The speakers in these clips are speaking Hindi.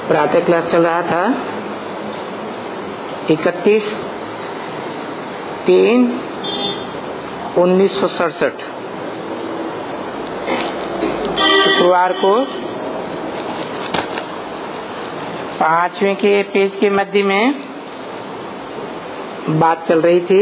प्रातः क्लास चल रहा था 31/3/1967 शुक्रवार को 5वें के पेज के मध्य में बात चल रही थी।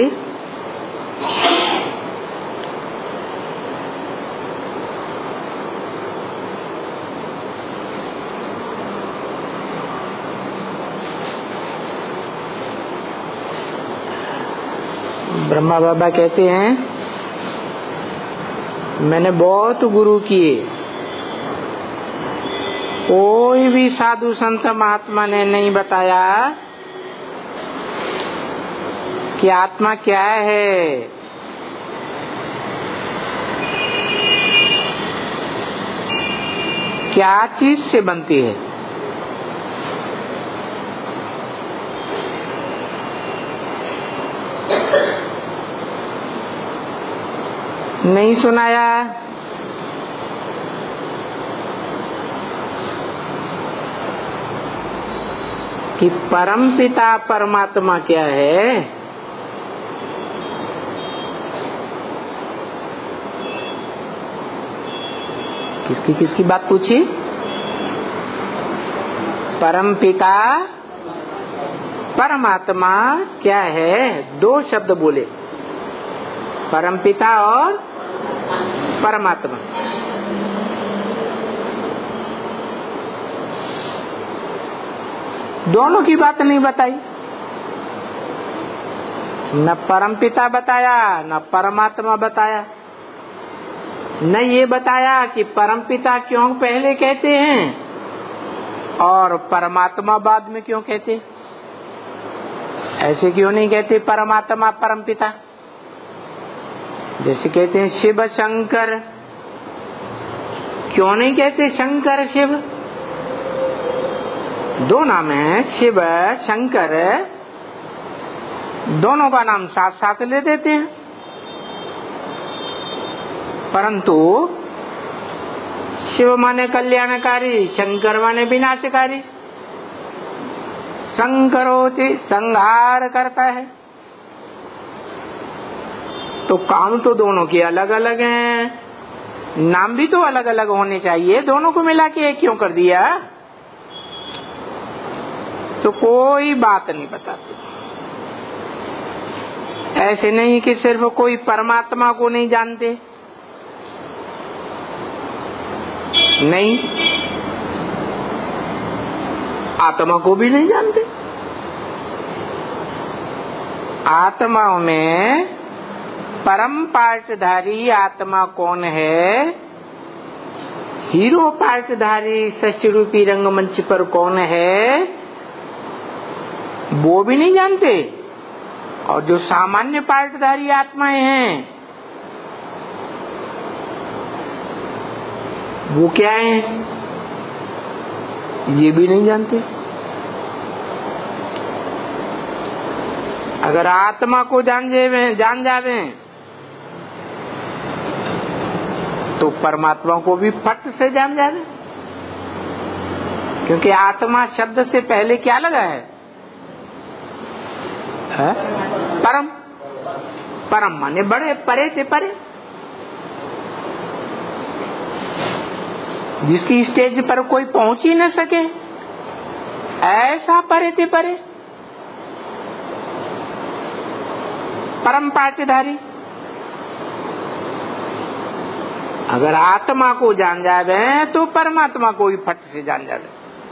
ब्रह्मा बाबा कहते हैं मैंने बहुत गुरु किए, कोई भी साधु संत महात्मा ने नहीं बताया कि आत्मा क्या है। क्या चीज से बनती है। नहीं सुनाया। कि परमपिता परमात्मा क्या है। किसकी बात पूछी। परमपिता परमात्मा क्या है। दो शब्द बोले, परमपिता और परमात्मा। दोनों की बात नहीं बताई, न परमपिता बताया न परमात्मा बताया। न ये बताया कि परमपिता क्यों पहले कहते हैं और परमात्मा बाद में क्यों कहते। ऐसे क्यों नहीं कहते परमात्मा परमपिता। जैसे कहते हैं शिव शंकर, क्यों नहीं कहते शंकर शिव। दो नाम है, शिव शंकर, दोनों का नाम साथ साथ ले देते हैं। परंतु शिव माने कल्याणकारी, शंकर माने विनाशकारी। संकरोति संहार करता है। तो काम तो दोनों के अलग अलग हैं, नाम भी तो अलग अलग होने चाहिए। दोनों को मिला के एक क्यों कर दिया। तो कोई बात नहीं बताते। ऐसे नहीं कि सिर्फ कोई परमात्मा को नहीं जानते, नहीं, आत्मा को भी नहीं जानते। आत्मा में परम पार्टधारी आत्मा कौन है, हीरो पार्टधारी सच रूपी रंगमंच पर कौन है, वो भी नहीं जानते। और जो सामान्य पार्टधारी आत्माएं हैं वो क्या है, ये भी नहीं जानते। अगर आत्मा को जान जावे तो परमात्मा को भी फट से जान जावे। क्योंकि आत्मा शब्द से पहले क्या लगा है, परम। परम माने बड़े, परे से परे। जिसकी स्टेज पर कोई पहुंच ही न सके, ऐसा परे से परे। परम पाटीधारी। अगर आत्मा को जान जावे तो परमात्मा को भी फट से जान जावे।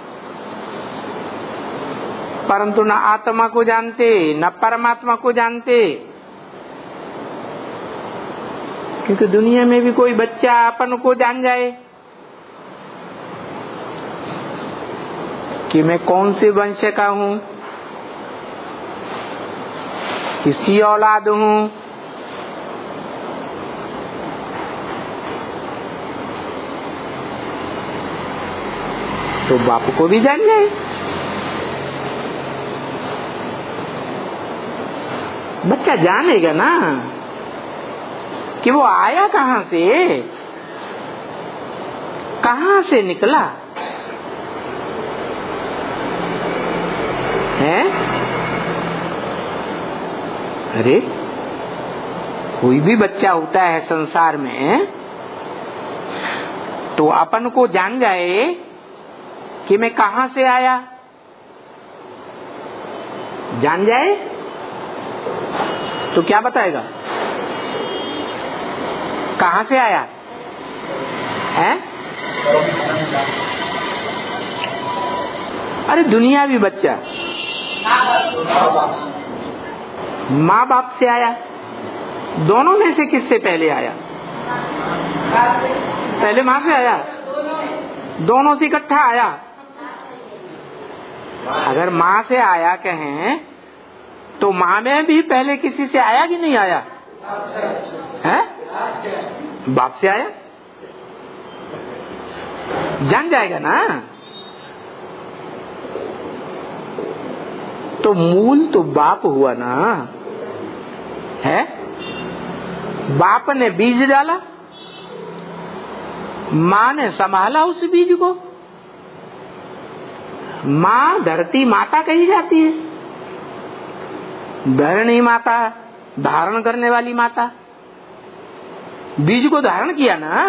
परंतु न आत्मा को जानते न परमात्मा को जानते। क्योंकि दुनिया में भी कोई बच्चा अपन को जान जाए कि मैं कौन से वंश का हूँ, किसकी औलाद हूँ, तो बाप को भी जान जाए। बच्चा जानेगा ना कि वो आया कहाँ से निकला। हैं? अरे कोई भी बच्चा होता है संसार में तो अपन को जान जाए कि मैं कहां से आया, जान जाए तो क्या बताएगा? कहां से आया है? अरे दुनियावी बच्चा माँ बाप से आया, दोनों में से किससे पहले आया? पहले माँ से आया, दोनों से इकट्ठा आया। अगर माँ से आया कहें तो माँ में भी पहले किसी से आया कि नहीं आया है? बाप से आया। जान जाएगा ना। तो मूल तो बाप हुआ ना है। बाप ने बीज डाला, माँ ने संभाला उस बीज को। माँ धरती माता कही जाती है, धरणी माता, धारण करने वाली माता। बीज को धारण किया ना।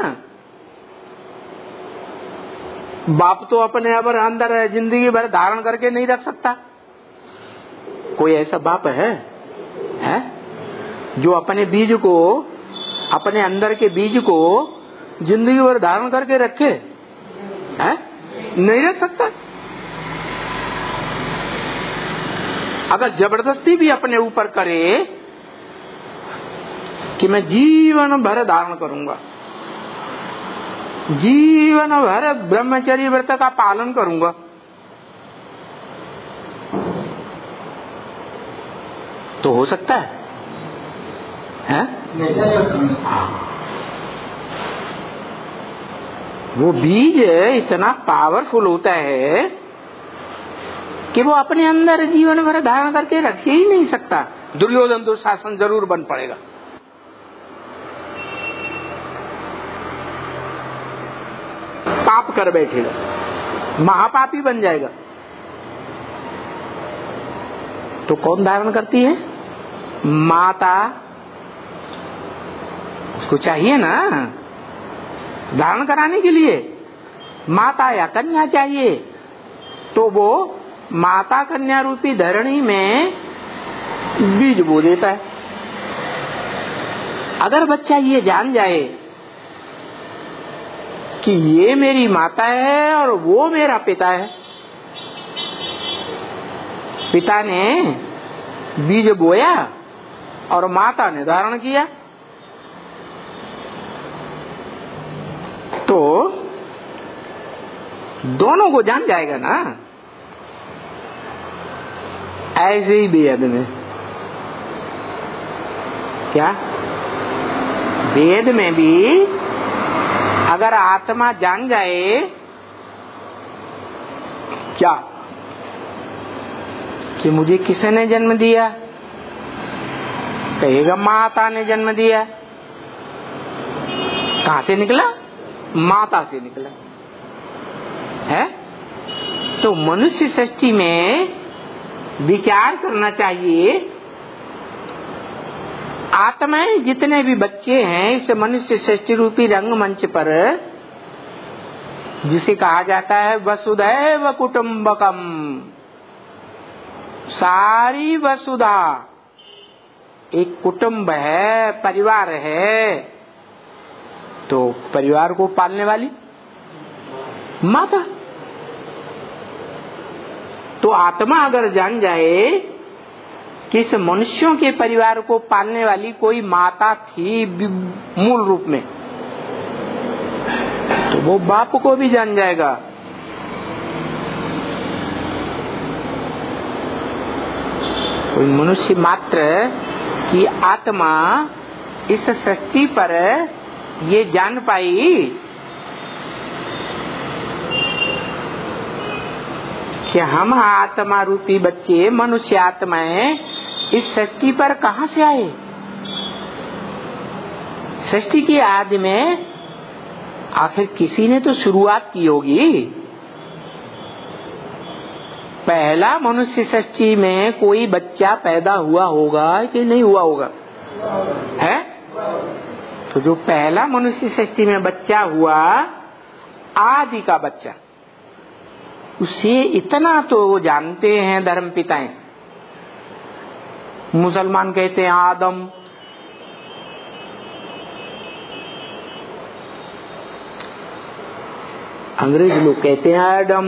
बाप तो अपने अंदर जिंदगी भर धारण करके नहीं रख सकता। कोई ऐसा बाप है जो अपने बीज को, अपने अंदर के बीज को जिंदगी भर धारण करके रखे है? नहीं रख सकता। अगर जबरदस्ती भी अपने ऊपर करे कि मैं जीवन भर धारण करूंगा, जीवन भर ब्रह्मचर्य व्रत का पालन करूंगा, तो हो सकता है? हाँ। वो बीज इतना पावरफुल होता है कि वो अपने अंदर जीवन भर धारण करके रख ही नहीं सकता। दुर्योधन दुशासन जरूर बन पड़ेगा। पाप कर बैठेगा, महापापी बन जाएगा। तो कौन धारण करती है? माता। उसको चाहिए ना धारण कराने के लिए, माता या कन्या चाहिए। तो वो माता कन्या रूपी धरणी में बीज बो देता है। अगर बच्चा ये जान जाए कि ये मेरी माता है और वो मेरा पिता है, पिता ने बीज बोया और माता ने धारण किया, तो दोनों को जान जाएगा ना। ऐसे ही वेद में, क्या वेद में भी अगर आत्मा जान जाए क्या कि मुझे किसने जन्म दिया, कहेगा माता ने जन्म दिया। कहां से निकला? माता से निकला है। तो मनुष्य सृष्टि में विचार करना चाहिए। आत्माएं जितने भी बच्चे हैं इस मनुष्य सृष्टि रूपी रंगमंच पर, जिसे कहा जाता है वसुधैव कुटुंबकम, सारी वसुधा एक कुटुंब है, परिवार है। तो परिवार को पालने वाली माता। तो आत्मा अगर जान जाए कि इस मनुष्यों के परिवार को पालने वाली कोई माता थी मूल रूप में, तो वो बाप को भी जान जाएगा। कोई मनुष्य मात्र की आत्मा इस सृष्टि पर ये जान पाई कि हम आत्मा रूपी बच्चे, मनुष्य आत्माएं इस सृष्टि पर कहां से आए। सृष्टि की आदि में आखिर किसी ने तो शुरुआत की होगी। पहला मनुष्य सृष्टि में कोई बच्चा पैदा हुआ होगा कि नहीं हुआ होगा? है? तो जो पहला मनुष्य सृष्टि में बच्चा हुआ, आदि का बच्चा, उसे इतना तो जानते हैं धर्म पिताएं। मुसलमान कहते हैं आदम, अंग्रेज लोग कहते हैं एडम,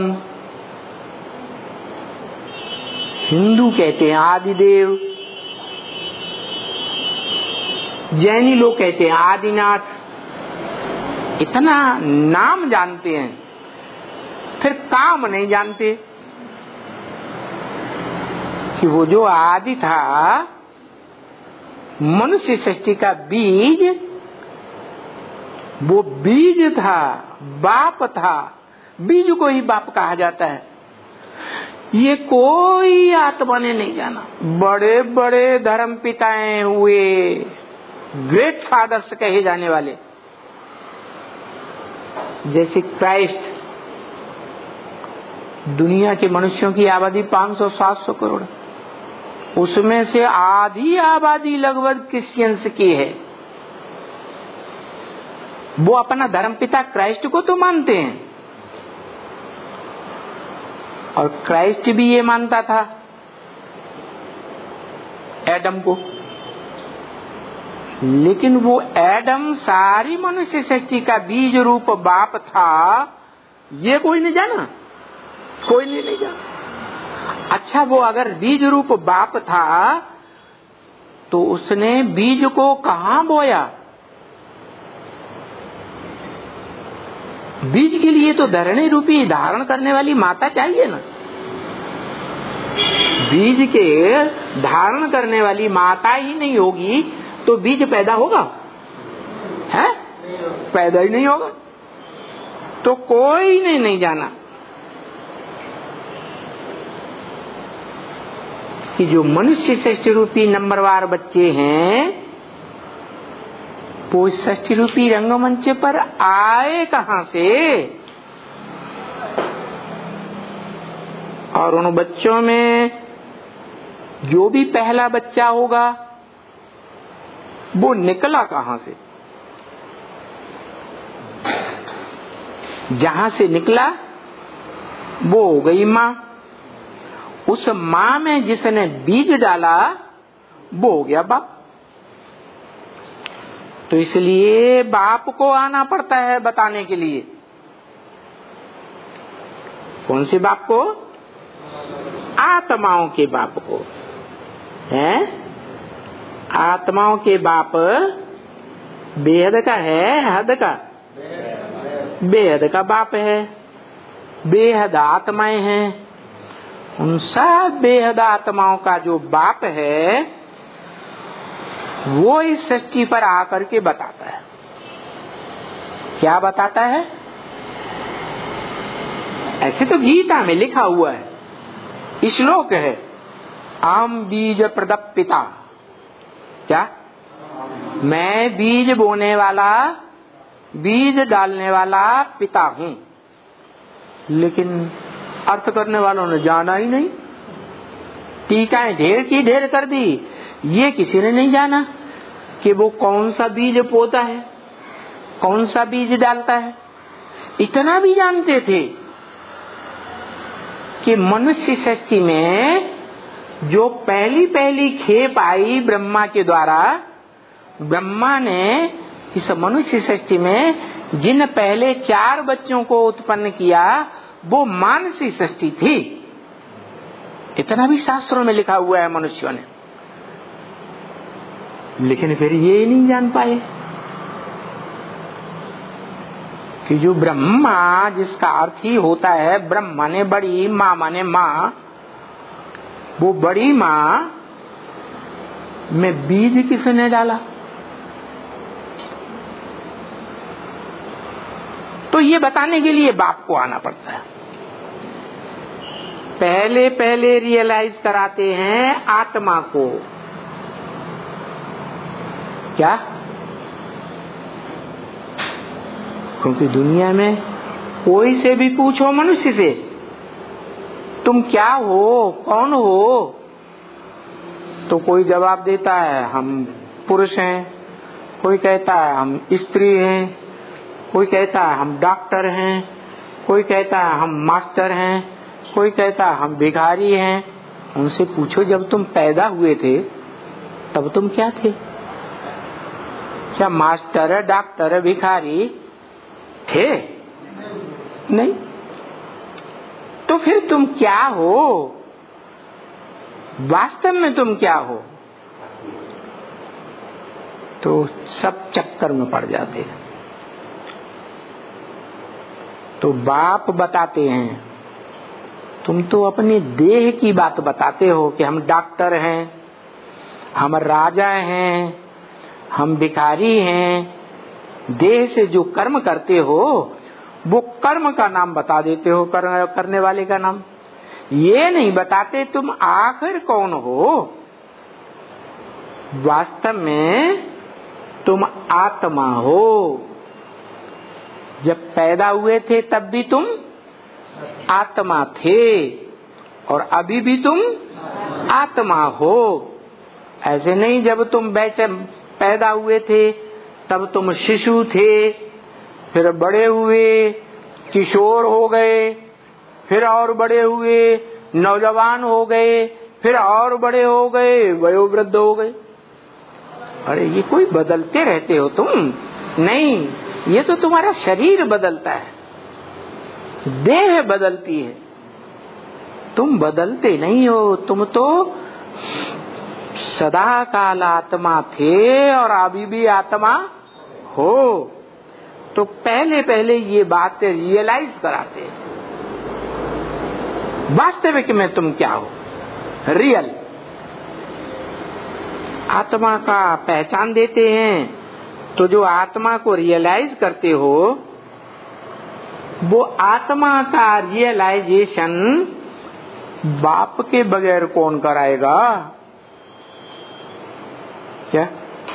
हिंदू कहते हैं आदिदेव, जैनी लोग कहते हैं आदिनाथ। इतना नाम जानते हैं, फिर काम नहीं जानते कि वो जो आदि था, मनुष्य सृष्टि का बीज, वो बीज था, बाप था। बीज को ही बाप कहा जाता है। ये कोई आत्मा ने नहीं जाना। बड़े बड़े धर्म पिताएं हुए, ग्रेट फादर्स कहे जाने वाले, जैसे क्राइस्ट। दुनिया के मनुष्यों की आबादी 500-700 करोड़, उसमें से आधी आबादी लगभग क्रिश्चियंस की है। वो अपना धर्मपिता क्राइस्ट को तो मानते हैं, और क्राइस्ट भी ये मानता था एडम को। लेकिन वो एडम सारी मनुष्य सृष्टि का बीज रूप बाप था, ये कोई नहीं जाना, कोई नहीं जाना। अच्छा, वो अगर बीज रूप बाप था तो उसने बीज को कहां बोया? बीज के लिए तो धरणी रूपी धारण करने वाली माता चाहिए ना। बीज के धारण करने वाली माता ही नहीं होगी तो बीज पैदा होगा? है? पैदा ही नहीं होगा। तो कोई ने नहीं जाना कि जो मनुष्य सृष्टि रूपी नंबरवार बच्चे हैं, वो सृष्टि रूपी रंगमंच पर आए कहां से? और उन बच्चों में जो भी पहला बच्चा होगा, वो निकला कहां से? जहां से निकला वो हो गई मां। उस मां में जिसने बीज डाला वो हो गया बाप। तो इसलिए बाप को आना पड़ता है बताने के लिए। कौन से बाप को? आत्माओं के बाप को। हैं? आत्माओं के बाप बेहद का है, हद का? बेहद का बाप है। बेहद आत्माएं हैं। उन सब बेहद आत्माओं का जो बाप है, वो इस सृष्टि पर आकर के बताता है। क्या बताता है? ऐसे तो गीता में लिखा हुआ है, श्लोक है, अहम बीज प्रदप पिता। क्या? मैं बीज बोने वाला, बीज डालने वाला पिता हूं। लेकिन अर्थ करने वालों ने जाना ही नहीं। टीकाएं ढेर की ढेर कर दी, ये किसी ने नहीं जाना कि वो कौन सा बीज पोता है, कौन सा बीज डालता है। इतना भी जानते थे कि मनुष्य सृष्टि में जो पहली पहली खेप आई ब्रह्मा के द्वारा, ब्रह्मा ने इस मनुष्य सृष्टि में जिन पहले 4 बच्चों को उत्पन्न किया, वो मानसी सृष्टि थी। इतना भी शास्त्रों में लिखा हुआ है मनुष्यों ने। लेकिन फिर ये नहीं जान पाए कि जो ब्रह्मा, जिसका अर्थ ही होता है ब्रह्म माने बड़ी, माँ माने माँ, वो बड़ी माँ में बीज किसने डाला? तो ये बताने के लिए बाप को आना पड़ता है। पहले पहले रियलाइज कराते हैं आत्मा को। क्या? क्योंकि दुनिया में कोई से भी पूछो मनुष्य से, तुम क्या हो, कौन हो? तो कोई जवाब देता है हम पुरुष हैं, कोई कहता है हम स्त्री हैं, कोई कहता है हम डॉक्टर हैं, कोई कहता है हम मास्टर हैं, कोई कहता है हम भिखारी हैं। उनसे पूछो जब तुम पैदा हुए थे तब तुम क्या थे? क्या मास्टर, डॉक्टर, भिखारी थे? नहीं। तो फिर तुम क्या हो? वास्तव में तुम क्या हो? तो सब चक्कर में पड़ जाते हैं। तो बाप बताते हैं, तुम तो अपने देह की बात बताते हो कि हम डॉक्टर हैं, हम राजा हैं, हम भिखारी हैं। देह से जो कर्म करते हो वो कर्म का नाम बता देते हो, करने वाले का नाम। ये नहीं बताते तुम आखिर कौन हो। वास्तव में तुम आत्मा हो। जब पैदा हुए थे तब भी तुम आत्मा थे और अभी भी तुम आत्मा हो। ऐसे नहीं जब तुम पैदा हुए थे तब तुम शिशु थे, फिर बड़े हुए, किशोर हो गए, फिर और बड़े हुए, नौजवान हो गए, फिर और बड़े हो गए, वयोवृद्ध हो गए। अरे ये कोई बदलते रहते हो तुम? नहीं, ये तो तुम्हारा शरीर बदलता है, देह बदलती है, तुम बदलते नहीं हो। तुम तो सदा काल आत्मा थे और अभी भी आत्मा हो। तो पहले पहले ये बातें रियलाइज कराते हैं, वास्तविक में तुम क्या हो, रियल आत्मा का पहचान देते हैं। तो जो आत्मा को रियलाइज करते हो, वो आत्मा का रियलाइजेशन बाप के बगैर कौन कराएगा? क्या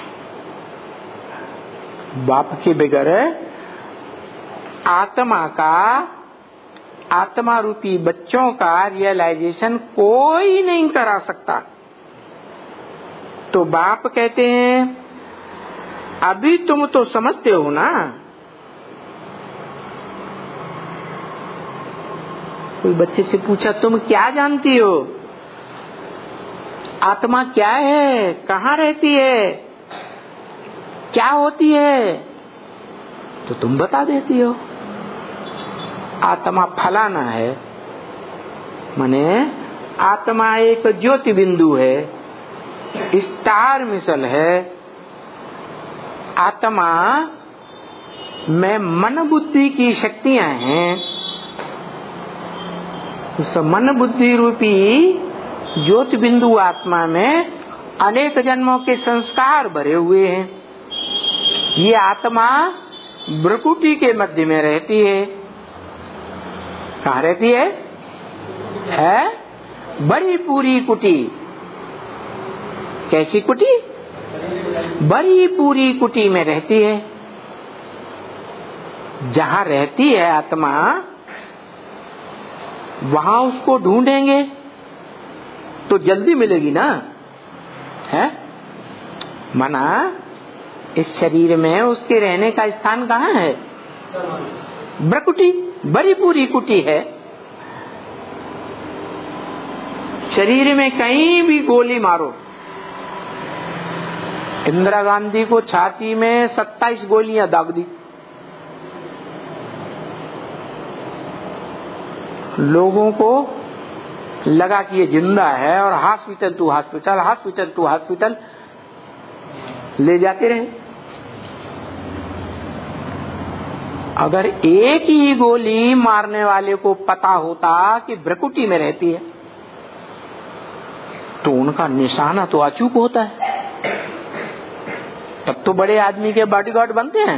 बाप के बगैर आत्मा का, आत्मा रूपी बच्चों का रियलाइजेशन कोई नहीं करा सकता। तो बाप कहते हैं अभी तुम तो समझते हो ना। कोई बच्चे से पूछा तुम क्या जानती हो, आत्मा क्या है, कहाँ रहती है, क्या होती है? तो तुम बता देती हो आत्मा फलाना है। माने आत्मा एक ज्योति बिंदु है, स्टार मिसल है। आत्मा में मन बुद्धि की शक्तियां हैं। उस मन बुद्धि रूपी ज्योति बिंदु आत्मा में अनेक जन्मों के संस्कार भरे हुए हैं। ये आत्मा भ्रुकुटी के मध्य में रहती है। कहाँ रहती है? बड़ी पूरी कुटी। कैसी कुटी? बड़ी पूरी कुटी में रहती है। जहाँ रहती है आत्मा, वहाँ उसको ढूंढेंगे तो जल्दी मिलेगी ना, है? मना इस शरीर में उसके रहने का स्थान कहाँ है? भ्रुकुटी, बड़ी पूरी कुटी है। शरीर में कहीं भी गोली मारो। इंदिरा गांधी को छाती में 27 गोलियां दाग दी। लोगों को लगा कि ये जिंदा है और hospital to hospital, hospital to hospital ले जाते रहे। अगर एक ही गोली मारने वाले को पता होता कि भ्रुकुटी में रहती है तो उनका निशाना तो अचूक होता है। तब तो बड़े आदमी के बॉडीगार्ड बनते हैं।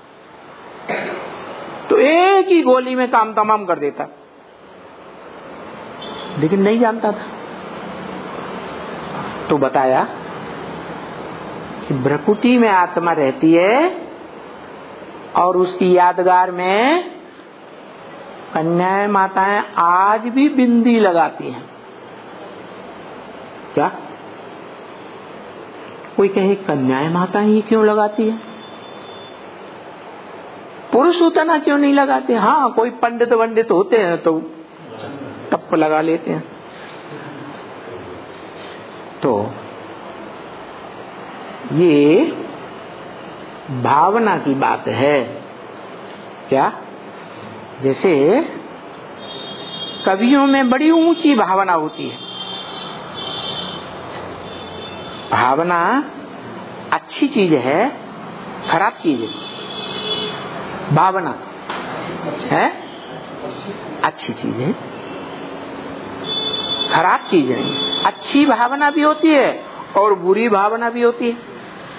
तो एक ही गोली में काम तमाम कर देता, लेकिन नहीं जानता था। तो बताया कि भ्रुकुटी में आत्मा रहती है और उसकी यादगार में कन्याएं माताएं आज भी बिंदी लगाती हैं। क्या कोई कहे कन्याएं माताएं ही क्यों लगाती है, पुरुष उतना क्यों नहीं लगाते? हाँ, कोई पंडित वंडित होते हैं तो टप लगा लेते हैं। तो ये भावना की बात है। क्या? जैसे कवियों में बड़ी ऊंची भावना होती है। भावना अच्छी चीज है, खराब चीज है? भावना है अच्छी चीज है, खराब चीज नहीं। अच्छी भावना भी होती है और बुरी भावना भी होती है।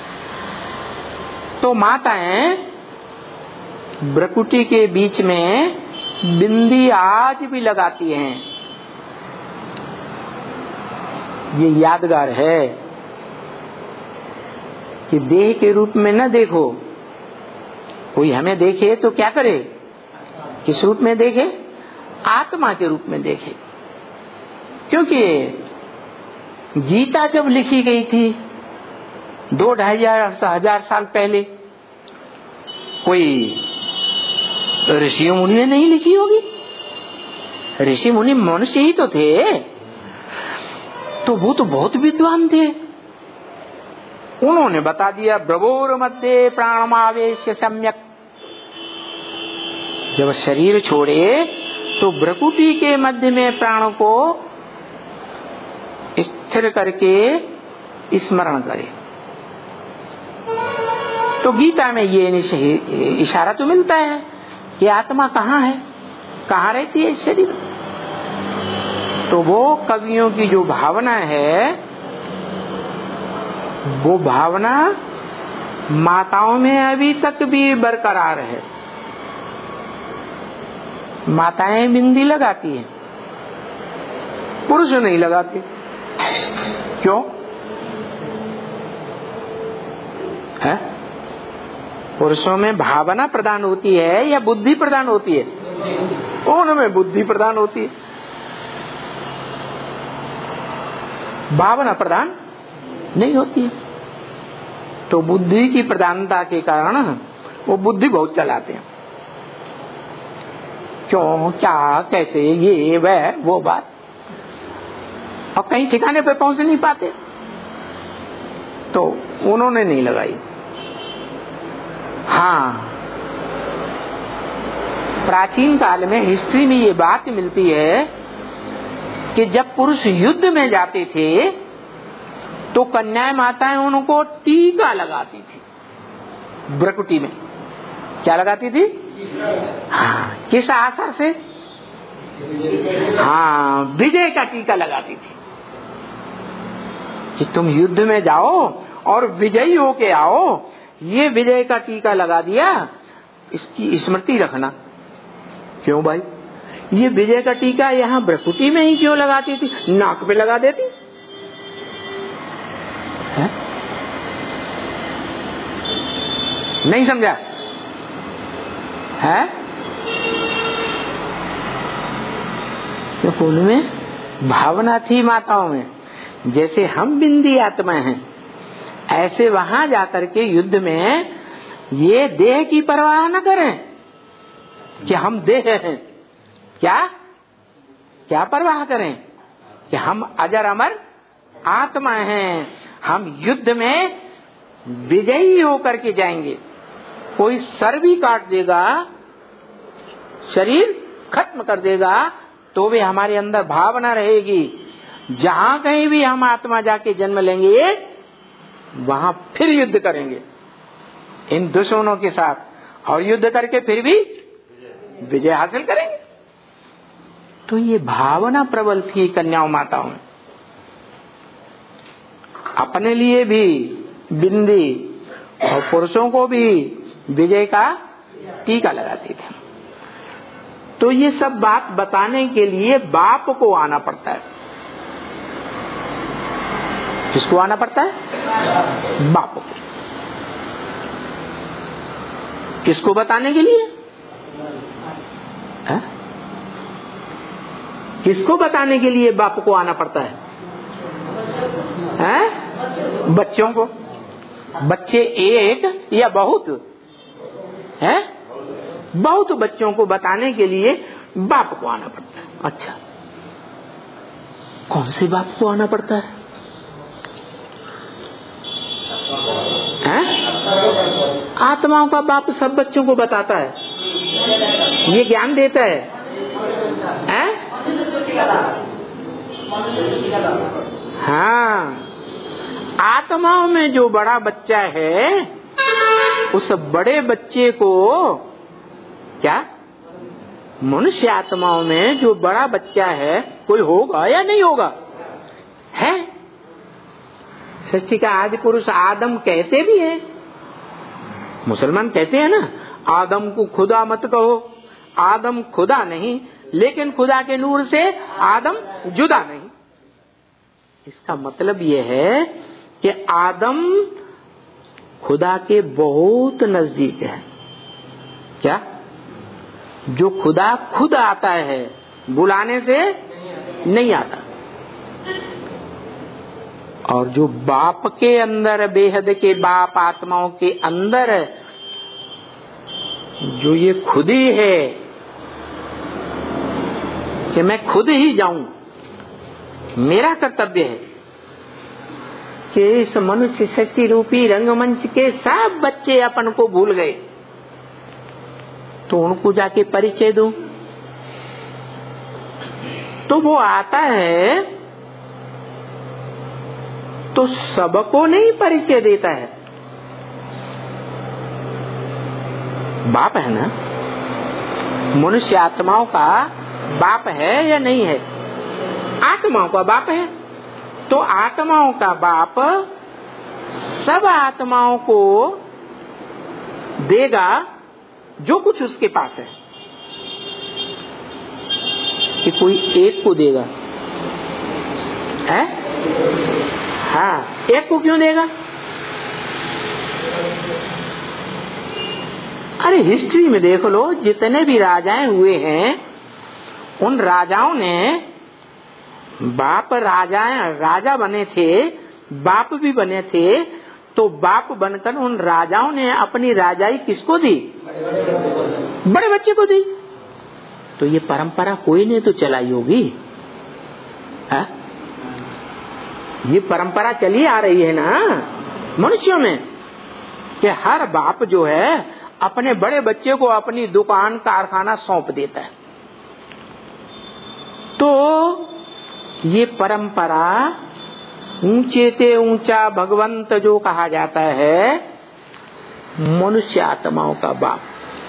तो माताएं भ्रुकुटी के बीच में बिंदी आज भी लगाती हैं। ये यादगार है कि देह के रूप में न देखो। कोई हमें देखे तो क्या करे? किस रूप में देखे? आत्मा के रूप में देखे। क्योंकि गीता जब लिखी गई थी 2-2,500 साल पहले, कोई ऋषि मुनि ने नहीं लिखी होगी। ऋषि मुनि मनुष्य ही तो थे, तो वो तो बहुत विद्वान थे। उन्होंने बता दिया ब्रवोर मध्य प्राणमावेश सम्यक। जब शरीर छोड़े तो भ्रुकुटी के मध्य में प्राण को स्थिर करके स्मरण करे। तो गीता में ये इशारा तो मिलता है कि आत्मा कहाँ है, कहाँ रहती है शरीर। तो वो कवियों की जो भावना है, वो भावना माताओं में अभी तक भी बरकरार है। माताएं बिंदी लगाती हैं, पुरुष नहीं लगाते। क्यों है? पुरुषों में भावना प्रदान होती है या बुद्धि प्रदान होती है? उनमें बुद्धि प्रदान होती है, भावना प्रदान नहीं होती है। तो बुद्धि की प्रधानता के कारण वो बुद्धि बहुत चलाते हैं। क्यों, क्या, कैसे, ये वह वो बात, और कहीं ठिकाने पे पहुंच नहीं पाते। तो उन्होंने नहीं लगाई। हाँ, प्राचीन काल में हिस्ट्री में ये बात मिलती है कि जब पुरुष युद्ध में जाते थे तो कन्याएं माताएं उनको टीका लगाती थी भ्रुकुटी में। क्या लगाती थी? हाँ, किस आशा से? हाँ, विजय का टीका लगाती थी कि तुम युद्ध में जाओ और विजयी होके आओ। ये विजय का टीका लगा दिया, इसकी स्मृति रखना। क्यों भाई? ये विजय का टीका यहाँ भ्रुकुटी में ही क्यों लगाती थी? नाक पे लगा देती है? नहीं समझा है? क्योंकि उनमें भावना थी माताओं में। जैसे हम बिंदी आत्मा हैं, ऐसे वहां जाकर के युद्ध में ये देह की परवाह न करें कि हम देह हैं। क्या क्या परवाह करें कि हम अजर अमर आत्मा हैं। हम युद्ध में विजयी होकर के जाएंगे। कोई सर भी काट देगा, शरीर खत्म कर देगा, तो भी हमारे अंदर भावना रहेगी। जहां कहीं भी हम आत्मा जाके जन्म लेंगे, वहां फिर युद्ध करेंगे इन दुश्मनों के साथ, और युद्ध करके फिर भी विजय हासिल करेंगे। तो ये भावना प्रबल थी कन्याओं माताओं में। अपने लिए भी बिंदी और पुरुषों को भी विजय का टीका लगाती थी। तो ये सब बात बताने के लिए बाप को आना पड़ता है। किसको आना पड़ता है? बाप को। किसको बताने के लिए है? किसको बताने के लिए बाप को आना पड़ता है? बच्चों को। बच्चे एक या बहुत है? बहुत बच्चों को बताने के लिए बाप को आना पड़ता है। अच्छा, कौन से बाप को आना पड़ता है? आत्माओं का बाप सब बच्चों को बताता है, ये ज्ञान देता है। हाँ, आत्माओं में जो बड़ा बच्चा है, उस बड़े बच्चे को क्या, मनुष्य आत्माओं में जो बड़ा बच्चा है कोई होगा या नहीं होगा? है। सृष्टि का आदि पुरुष आदम कहते भी है, मुसलमान कहते हैं ना, आदम को खुदा मत कहो। आदम खुदा नहीं, लेकिन खुदा के नूर से आदम जुदा नहीं। इसका मतलब यह है कि आदम खुदा के बहुत नजदीक है। क्या? जो खुदा खुद आता है, बुलाने से नहीं आता। और जो बाप के अंदर, बेहद के बाप आत्माओं के अंदर जो ये खुद ही है कि मैं खुद ही जाऊं, मेरा कर्तव्य है कि इस मनुष्य सृष्टि रूपी रंगमंच के सब बच्चे अपन को भूल गए, तो उनको जाके परिचय दूं। तो वो आता है तो सबको नहीं परिचय देता है। बाप है ना, मनुष्य आत्माओं का बाप है या नहीं है? आत्माओं का बाप है। तो आत्माओं का बाप सब आत्माओं को देगा जो कुछ उसके पास है, कि कोई एक को देगा है? हाँ, एक को क्यों देगा? अरे हिस्ट्री में देख लो, जितने भी राजाएं हुए हैं, उन राजाओं ने बाप, राजा बने थे, बाप भी बने थे, तो बाप बनकर उन राजाओं ने अपनी राजाई किसको दी? बड़े बच्चे को दी। तो ये परंपरा कोई ने तो चलाई होगी। ये परंपरा चली आ रही है ना मनुष्यों में, कि हर बाप जो है अपने बड़े बच्चे को अपनी दुकान कारखाना सौंप देता है। तो ये परंपरा ऊंचे ते ऊंचा भगवंत जो कहा जाता है, मनुष्य आत्माओं का बाप,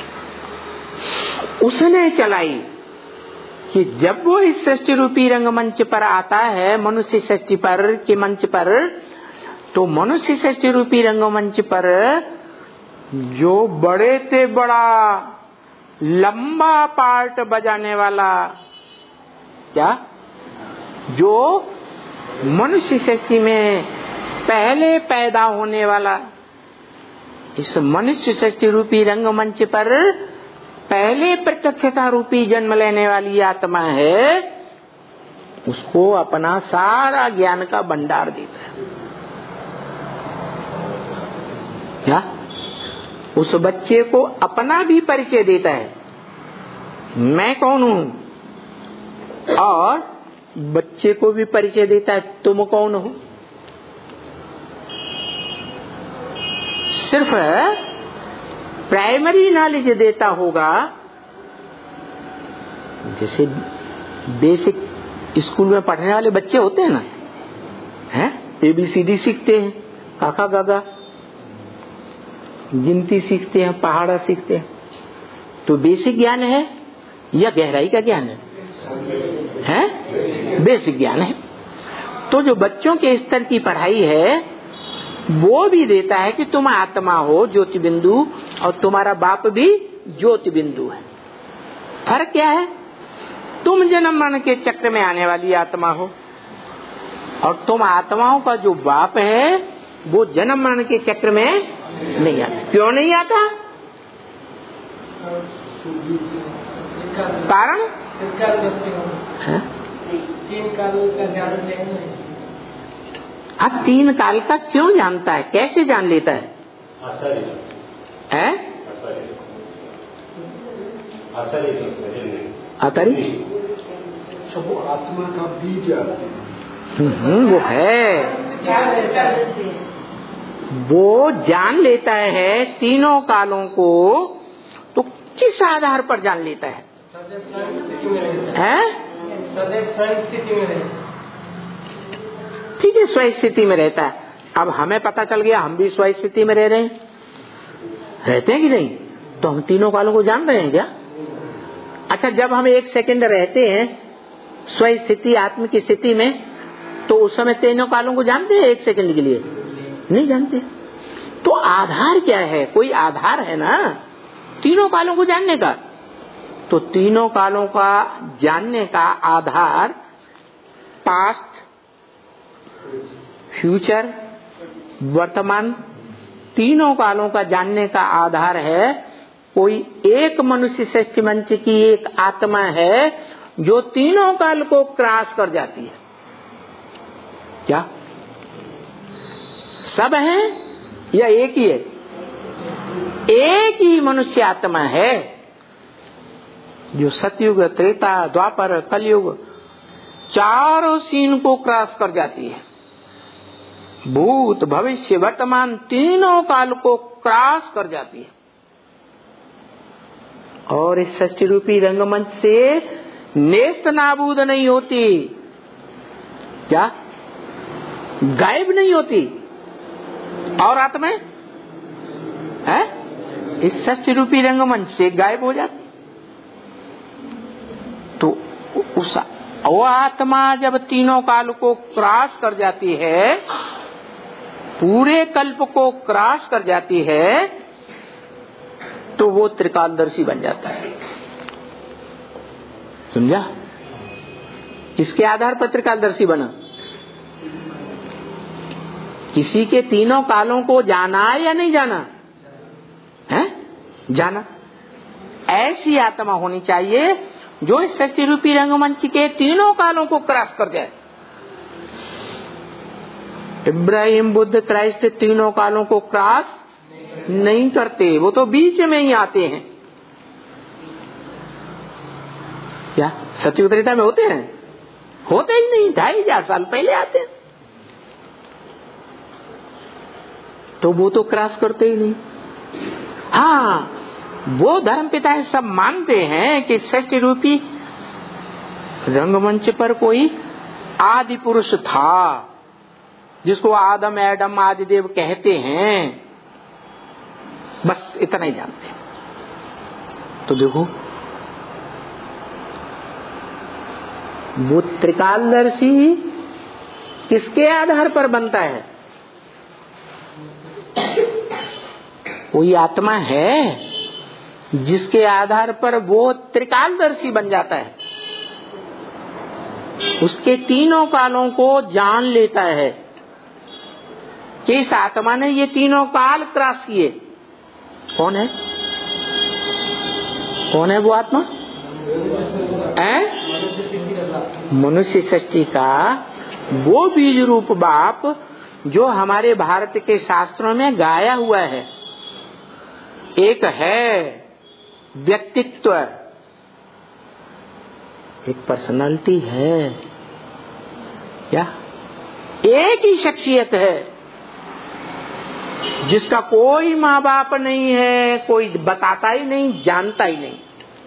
उसने चलाई कि जब वो इस सृष्टि रूपी रंगमंच पर आता है, मनुष्य सृष्टि पर के मंच पर, तो मनुष्य सृष्टि रूपी रंगमंच पर जो बड़े से बड़ा लंबा पार्ट बजाने वाला, क्या, जो मनुष्य सृष्टि में पहले पैदा होने वाला, इस मनुष्य सृष्टि रूपी रंगमंच पर पहले प्रत्यक्षता रूपी जन्म लेने वाली आत्मा है, उसको अपना सारा ज्ञान का भंडार देता है। क्या? उस बच्चे को अपना भी परिचय देता है, मैं कौन हूं, और बच्चे को भी परिचय देता है, तुम कौन हो। सिर्फ प्राइमरी नॉलेज देता होगा, जैसे बेसिक स्कूल में पढ़ने वाले बच्चे होते हैं ना, हैं, ABCD सीखते हैं, काका गागा, गिनती सीखते हैं, पहाड़ा सीखते हैं। तो बेसिक ज्ञान है या गहराई का ज्ञान है? बेसिक ज्ञान है। तो जो बच्चों के स्तर की पढ़ाई है, वो भी देता है कि तुम आत्मा हो, ज्योति बिंदु, और तुम्हारा बाप भी ज्योति बिंदु है। फर्क क्या है? तुम जन्म मरण के चक्र में आने वाली आत्मा हो, और तुम आत्माओं का जो बाप है वो जन्म मरण के चक्र में नहीं आता। क्यों नहीं आता? कारण तीन कालों का ज्ञान नहीं। अब 3 काल का क्यों जानता है, कैसे जान लेता है? आतरी वो आत्मा का बीज वो है, वो जान लेता है तीनों कालों को। तो किस आधार पर जान लेता है? ठीक है, स्वयं स्थिति में रहता है। अब हमें पता चल गया हम भी स्वयं स्थिति में रह रहे हैं, रहते हैं कि नहीं? तो हम तीनों कालों को जान रहे हैं क्या? अच्छा, जब हम 1 सेकंड रहते हैं स्वयं स्थिति आत्म की स्थिति में, तो उस समय तीनों कालों को जानते हैं 1 सेकंड के लिए? नहीं जानते। तो आधार क्या है? कोई आधार है ना तीनों कालों को जानने का। तो तीनों कालों का जानने का आधार पास्ट, फ्यूचर, वर्तमान, तीनों कालों का जानने का आधार है कोई एक मनुष्य सृष्टि मंच की एक आत्मा है जो तीनों काल को क्रॉस कर जाती है। क्या सब है या एक ही है? एक ही मनुष्य आत्मा है जो सतयुग, त्रेता, द्वापर, कलयुग चारों सीन को क्रॉस कर जाती है। भूत, भविष्य, वर्तमान तीनों काल को क्रॉस कर जाती है और इस सृष्टि रूपी रंगमंच से नेस्त नाबूद नहीं होती। क्या गायब नहीं होती? और आत्मा है इस सृष्टि रूपी रंगमंच से गायब हो जाती। तो वो आत्मा जब तीनों काल को क्रॉस कर जाती है, पूरे कल्प को क्रॉस कर जाती है, तो वो त्रिकालदर्शी बन जाता है। समझा? किसके आधार पर त्रिकालदर्शी बना? किसी के तीनों कालों को जाना या नहीं जाना है? जाना। ऐसी आत्मा होनी चाहिए जो इस सृष्टि रूपी रंगमंच के तीनों कालों को क्रॉस कर जाए। इब्राहिम, बुद्ध, क्राइस्ट तीनों कालों को क्रॉस नहीं करते, वो तो बीच में ही आते हैं। क्या सतयुग त्रेता में होते हैं? होते ही नहीं, 2500 साल पहले आते हैं। तो वो तो क्रॉस करते ही नहीं। हाँ, वो धर्मपिता सब मानते हैं कि सृष्टि रूपी रंगमंच पर कोई आदि पुरुष था जिसको आदम, एडम, आदिदेव कहते हैं। बस इतना ही जानते हैं। तो देखो, वो त्रिकालदर्शी किसके आधार पर बनता है? कोई आत्मा है जिसके आधार पर वो त्रिकालदर्शी बन जाता है, उसके तीनों कालों को जान लेता है कि इस आत्मा ने ये तीनों काल क्रॉस किए। कौन है? कौन है वो आत्मा? मनुष्य सृष्टि का वो बीज रूप बाप जो हमारे भारत के शास्त्रों में गाया हुआ है। एक है व्यक्तित्व, एक पर्सनालिटी है। क्या एक ही शख्सियत है जिसका कोई माँ बाप नहीं है, कोई बताता ही नहीं, जानता ही नहीं।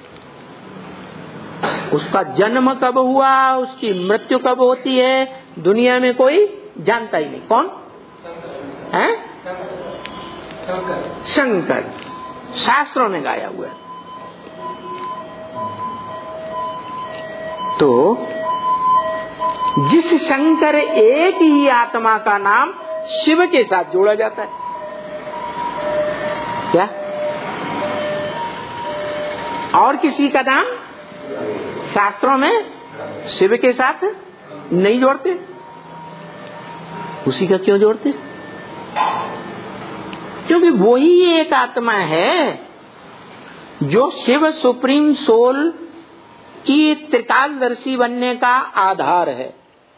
उसका जन्म कब हुआ, उसकी मृत्यु कब होती है, दुनिया में कोई जानता ही नहीं। कौन है? शंकर। शास्त्रों में गाया हुआ है। तो जिस शंकर एक ही आत्मा का नाम शिव के साथ जोड़ा जाता है। क्या और किसी का नाम शास्त्रों में शिव के साथ नहीं जोड़ते? उसी का क्यों जोड़ते? क्योंकि वही एक आत्मा है जो शिव सुप्रीम सोल कि त्रिकालदर्शी बनने का आधार है।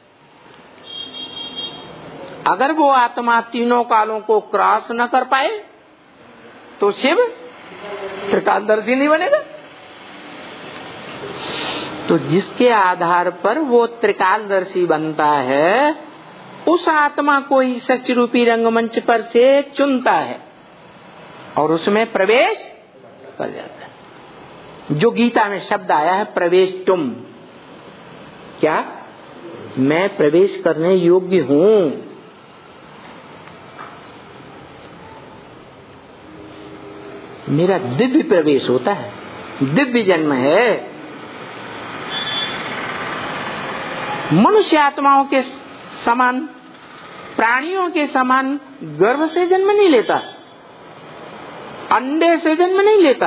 अगर वो आत्मा तीनों कालों को क्रॉस न कर पाए तो शिव त्रिकालदर्शी नहीं बनेगा। तो जिसके आधार पर वो त्रिकालदर्शी बनता है, उस आत्मा को ही सच रूपी रंगमंच पर से चुनता है और उसमें प्रवेश कर जाता है। जो गीता में शब्द आया है प्रवेश तुम, क्या मैं प्रवेश करने योग्य हूं? मेरा दिव्य प्रवेश होता है, दिव्य जन्म है। मनुष्य आत्माओं के समान, प्राणियों के समान गर्भ से जन्म नहीं लेता, अंडे से जन्म नहीं लेता।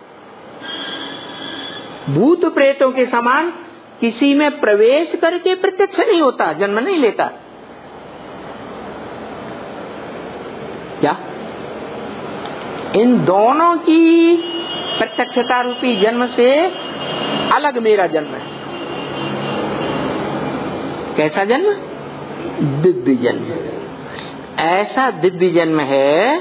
भूत प्रेतों के समान किसी में प्रवेश करके प्रत्यक्ष नहीं होता, जन्म नहीं लेता। क्या इन दोनों की प्रत्यक्षता रूपी जन्म से अलग मेरा जन्म है। कैसा जन्म? दिव्य जन्म। ऐसा दिव्य जन्म है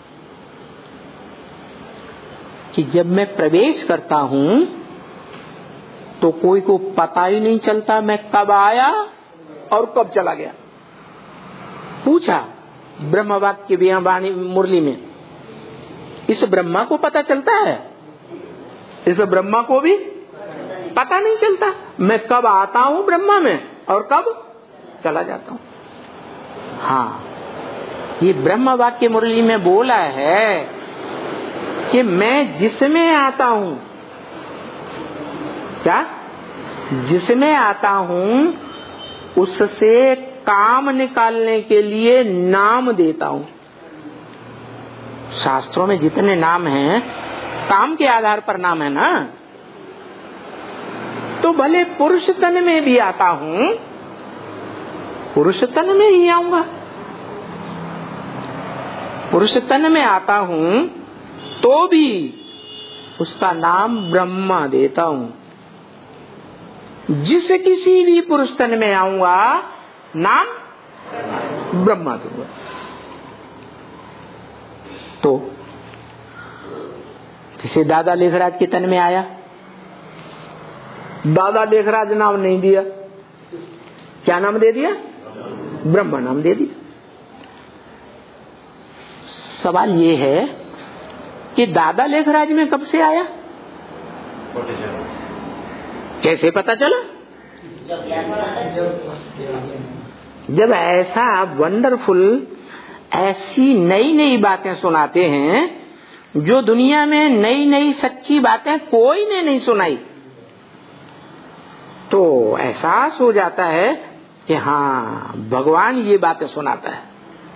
कि जब मैं प्रवेश करता हूं तो कोई को पता ही नहीं चलता मैं कब आया और कब चला गया। पूछा ब्रह्मवाक्य वाणी मुरली में, इस ब्रह्मा को पता चलता है? इस ब्रह्मा को भी पता नहीं चलता मैं कब आता हूं ब्रह्मा में और कब चला जाता हूं। हाँ, ये ब्रह्म वाक्य मुरली में बोला है कि मैं जिसमें आता हूं, क्या जिसमें आता हूं उससे काम निकालने के लिए नाम देता हूं। शास्त्रों में जितने नाम हैं काम के आधार पर नाम है ना। तो भले पुरुष तन में भी आता हूं, पुरुष तन में ही आऊंगा। पुरुष तन में आता हूं तो भी उसका नाम ब्रह्मा देता हूं। जिस किसी भी पुरुष तन में आऊंगा नाम ब्रह्मा दूंगा। तो किसी दादा लेखराज के तन में आया, दादा लेखराज नाम नहीं दिया, क्या नाम दे दिया? ब्रह्मा नाम दे दिया। सवाल ये है कि दादा लेखराज में कब से आया, कैसे पता चला? जब ऐसा वंडरफुल, ऐसी नई नई बातें सुनाते हैं जो दुनिया में नई नई सच्ची बातें कोई ने नहीं सुनाई, तो एहसास हो जाता है कि हाँ भगवान ये बातें सुनाता है।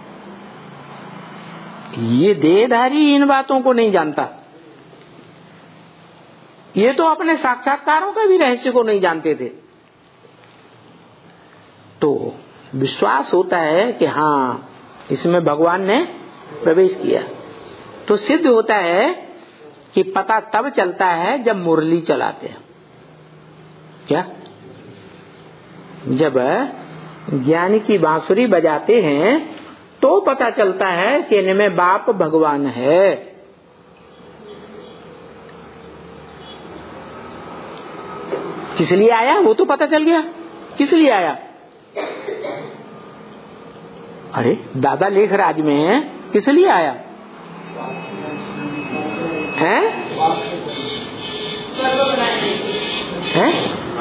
ये देहधारी इन बातों को नहीं जानता, ये तो अपने साक्षात्कारों का भी रहस्य को नहीं जानते थे। तो विश्वास होता है कि हाँ इसमें भगवान ने प्रवेश किया। तो सिद्ध होता है कि पता तब चलता है जब मुरली चलाते हैं। क्या? जब ज्ञानी की बांसुरी बजाते हैं तो पता चलता है कि इनमें बाप भगवान है। किस लिए आया वो तो पता चल गया, किस लिए आया। अरे दादा लेखराज में किस लिए आया है? हैं?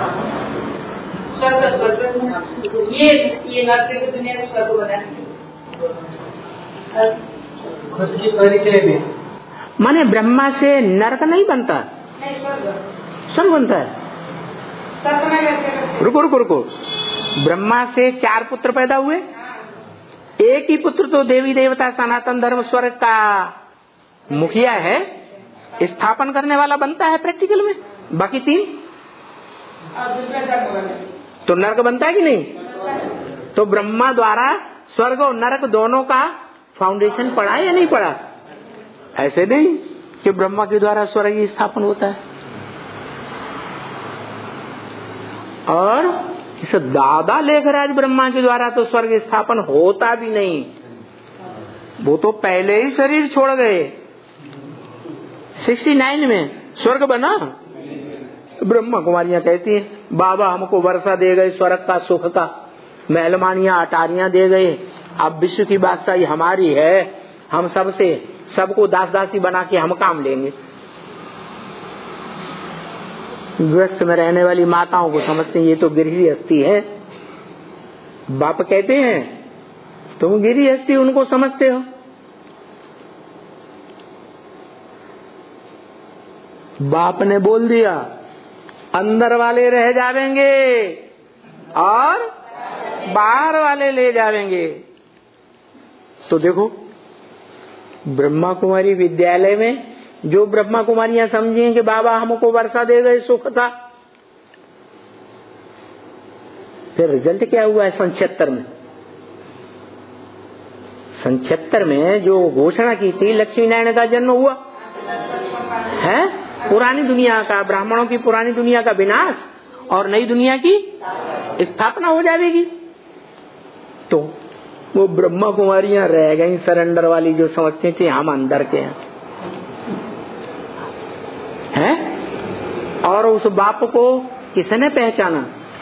ये नर्क की दुनिया में स्वर्ग बनाने खुद की परिचय में माने ब्रह्मा से नरक नहीं बनता, स्वर्ग बनता है। रुको रुको रुको, ब्रह्मा से 4 पुत्र पैदा हुए, एक ही पुत्र तो देवी देवता सनातन धर्म स्वर्ग का मुखिया है, स्थापन करने वाला बनता है प्रैक्टिकल में। बाकी 3 तो नरक बनता है कि नहीं? तो ब्रह्मा द्वारा स्वर्ग और नरक दोनों का फाउंडेशन पड़ा या नहीं पड़ा? ऐसे नहीं कि ब्रह्मा के द्वारा स्वर्ग ही स्थापन होता है। और इस दादा लेखराज ब्रह्मा के द्वारा तो स्वर्ग स्थापन होता भी नहीं, वो तो पहले ही शरीर छोड़ गए। 69 में स्वर्ग बना। ब्रह्मा कुमारियां कहती हैं बाबा हमको वर्षा दे गए स्वर्ग का सुख का, मेहलमानियां अटारियां दे गए, अब विश्व की बादशाही हमारी है, हम सबको दास दासी बना के हम काम लेंगे। गृहस्थ में रहने वाली माताओं को समझते हैं ये तो गृहस्थी है। बाप कहते हैं तुम गृहस्थी उनको समझते हो। बाप ने बोल दिया अंदर वाले रह जावेंगे और बाहर वाले ले जावेंगे। तो देखो ब्रह्मा कुमारी विद्यालय में जो ब्रह्मा कुमारियां समझी कि बाबा हमको वर्षा दे गए सुख का, फिर रिजल्ट क्या हुआ है 76 में? 76 में जो घोषणा की थी लक्ष्मी नारायण का जन्म हुआ है, पुरानी दुनिया का, ब्राह्मणों की पुरानी दुनिया का विनाश और नई दुनिया की स्थापना हो जाएगी। तो वो ब्रह्मा कुमारियां रह गई सरेंडर वाली, जो समझती थी हम अंदर के हैं। और उस बाप को किसने पहचाना?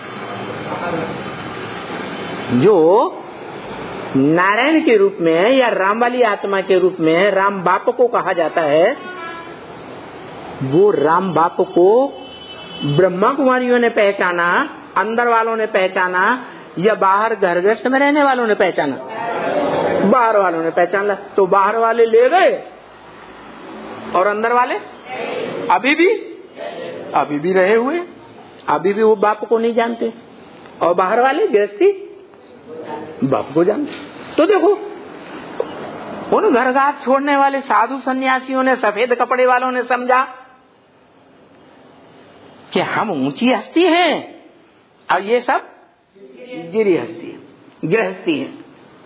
जो नारायण के रूप में या राम वाली आत्मा के रूप में राम बाप को कहा जाता है, वो राम बाप को ब्रह्मा कुमारियों ने पहचाना, अंदर वालों ने पहचाना या बाहर घर गृहस्थ में रहने वालों ने पहचाना? बाहर वालों ने पहचाना। तो बाहर वाले ले गए और अंदर वाले अभी भी रहे हुए, अभी भी वो बाप को नहीं जानते, और बाहर वाले गृहस्थी बाप को जानते। तो देखो उन घर घाट छोड़ने वाले साधु सन्यासियों ने, सफेद कपड़े वालों ने समझा कि हम ऊंची हस्ती हैं और ये सब गृहस्थी है।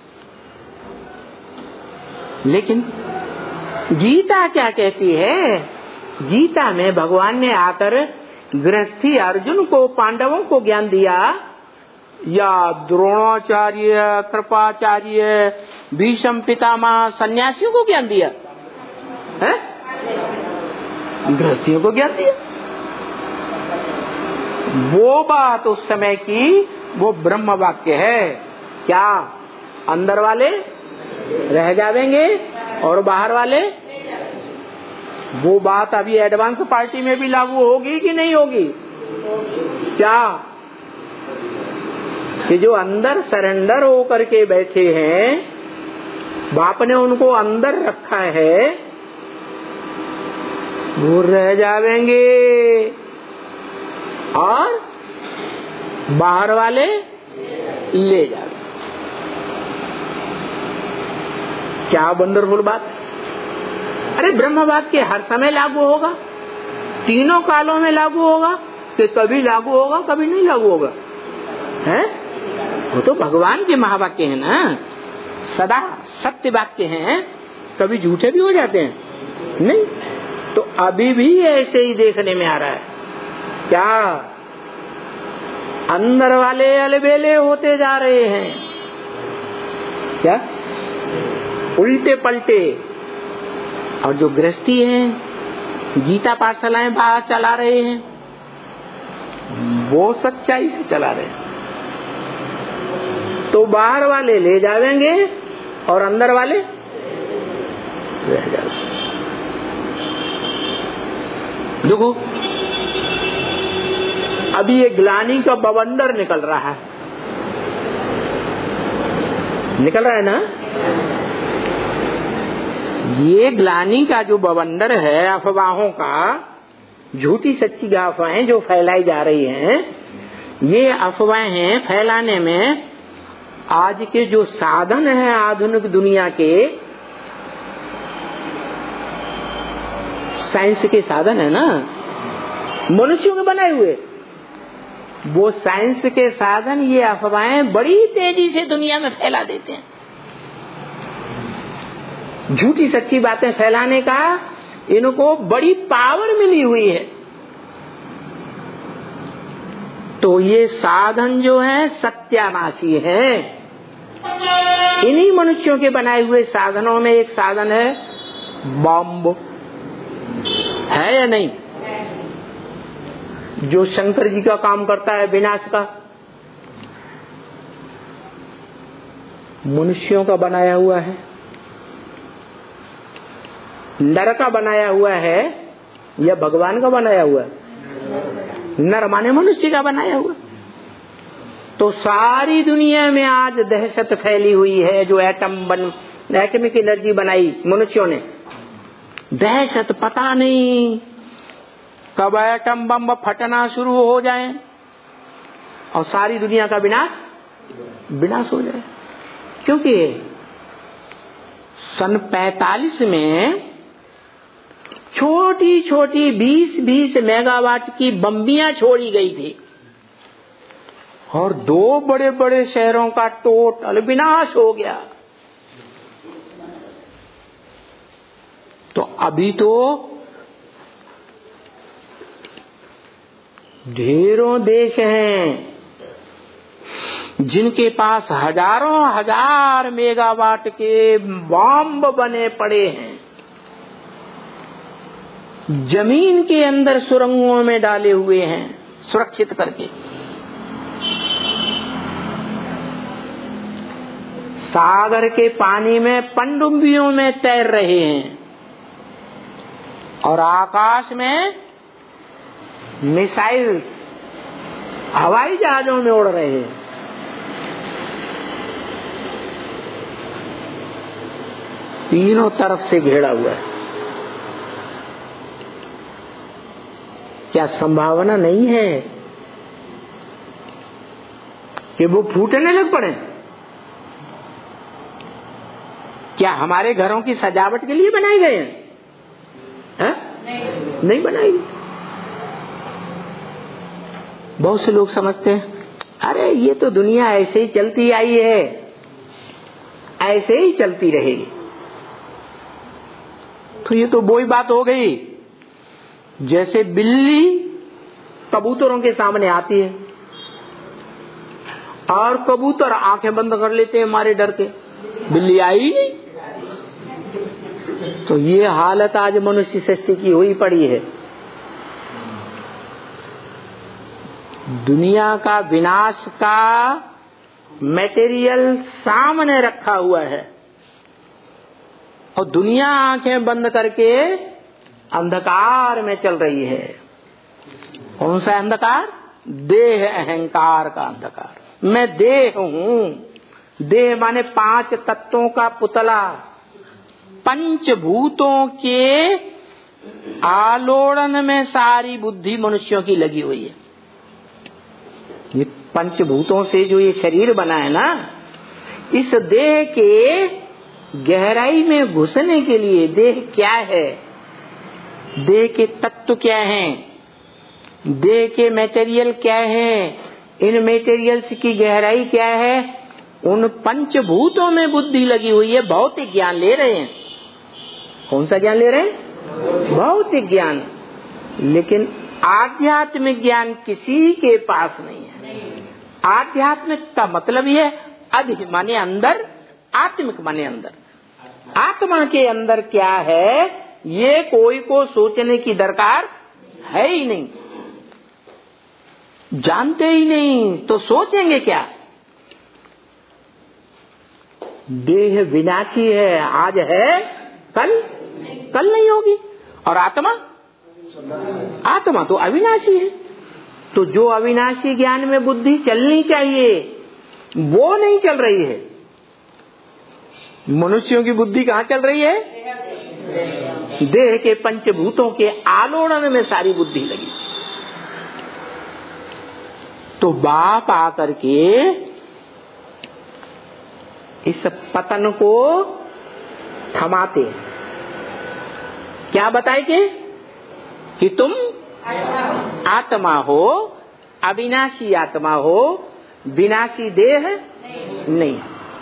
लेकिन गीता क्या कहती है? गीता में भगवान ने आकर गृहस्थी अर्जुन को, पांडवों को ज्ञान दिया या द्रोणाचार्य, कृपाचार्य, भीष्म पितामह सन्यासियों को ज्ञान दिया है? गृहस्थियों को ज्ञान दिया। वो बात उस समय की वो ब्रह्म वाक्य है। क्या अंदर वाले रह जावेंगे और बाहर वाले? वो बात अभी एडवांस पार्टी में भी लागू होगी कि नहीं होगी? क्या कि जो अंदर सरेंडर होकर के बैठे हैं, बाप ने उनको अंदर रखा है, वो रह जावेंगे और बाहर वाले ले जाएंगे। क्या वंडरफुल बात। अरे ब्रह्म बात के हर समय लागू होगा, तीनों कालों में लागू होगा, कि कभी लागू होगा कभी नहीं लागू होगा है? वो तो भगवान के महावाक्य है ना, सदा सत्य वाक्य हैं, कभी झूठे भी हो जाते हैं नहीं। तो अभी भी ऐसे ही देखने में आ रहा है। क्या अंदर वाले अलबेले होते जा रहे हैं, क्या उल्टे पलटे, और जो गृहस्थी हैं, गीता पाठशालाएं बाहर चला रहे हैं, वो सच्चाई से चला रहे हैं। तो बाहर वाले ले जाएंगे और अंदर वाले रह जाएंगे। देखो अभी ये ग्लानी का बवंडर निकल रहा है ना। ये ग्लानी का जो बवंडर है अफवाहों का, झूठी सच्ची अफवाहें जो फैलाई जा रही हैं, ये अफवाहें फैलाने में आज के जो साधन है आधुनिक दुनिया के, साइंस के साधन है ना, मनुष्यों के बनाए हुए, वो साइंस के साधन ये अफवाहें बड़ी तेजी से दुनिया में फैला देते हैं। झूठी सच्ची बातें फैलाने का इनको बड़ी पावर मिली हुई है। तो ये साधन जो है सत्यानाशी है। इन्हीं मनुष्यों के बनाए हुए साधनों में एक साधन है बॉम्ब, है या नहीं? जो शंकर जी का काम करता है विनाश का, मनुष्यों का बनाया हुआ है। नर का बनाया हुआ है या भगवान का बनाया हुआ है? नर माने मनुष्य का बनाया हुआ। तो सारी दुनिया में आज दहशत फैली हुई है। जो एटमिक एनर्जी बनाई मनुष्यों ने, दहशत, पता नहीं कब एटम बम फटना शुरू हो जाए और सारी दुनिया का विनाश हो जाए। क्योंकि सन 45 में छोटी छोटी 20-20 मेगावाट की बम्बियां छोड़ी गई थी और 2 बड़े बड़े शहरों का टोटल विनाश हो गया। तो अभी तो ढेरों देश हैं जिनके पास हजारों हजार मेगावाट के बॉम्ब बने पड़े हैं, जमीन के अंदर सुरंगों में डाले हुए हैं सुरक्षित करके। सागर के पानी में पनडुब्बियों में तैर रहे हैं और आकाश में मिसाइल्स हवाई जहाजों में उड़ रहे हैं। तीनों तरफ से घेरा हुआ है। क्या संभावना नहीं है कि वो फूटने लग पड़े? क्या हमारे घरों की सजावट के लिए बनाए गए हैं? नहीं बनाई। बहुत से लोग समझते हैं अरे ये तो दुनिया ऐसे ही चलती आई है, ऐसे ही चलती रहेगी। तो ये तो वही बात हो गई जैसे बिल्ली कबूतरों के सामने आती है और कबूतर आंखें बंद कर लेते हैं हमारे डर के, बिल्ली आई ही नहीं। तो ये हालत आज मनुष्य सृष्टि की हुई पड़ी है। दुनिया का विनाश का मटेरियल सामने रखा हुआ है और दुनिया आंखें बंद करके अंधकार में चल रही है। कौन सा अंधकार? देह अहंकार का अंधकार। मैं देह हूँ। देह माने 5 तत्वों का पुतला, पंचभूतों के आलोड़न में सारी बुद्धि मनुष्यों की लगी हुई है। ये पंचभूतों से जो ये शरीर बना है ना, इस देह के गहराई में घुसने के लिए देह क्या है, देह के तत्व क्या हैं, देह के मटेरियल क्या है, इन मटेरियल्स की गहराई क्या है, उन पंचभूतों में बुद्धि लगी हुई है। भौतिक ज्ञान ले रहे हैं। कौन सा ज्ञान ले रहे हैं? भौतिक ज्ञान। लेकिन आध्यात्मिक ज्ञान किसी के पास नहीं है। आध्यात्मिक का मतलब ये अधि माने अंदर, आत्मिक माने अंदर। आत्मा के अंदर क्या है ये कोई को सोचने की दरकार है ही नहीं, जानते ही नहीं तो सोचेंगे क्या? देह विनाशी है, आज है कल नहीं होगी। और आत्मा तो अविनाशी है। तो जो अविनाशी ज्ञान में बुद्धि चलनी चाहिए वो नहीं चल रही है। मनुष्यों की बुद्धि कहाँ चल रही है? देह के पंचभूतों के आलोड़न में सारी बुद्धि लगी। तो बाप आकर के इस पतन को थमाते, क्या बताए कि तुम आत्मा हो, अविनाशी आत्मा हो, विनाशी देह नहीं।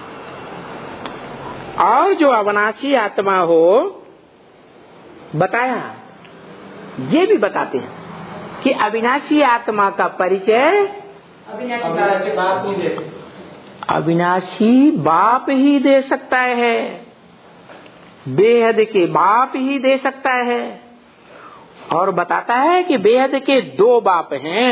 और जो अविनाशी आत्मा हो बताया, ये भी बताते हैं कि अविनाशी आत्मा का परिचय अविनाशी बाप नहीं दे, अविनाशी बाप ही दे सकता है, बेहद के बाप ही दे सकता है। और बताता है कि बेहद के दो बाप हैं,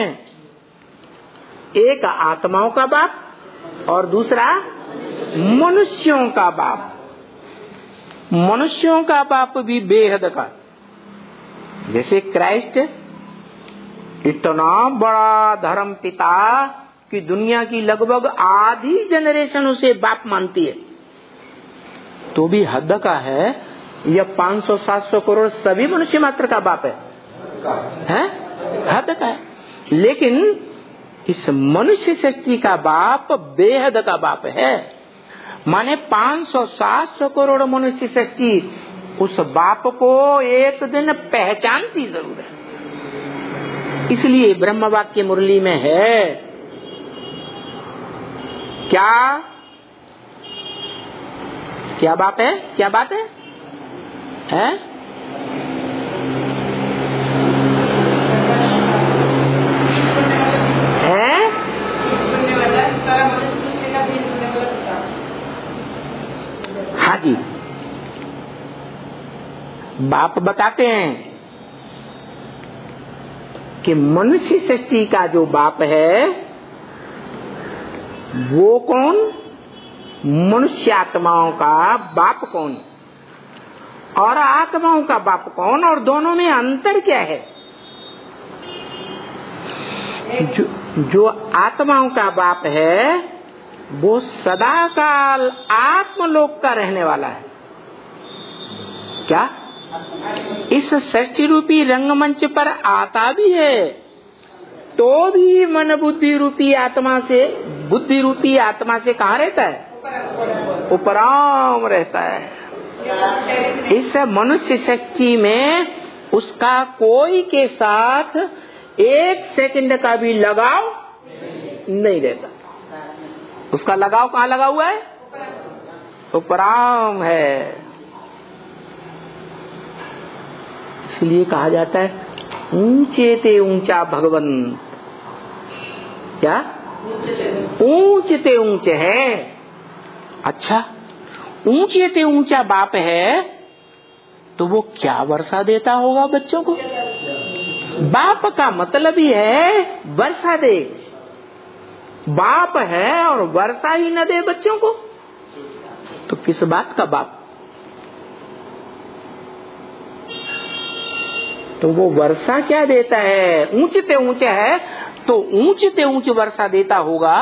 एक आत्माओं का बाप और दूसरा मनुष्यों का बाप। मनुष्यों का बाप भी बेहद का, जैसे क्राइस्ट इतना बड़ा धर्म पिता कि दुनिया की लगभग आधी जनरेशन उसे बाप मानती है, तो भी हद का है। यह 500-700 करोड़ सभी मनुष्य मात्र का बाप है? हद का है। लेकिन इस मनुष्य सृष्टि का बाप बेहद का बाप है, माने 500-700 करोड़ मनुष्य सृष्टि उस बाप को एक दिन पहचानती जरूर है। इसलिए ब्रह्म वाक्य मुरली में है क्या, क्या बात है, क्या बात है, हैं? हैं? हाँ जी, बाप बताते हैं कि मनुष्य सृष्टि का जो बाप है वो कौन? मनुष्य आत्माओं का बाप कौन और आत्माओं का बाप कौन, और दोनों में अंतर क्या है? जो आत्माओं का बाप है वो सदा काल आत्मलोक का रहने वाला है। क्या? इस सृष्टि रूपी रंगमंच पर आता भी है तो भी मन बुद्धि रूपी आत्मा से कहाँ रहता है? उपराम रहता है। इस मनुष्य शक्ति में उसका कोई के साथ एक सेकंड का भी लगाव नहीं रहता। उसका लगाव कहाँ लगा हुआ है? उपराम है। इसलिए कहा जाता है ऊंचे ते ऊंचा भगवंत। क्या? ऊंचे ते ऊंचे है। अच्छा, ऊंचे ते ऊंचा बाप है तो वो क्या वर्षा देता होगा बच्चों को? बाप का मतलब ही है वर्षा दे। बाप है और वर्षा ही न दे बच्चों को तो किस बात का बाप? तो वो वर्षा क्या देता है? ऊंचे ते ऊंचे है तो ऊंचे ते ऊंचे वर्षा देता होगा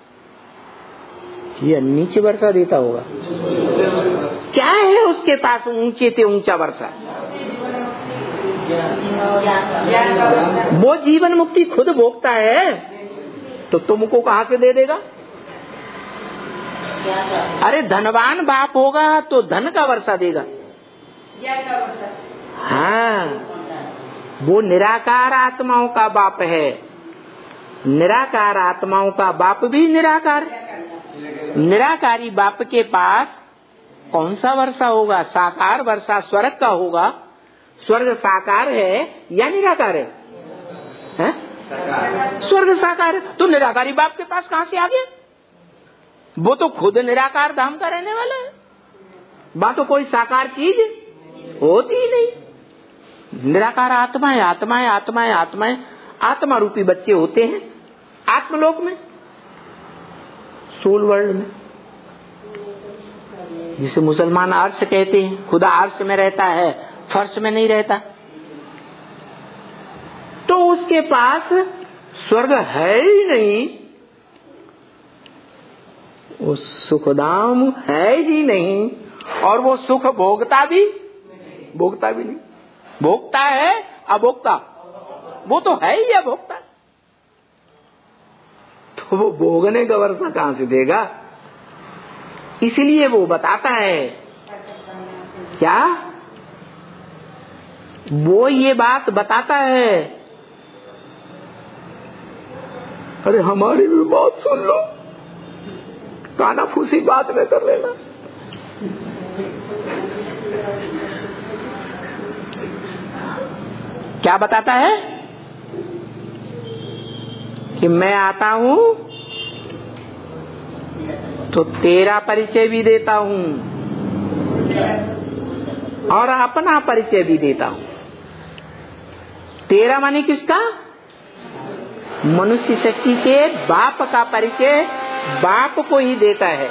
या नीचे वर्षा देता होगा? क्या है उसके पास ऊंचे ते ऊंचा वर्षा? वो जीवन मुक्ति खुद भोगता है तो तुमको कहाँ से दे देगा? अरे धनवान बाप होगा तो धन का वर्षा देगा। हाँ, वो निराकार आत्माओं का बाप है। निराकार आत्माओं का बाप भी निराकार। निराकारी बाप के पास कौन सा वर्षा होगा? साकार वर्षा स्वर्ग का होगा। स्वर्ग साकार है या निराकार है? स्वर्ग साकार है तो निराकारी बाप के पास कहाँ से आ गया? वो तो खुद निराकार धाम का रहने वाला है। बात तो कोई साकार चीज होती ही नहीं। निराकार आत्माएं आत्माएं आत्माएं आत्माएं आत्मा रूपी बच्चे होते हैं आत्मलोक में, सोल वर्ल्ड में, जिसे मुसलमान अर्श कहते हैं। खुदा अर्श में रहता है, फर्श में नहीं रहता। तो उसके पास स्वर्ग है ही नहीं, वो सुखधाम है ही नहीं, और वो सुख भोगता भी नहीं। भोगता है अभोक्ता, वो तो है ही अभोक्ता। तो वो भोगने का वर्षा कहां से देगा? इसलिए वो बताता है क्या? वो ये बात बताता है, अरे हमारी भी बात सुन लो, काना फूसी बात न कर लेना। क्या बताता है कि कि मैं आता हूं तो तेरा परिचय भी देता हूं और अपना परिचय भी देता हूं। तेरा माने किसका? मनुष्य शक्ति के बाप का परिचय बाप को ही देता है,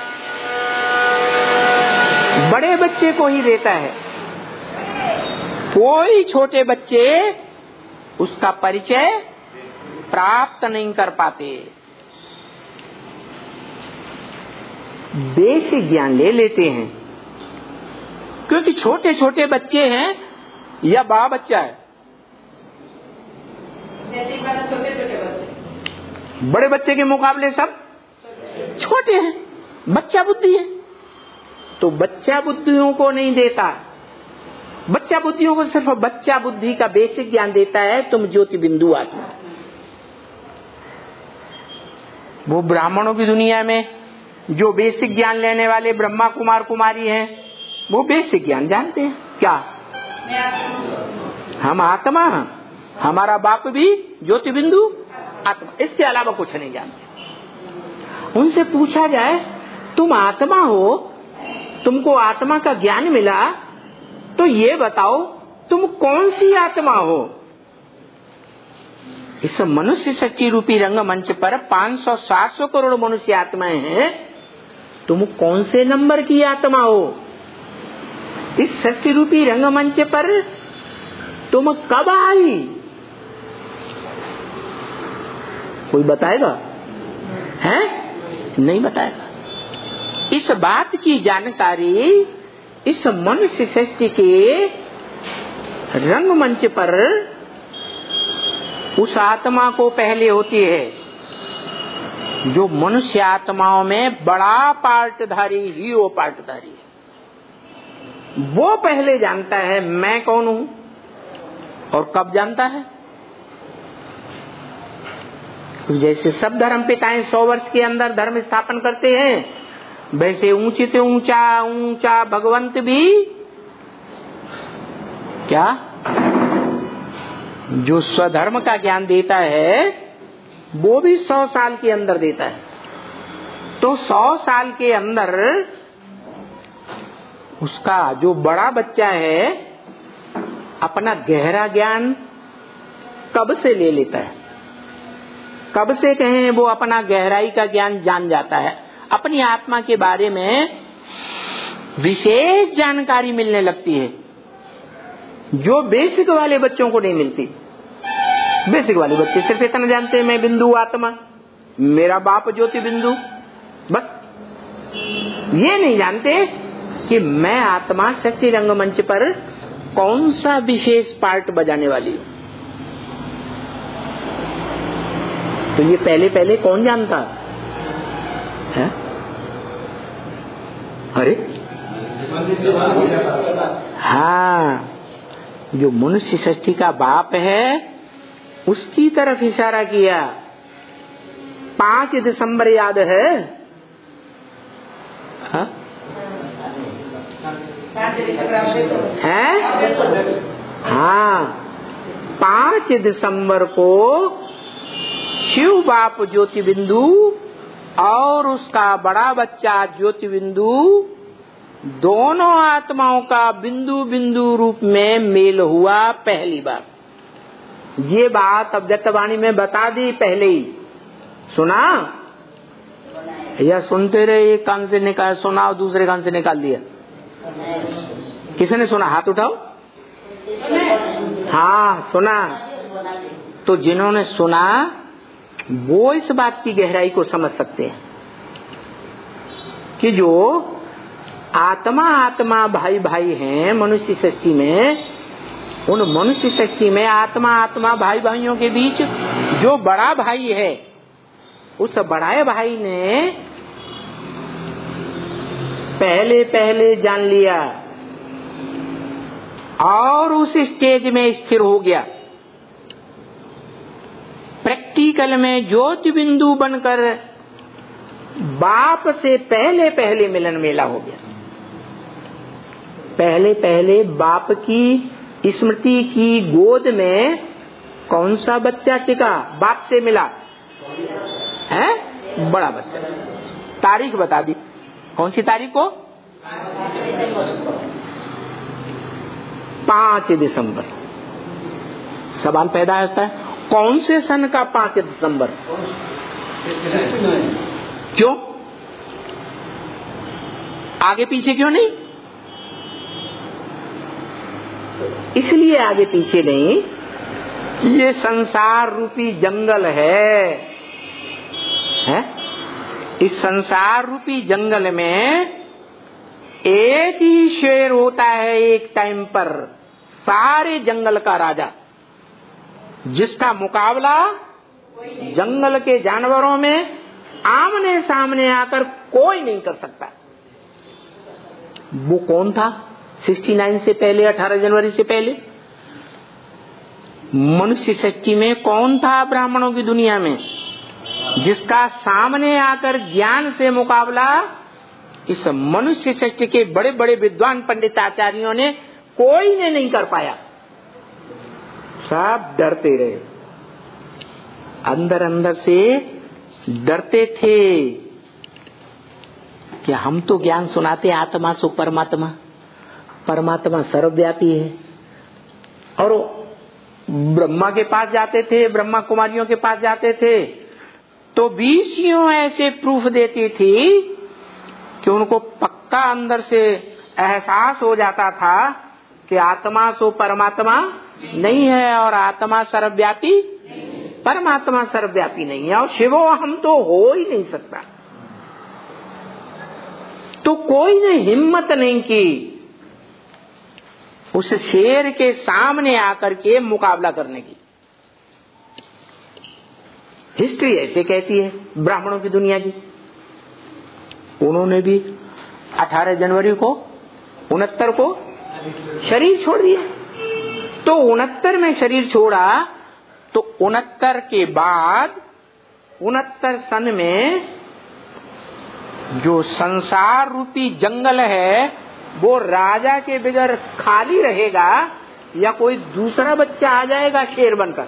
बड़े बच्चे को ही देता है। कोई छोटे बच्चे उसका परिचय प्राप्त नहीं कर पाते। बेसिक ज्ञान ले लेते हैं क्योंकि छोटे छोटे बच्चे हैं या बड़ा बच्चा है। छोटे छोटे बच्चे बड़े बच्चे के मुकाबले सब छोटे हैं, बच्चा बुद्धि है। तो बच्चा बुद्धियों को नहीं देता, बच्चा बुद्धियों को सिर्फ बच्चा बुद्धि का बेसिक ज्ञान देता है, तुम ज्योति बिंदु आत्मा। वो ब्राह्मणों की दुनिया में जो बेसिक ज्ञान लेने वाले ब्रह्मा कुमार कुमारी हैं, वो बेसिक ज्ञान जानते हैं क्या? हम आत्मा, हमारा बाप भी ज्योति बिंदु आत्मा, इसके अलावा कुछ नहीं जानते। उनसे पूछा जाए तुम आत्मा हो, तुमको आत्मा का ज्ञान मिला, तो ये बताओ तुम कौन सी आत्मा हो? इस मनुष्य सच्ची रूपी रंगमंच पर 500-700 करोड़ मनुष्य आत्माएं हैं, तुम कौन से नंबर की आत्मा हो? इस सच्ची रूपी रंगमंच पर तुम कब आई? कोई बताएगा? है? नहीं बताएगा। इस बात की जानकारी इस मनुष्य सृष्टि के रंगमंच पर उस आत्मा को पहले होती है जो मनुष्य आत्माओं में बड़ा पार्टधारी, हीरो पार्टधारी है। वो पहले जानता है मैं कौन हूं। और कब जानता है? जैसे सब धर्म पिताएं 100 वर्ष के अंदर धर्म स्थापन करते हैं, वैसे ऊंचे से ऊंचा ऊंचा भगवंत भी क्या जो स्वधर्म का ज्ञान देता है वो भी 100 साल के अंदर देता है। तो 100 साल के अंदर उसका जो बड़ा बच्चा है अपना गहरा ज्ञान कब से ले लेता है? कब से कहें वो अपना गहराई का ज्ञान जान जाता है, अपनी आत्मा के बारे में विशेष जानकारी मिलने लगती है जो बेसिक वाले बच्चों को नहीं मिलती। बेसिक वाले बच्चे सिर्फ इतना जानते हैं मैं बिंदु आत्मा, मेरा बाप ज्योति बिंदु, बस। ये नहीं जानते कि मैं आत्मा सच्ची रंगमंच पर कौन सा विशेष पार्ट बजाने वाली हूं। तो ये पहले पहले कौन जानता है? अरे हाँ, जो मनुष्य सृष्टि का बाप है उसकी तरफ इशारा किया। 5 दिसंबर याद है? हाँ? हाँ, 5 दिसंबर को शिव बाप ज्योति बिंदु और उसका बड़ा बच्चा ज्योति बिंदु दोनों आत्माओं का बिंदु बिंदु रूप में मेल हुआ पहली बार। ये बात अव्यक्तवाणी में बता दी पहले ही। सुना या सुनते रहे? एक कान से निकाल सुना और दूसरे कान से निकाल दिया। किसने सुना? हाथ उठाओ। हाँ सुना। तो जिन्होंने सुना वो इस बात की गहराई को समझ सकते हैं कि जो आत्मा आत्मा भाई भाई हैं मनुष्य सृष्टि में, उन मनुष्य सृष्टि में आत्मा आत्मा भाई भाइयों के बीच जो बड़ा भाई है, उस बड़े भाई ने पहले पहले जान लिया और उस स्टेज में स्थिर हो गया। प्रैक्टिकल में ज्योति बिंदु बनकर बाप से पहले पहले मिलन मेला हो गया। पहले पहले बाप की स्मृति की गोद में कौन सा बच्चा टिका? बाप से मिला है बड़ा बच्चा। तारीख बता दी, कौन सी तारीख को? 5 दिसंबर। सवाल पैदा होता है, कौन से सन का 5 दिसंबर? क्यों? आगे पीछे क्यों नहीं? इसलिए आगे पीछे नहीं, ये संसार रूपी जंगल है? इस संसार रूपी जंगल में एक ही शेर होता है एक टाइम पर, सारे जंगल का राजा, जिसका मुकाबला जंगल के जानवरों में आमने सामने आकर कोई नहीं कर सकता। वो कौन था 69 से पहले, 18 जनवरी से पहले? मनुष्य सृष्टि में कौन था ब्राह्मणों की दुनिया में, जिसका सामने आकर ज्ञान से मुकाबला इस मनुष्य सृष्टि के बड़े बड़े विद्वान पंडित आचार्यों ने कोई ने नहीं कर पाया? सब डरते रहे, अंदर अंदर से डरते थे कि हम तो ज्ञान सुनाते आत्मा सो परमात्मा, परमात्मा सर्वव्यापी है। और ब्रह्मा के पास जाते थे, ब्रह्मा कुमारियों के पास जाते थे, तो 20 ऐसे प्रूफ देती थी कि उनको पक्का अंदर से एहसास हो जाता था कि आत्मा सो परमात्मा नहीं है, और आत्मा सर्वव्यापी, परमात्मा सर्वव्यापी नहीं है, और शिवो हम तो हो ही नहीं सकता। तो कोई ने हिम्मत नहीं की उस शेर के सामने आकर के मुकाबला करने की। हिस्ट्री ऐसे कहती है ब्राह्मणों की दुनिया की। उन्होंने भी 18 जनवरी को 69 को शरीर छोड़ दिया। तो 69 में शरीर छोड़ा, तो 69 के बाद 69 सन में जो संसार रूपी जंगल है वो राजा के बगैर खाली रहेगा, या कोई दूसरा बच्चा आ जाएगा शेर बनकर?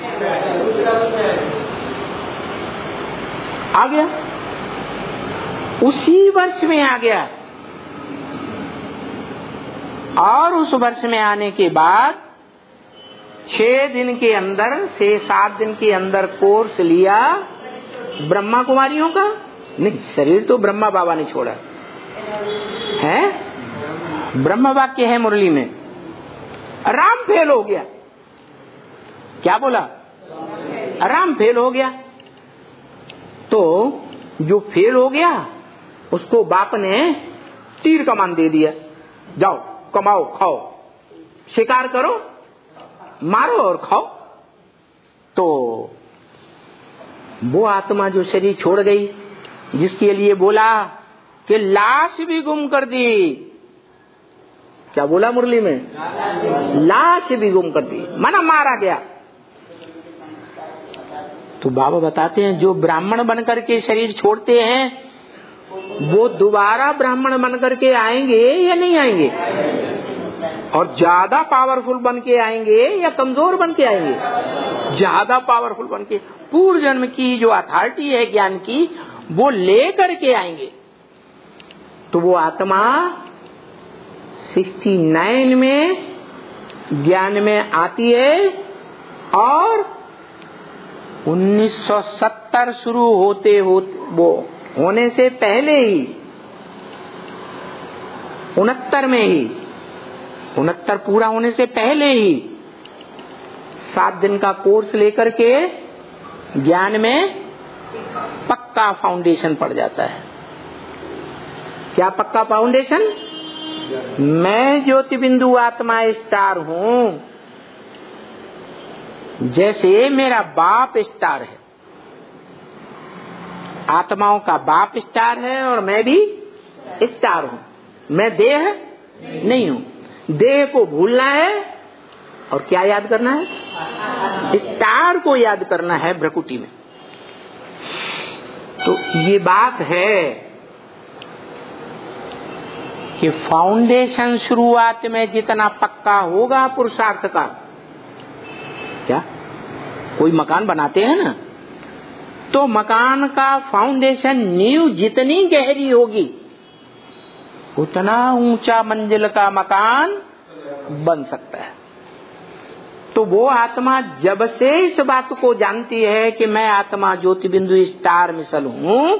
आ गया, उसी वर्ष में आ गया। और उस वर्ष में आने के बाद 6 दिन के अंदर, 6-7 दिन के अंदर कोर्स लिया ब्रह्मा कुमारियों का। नहीं, शरीर तो ब्रह्मा बाबा ने छोड़ा है, ब्रह्म वाक्य है मुरली में। राम फेल हो गया। क्या बोला? राम फेल हो गया। तो जो फेल हो गया उसको बाप ने तीर कमान दे दिया, जाओ कमाओ खाओ, शिकार करो, मारो और खाओ। तो वो आत्मा जो शरीर छोड़ गई, जिसके लिए बोला कि लाश भी गुम कर दी। क्या बोला मुरली में? लाश भी गुम कर दी, माना मारा गया। तो बाबा बताते हैं जो ब्राह्मण बनकर के शरीर छोड़ते हैं वो दोबारा ब्राह्मण बनकर के आएंगे या नहीं आएंगे? और ज्यादा पावरफुल बन के आएंगे या कमजोर बन के आएंगे? ज्यादा पावरफुल बन के, पूर्व जन्म की जो अथॉरिटी है ज्ञान की वो लेकर के आएंगे। तो वो आत्मा 69 में ज्ञान में आती है, और 1970 शुरू होते वो होने से पहले ही 69 में ही, 69 पूरा होने से पहले ही 7 दिन का कोर्स लेकर के ज्ञान में पक्का फाउंडेशन पड़ जाता है। क्या पक्का फाउंडेशन? मैं ज्योति बिंदु आत्मा स्टार हूं, जैसे मेरा बाप स्टार है। आत्माओं का बाप स्टार है और मैं भी स्टार हूं। मैं देह नहीं हूं। देह को भूलना है और क्या याद करना है? स्टार को याद करना है भ्रकुटी में। तो ये बात है कि फाउंडेशन शुरुआत में जितना पक्का होगा पुरुषार्थ का, क्या कोई मकान बनाते हैं ना, तो मकान का फाउंडेशन, नींव जितनी गहरी होगी उतना ऊंचा मंजिल का मकान बन सकता है। तो वो आत्मा जब से इस बात को जानती है कि मैं आत्मा ज्योति बिंदु स्टार मिसल हूं,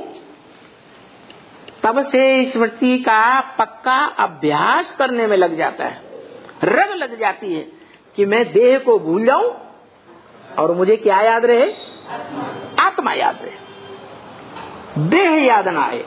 तब से स्मृति का पक्का अभ्यास करने में लग जाता है। रग लग जाती है कि मैं देह को भूल जाऊं और मुझे क्या याद रहे? आत्मा याद रहे, देह याद ना आए।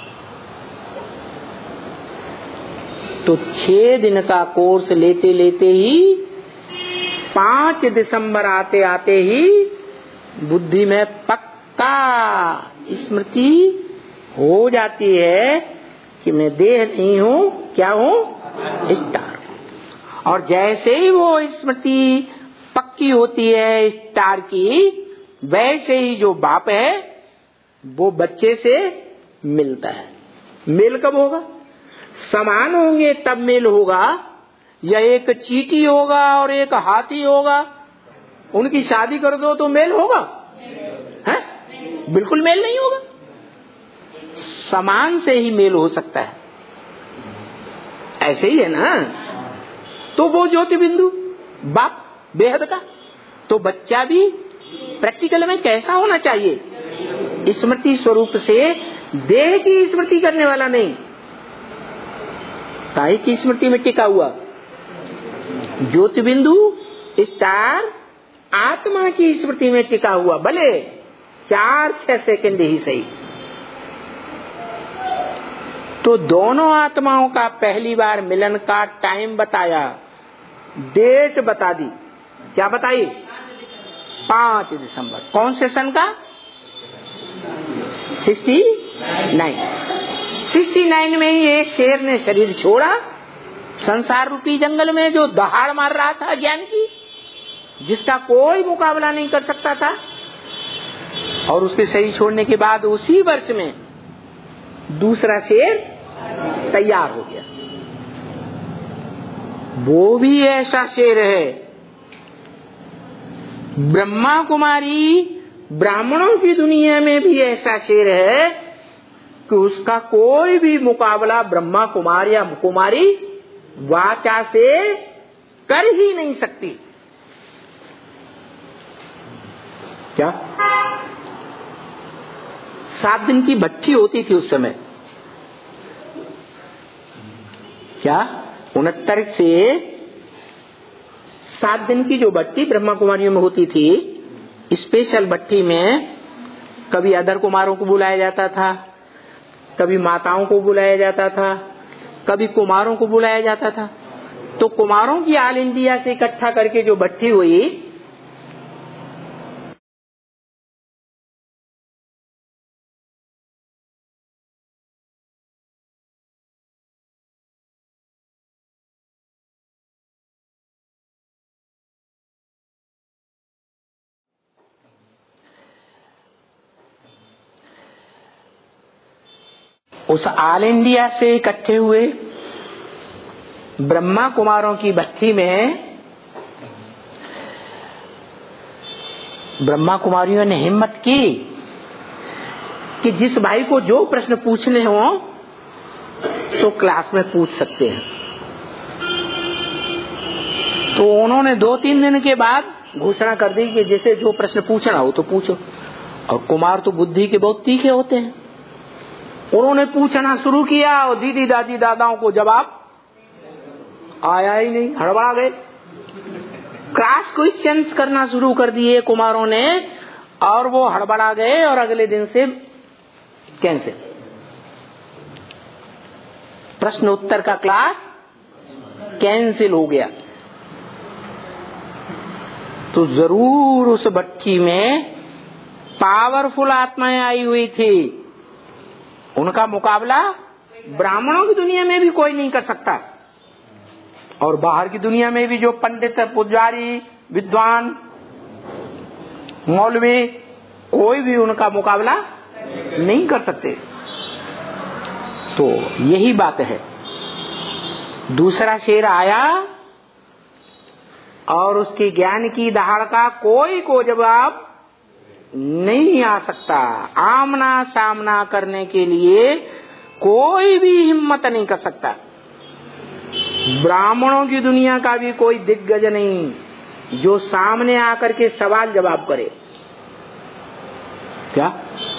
तो 6 दिन का कोर्स लेते लेते ही 5 दिसंबर आते आते ही बुद्धि में पक्का स्मृति हो जाती है कि मैं देह नहीं हूं, क्या हूं? स्टार। और जैसे ही वो स्मृति पक्की होती है स्टार की, वैसे ही जो बाप है वो बच्चे से मिलता है। मेल कब होगा? समान होंगे तब मेल होगा, या एक चींटी होगा और एक हाथी होगा, उनकी शादी कर दो तो मेल होगा? है? बिल्कुल मेल नहीं होगा। समान से ही मेल हो सकता है। ऐसे ही है ना। तो वो ज्योति बिंदु बाप बेहद का, तो बच्चा भी प्रैक्टिकल में कैसा होना चाहिए? स्मृति स्वरूप से, देह की स्मृति करने वाला नहीं, काहे की स्मृति में टिका हुआ ज्योति बिंदु स्टार आत्मा की स्मृति में टिका हुआ, भले 4-6 सेकंड ही सही। तो दोनों आत्माओं का पहली बार मिलन का टाइम बताया, डेट बता दी। क्या बताई? 5 दिसंबर। कौन से सन का? 69 में ही एक शेर ने शरीर छोड़ा संसार रूपी जंगल में, जो दहाड़ मार रहा था ज्ञान की, जिसका कोई मुकाबला नहीं कर सकता था। और उसके शरीर छोड़ने के बाद उसी वर्ष में दूसरा शेर तैयार हो गया। वो भी ऐसा शेर है। ब्रह्मा कुमारी, ब्राह्मणों की दुनिया में भी ऐसा शेर है कि उसका कोई भी मुकाबला ब्रह्मा कुमार या कुमारी वाचा से कर ही नहीं सकती। क्या 7 दिन की भट्ठी होती थी उस समय? क्या 69 से 7 दिन की जो भट्टी ब्रह्मा कुमारियों में होती थी, स्पेशल भट्टी में कभी अदर कुमारों को बुलाया जाता था, कभी माताओं को बुलाया जाता था, कभी कुमारों को बुलाया जाता था। तो कुमारों की ऑल इंडिया से इकट्ठा करके जो भट्टी हुई, उस ऑल इंडिया से इकट्ठे हुए ब्रह्मा कुमारों की भट्टी में ब्रह्मा कुमारियों ने हिम्मत की कि जिस भाई को जो प्रश्न पूछने हो तो क्लास में पूछ सकते हैं। तो उन्होंने 2-3 दिन के बाद घोषणा कर दी कि जिसे जो प्रश्न पूछना हो तो पूछो। और कुमार तो बुद्धि के बहुत तीखे होते हैं। उन्होंने पूछना शुरू किया और दीदी दादी दादाओं को जवाब आया ही नहीं, हड़बड़ा गए। क्रॉस क्वेश्चंस करना शुरू कर दिए कुमारों ने, और वो हड़बड़ा गए और अगले दिन से कैंसिल। प्रश्न उत्तर का क्लास कैंसिल हो गया। तो जरूर उस भट्टी में पावरफुल आत्माएं आई हुई थी, उनका मुकाबला ब्राह्मणों की दुनिया में भी कोई नहीं कर सकता। और बाहर की दुनिया में भी जो पंडित, पुजारी, विद्वान, मौलवी, कोई भी उनका मुकाबला नहीं कर सकते। तो यही बात है। दूसरा शेर आया और उसके ज्ञान की दहाड़ का कोई को जवाब नहीं आ सकता। आमना सामना करने के लिए कोई भी हिम्मत नहीं कर सकता। ब्राह्मणों की दुनिया का भी कोई दिग्गज नहीं जो सामने आकर के सवाल जवाब करे। क्या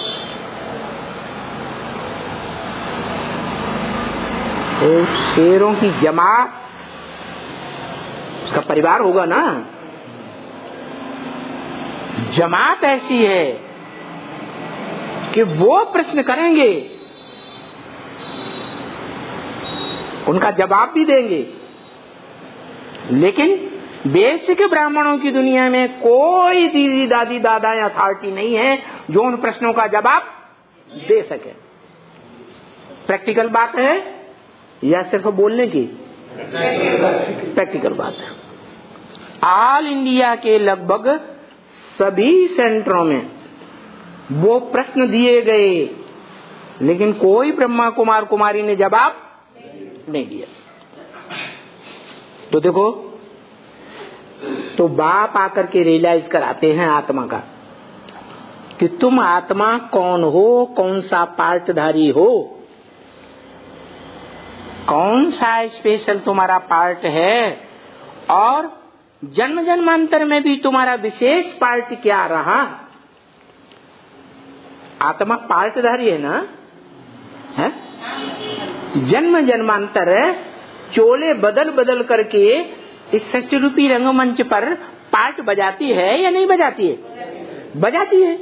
तो शेरों की जमात, उसका परिवार होगा ना, जमात ऐसी है कि वो प्रश्न करेंगे, उनका जवाब भी देंगे। लेकिन बेसिक ब्राह्मणों की दुनिया में कोई दीदी दादी दादा या अथॉरिटी नहीं है जो उन प्रश्नों का जवाब दे सके। प्रैक्टिकल बात है या सिर्फ बोलने की? प्रैक्टिकल बात है। ऑल इंडिया के लगभग सभी सेंटरों में वो प्रश्न दिए गए, लेकिन कोई ब्रह्मा कुमार कुमारी ने जवाब नहीं दिया। तो देखो, तो बाप आकर के रियलाइज कराते हैं आत्मा का कि तुम आत्मा कौन हो, कौन सा पार्टधारी हो, कौन सा स्पेशल तुम्हारा पार्ट है, और जन्म जन्मांतर में भी तुम्हारा विशेष पार्ट क्या रहा। आत्मा पार्टधारी है ना, है? जन्म जन्मांतर चोले बदल बदल करके इस सत्य रूपी रंगमंच पर पार्ट बजाती है या नहीं बजाती है? बजाती है।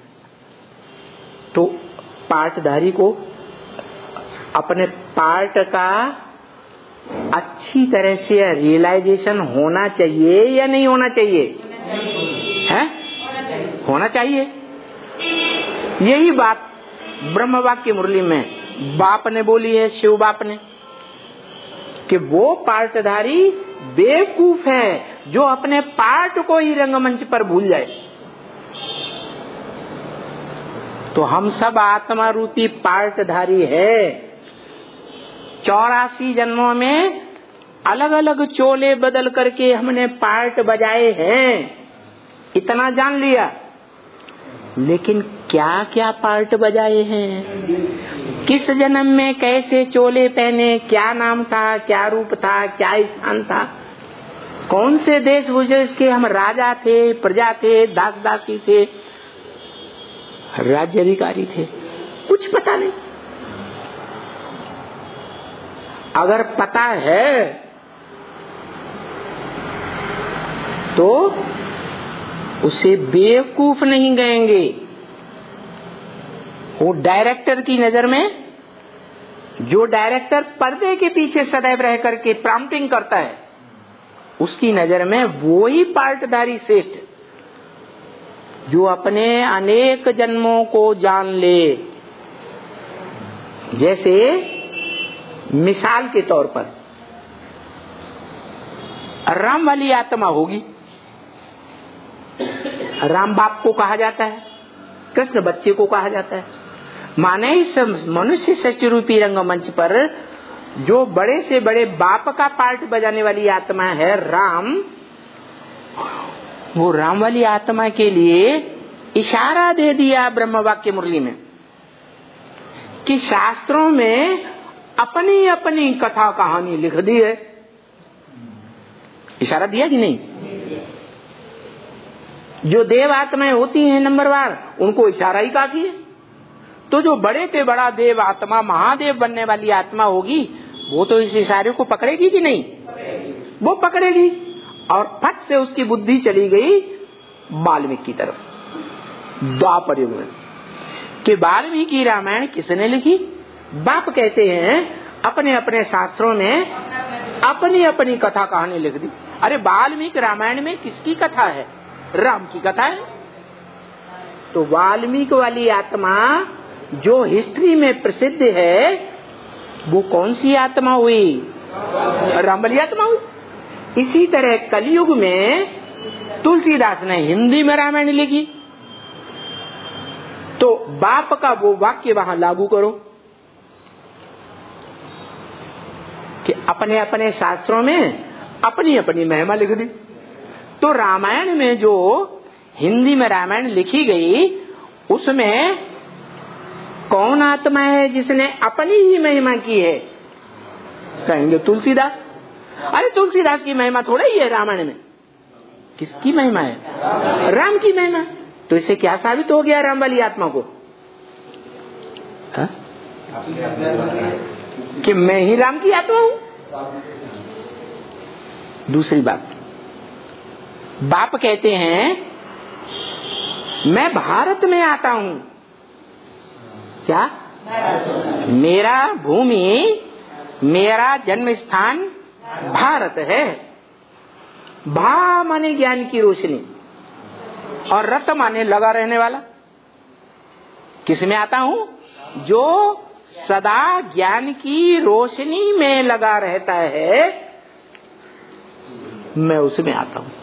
तो पार्टधारी को अपने पार्ट का अच्छी तरह से रियलाइजेशन होना चाहिए या नहीं होना चाहिए? है? होना चाहिए। यही बात ब्रह्म वाक्य मुरली में बाप ने बोली है, शिव बाप ने, कि वो पार्टधारी बेवकूफ है जो अपने पार्ट को ही रंगमंच पर भूल जाए। तो हम सब आत्मा रूपी पार्टधारी है। 84 जन्मों में अलग अलग चोले बदल करके हमने पार्ट बजाए हैं, इतना जान लिया। लेकिन क्या क्या पार्ट बजाए हैं, किस जन्म में कैसे चोले पहने, क्या नाम था, क्या रूप था, क्या स्थान था, कौन से देश विदेश के हम राजा थे, प्रजा थे, दास दासी थे, राज्य अधिकारी थे, कुछ पता नहीं। अगर पता है तो उसे बेवकूफ नहीं कहेंगे। वो डायरेक्टर की नजर में, जो डायरेक्टर पर्दे के पीछे सदैव रह करके प्रॉम्प्टिंग करता है, उसकी नजर में वो ही पार्टधारी श्रेष्ठ जो अपने अनेक जन्मों को जान ले। जैसे मिसाल के तौर पर राम वाली आत्मा होगी, राम बाप को कहा जाता है, कृष्ण बच्चे को कहा जाता है। माने इस मनुष्य सत्य रूपी रंगमंच पर जो बड़े से बड़े बाप का पार्ट बजाने वाली आत्मा है राम, वो राम वाली आत्मा के लिए इशारा दे दिया ब्रह्म वाक्य मुरली में कि शास्त्रों में अपनी अपनी कथा कहानी लिख दी है। इशारा दिया कि नहीं? जो देव आत्माएं होती हैं नंबरवार, उनको इशारा ही काफी है। तो जो बड़े से बड़ा देव आत्मा, महादेव बनने वाली आत्मा होगी, वो तो इस इशारे को पकड़ेगी कि नहीं? वो पकड़ेगी। और फट से उसकी बुद्धि चली गई वाल्मीकि की तरफ। द्वापर युग में कि वाल्मीकि रामायण किसने लिखी? बाप कहते हैं अपने अपने शास्त्रों में अपनी अपनी कथा कहानी लिख दी। अरे वाल्मीकि रामायण में किसकी कथा है? राम की कथा है। तो वाल्मीकि वाली आत्मा जो हिस्ट्री में प्रसिद्ध है, वो कौन सी आत्मा हुई? राम वाली आत्मा हुई। इसी तरह कलयुग में तुलसीदास ने हिंदी में रामायण लिखी, तो बाप का वो वाक्य वहां लागू करो कि अपने अपने शास्त्रों में अपनी अपनी महिमा लिख दी। तो रामायण में जो हिंदी में रामायण लिखी गई, उसमें कौन आत्मा है जिसने अपनी ही महिमा की है? कहेंगे तुलसीदास। अरे तुलसीदास की महिमा थोड़ा ही है रामायण में। किसकी महिमा है? राम की महिमा। तो इससे क्या साबित हो गया राम वाली आत्मा को? कि मैं ही राम की आत्मा हूं। दूसरी बात, बाप कहते हैं मैं भारत में आता हूं। क्या? मेरा भूमि, मेरा जन्म स्थान भारत है। भा माने ज्ञान की रोशनी और रत माने लगा रहने वाला। किस में आता हूं? जो सदा ज्ञान की रोशनी में लगा रहता है, मैं उसमें आता हूं।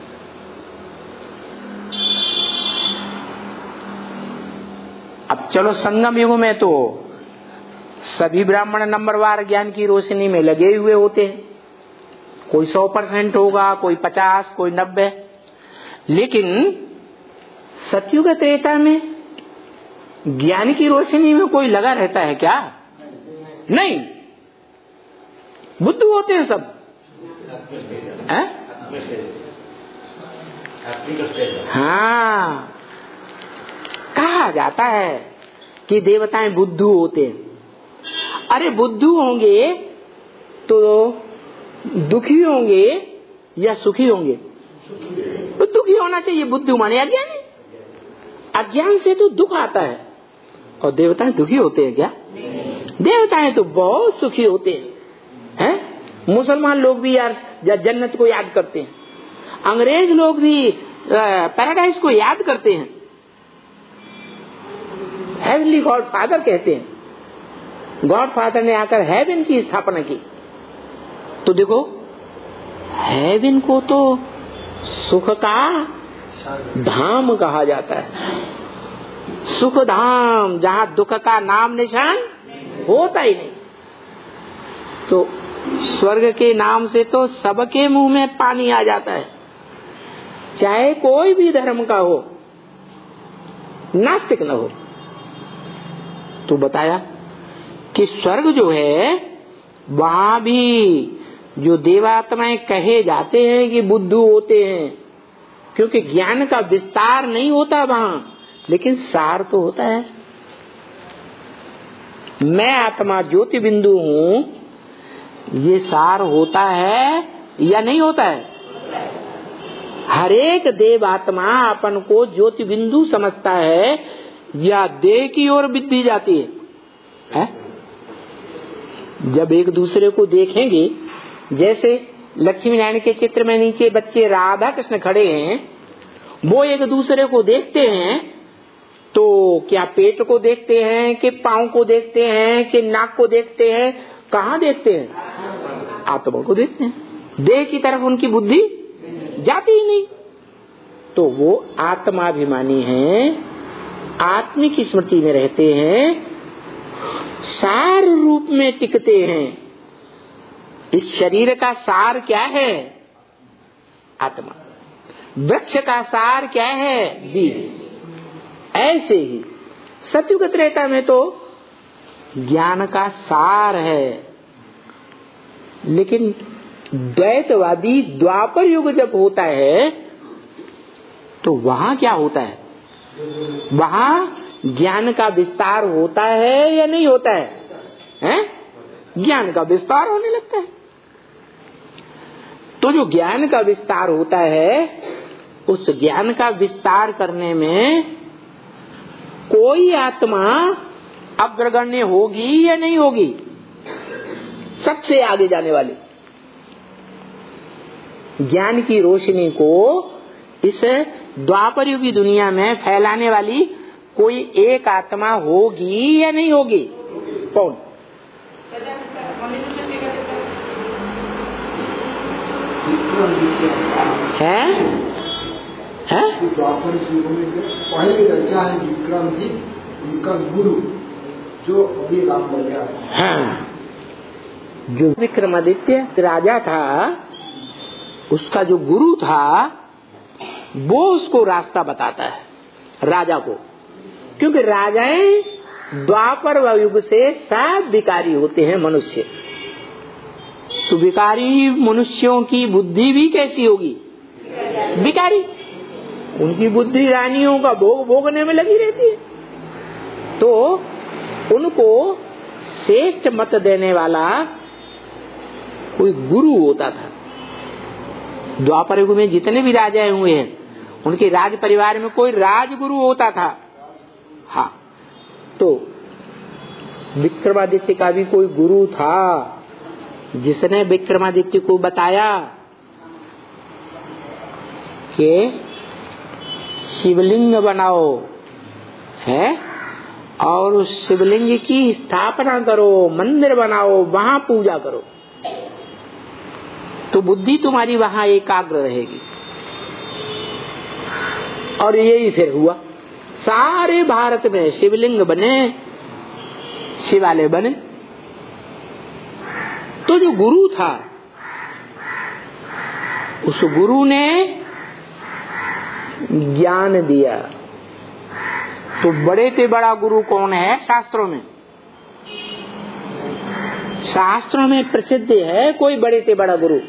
अब चलो संगम युग में तो सभी ब्राह्मण नंबरवार ज्ञान की रोशनी में लगे हुए होते हैं। कोई 100% होगा, कोई 50, कोई 90। लेकिन सतयुग त्रेता में ज्ञान की रोशनी में कोई लगा रहता है क्या? नहीं, बुद्धू होते हैं सब। हाँ, कहा जाता है कि देवताएं बुद्धू होते हैं। अरे बुद्धू होंगे तो दुखी होंगे या सुखी होंगे? तो दुखी होना चाहिए। बुद्धू माने अज्ञानी। अज्ञान से तो दुख आता है। और देवताएं दुखी होते हैं क्या? देवताएं तो बहुत सुखी होते हैं। मुसलमान लोग भी यार जन्नत को याद करते हैं, अंग्रेज लोग भी पैराडाइज को याद करते हैं, हेवनली गॉड फादर कहते हैं। गॉड फादर ने आकर हेवन की स्थापना की। तो देखो, हेवन को तो सुख का धाम कहा जाता है। सुख धाम, जहां दुख का नाम निशान होता ही नहीं। तो स्वर्ग के नाम से तो सबके मुंह में पानी आ जाता है, चाहे कोई भी धर्म का हो, नास्तिक न हो। तो बताया कि स्वर्ग जो है वहां भी जो देवात्माएं कहे जाते हैं कि बुद्धू होते हैं, क्योंकि ज्ञान का विस्तार नहीं होता वहां, लेकिन सार तो होता है। मैं आत्मा ज्योति बिंदु हूं, ये सार होता है या नहीं होता है? हर एक देव आत्मा अपन को ज्योति बिंदु समझता है या देह की ओर विद्धि जाती है? जब एक दूसरे को देखेंगे, जैसे लक्ष्मी नारायण के चित्र में नीचे बच्चे राधा कृष्ण खड़े हैं, वो एक दूसरे को देखते हैं तो क्या पेट को देखते हैं कि पांव को देखते हैं कि नाक को देखते हैं? कहाँ देखते हैं? आत्मा को देखते हैं। देह की तरफ उनकी बुद्धि जाती ही नहीं। तो वो आत्माभिमानी हैं, आत्मिक स्मृति में रहते हैं, सार रूप में टिकते हैं। इस शरीर का सार क्या है? आत्मा। वृक्ष का सार क्या है? बीज। ऐसे ही सतयुग त्रेता में तो ज्ञान का सार है, लेकिन द्वैतवादी द्वापर युग जब होता है तो वहां क्या होता है? वहां ज्ञान का विस्तार होता है या नहीं होता है? ज्ञान का विस्तार होने लगता है। तो जो ज्ञान का विस्तार होता है, उस ज्ञान का विस्तार करने में कोई आत्मा अग्रगण्य होगी या नहीं होगी? सबसे आगे जाने वाली। ज्ञान की रोशनी को इस द्वापर युग की दुनिया में फैलाने वाली कोई एक आत्मा होगी या नहीं होगी? कौन? है? द्वापर युग में से पहले रचा है विक्रम जी, उनका गुरु जो अभी राम बन गया। हाँ, जो विक्रमादित्य राजा था, उसका जो गुरु था वो उसको रास्ता बताता है राजा को, क्योंकि राजाएं द्वापर युग से सब विकारी होते हैं मनुष्य। तो विकारी मनुष्यों की बुद्धि भी कैसी होगी? विकारी। उनकी बुद्धि रानियों का भोग भोगने में लगी रहती है। तो उनको श्रेष्ठ मत देने वाला कोई गुरु होता था। द्वापर युग में जितने भी राजाएं हुए हैं उनके राज परिवार में कोई राजगुरु होता था। हाँ, तो विक्रमादित्य का भी कोई गुरु था जिसने विक्रमादित्य को बताया कि शिवलिंग बनाओ है और उस शिवलिंग की स्थापना करो, मंदिर बनाओ, वहां पूजा करो, तो बुद्धि तुम्हारी वहां एकाग्र रहेगी। और यही फिर हुआ, सारे भारत में शिवलिंग बने, शिवालय बने। तो जो गुरु था उस गुरु ने ज्ञान दिया। तो बड़े से बड़ा गुरु कौन है? शास्त्रों में, शास्त्रों में प्रसिद्ध है कोई बड़े से बड़ा गुरु।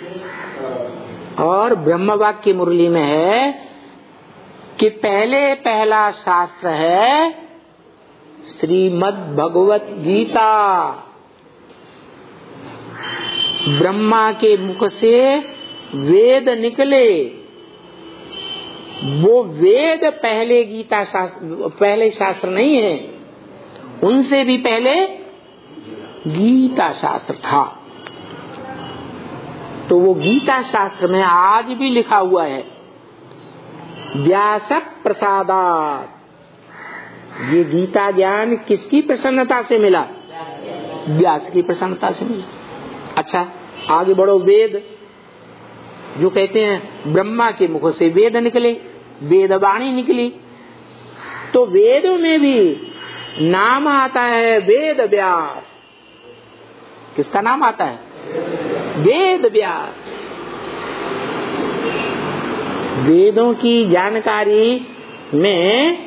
और ब्रह्मवाक्य मुरली में है कि पहला शास्त्र है श्रीमद् भगवत गीता। ब्रह्मा के मुख से वेद निकले, वो वेद पहले गीता शास्त्र, पहले शास्त्र नहीं है, उनसे भी पहले गीता शास्त्र था। तो वो गीता शास्त्र में आज भी लिखा हुआ है व्यास प्रसादात्। ये गीता ज्ञान किसकी प्रसन्नता से मिला? व्यास की प्रसन्नता से मिला। अच्छा, आगे बढ़ो। वेद जो कहते हैं ब्रह्मा के मुख से वेद निकले, वेदवाणी निकली, तो वेदों में भी नाम आता है वेद व्यास। किसका नाम आता है? वेद व्यास। वेदों की जानकारी में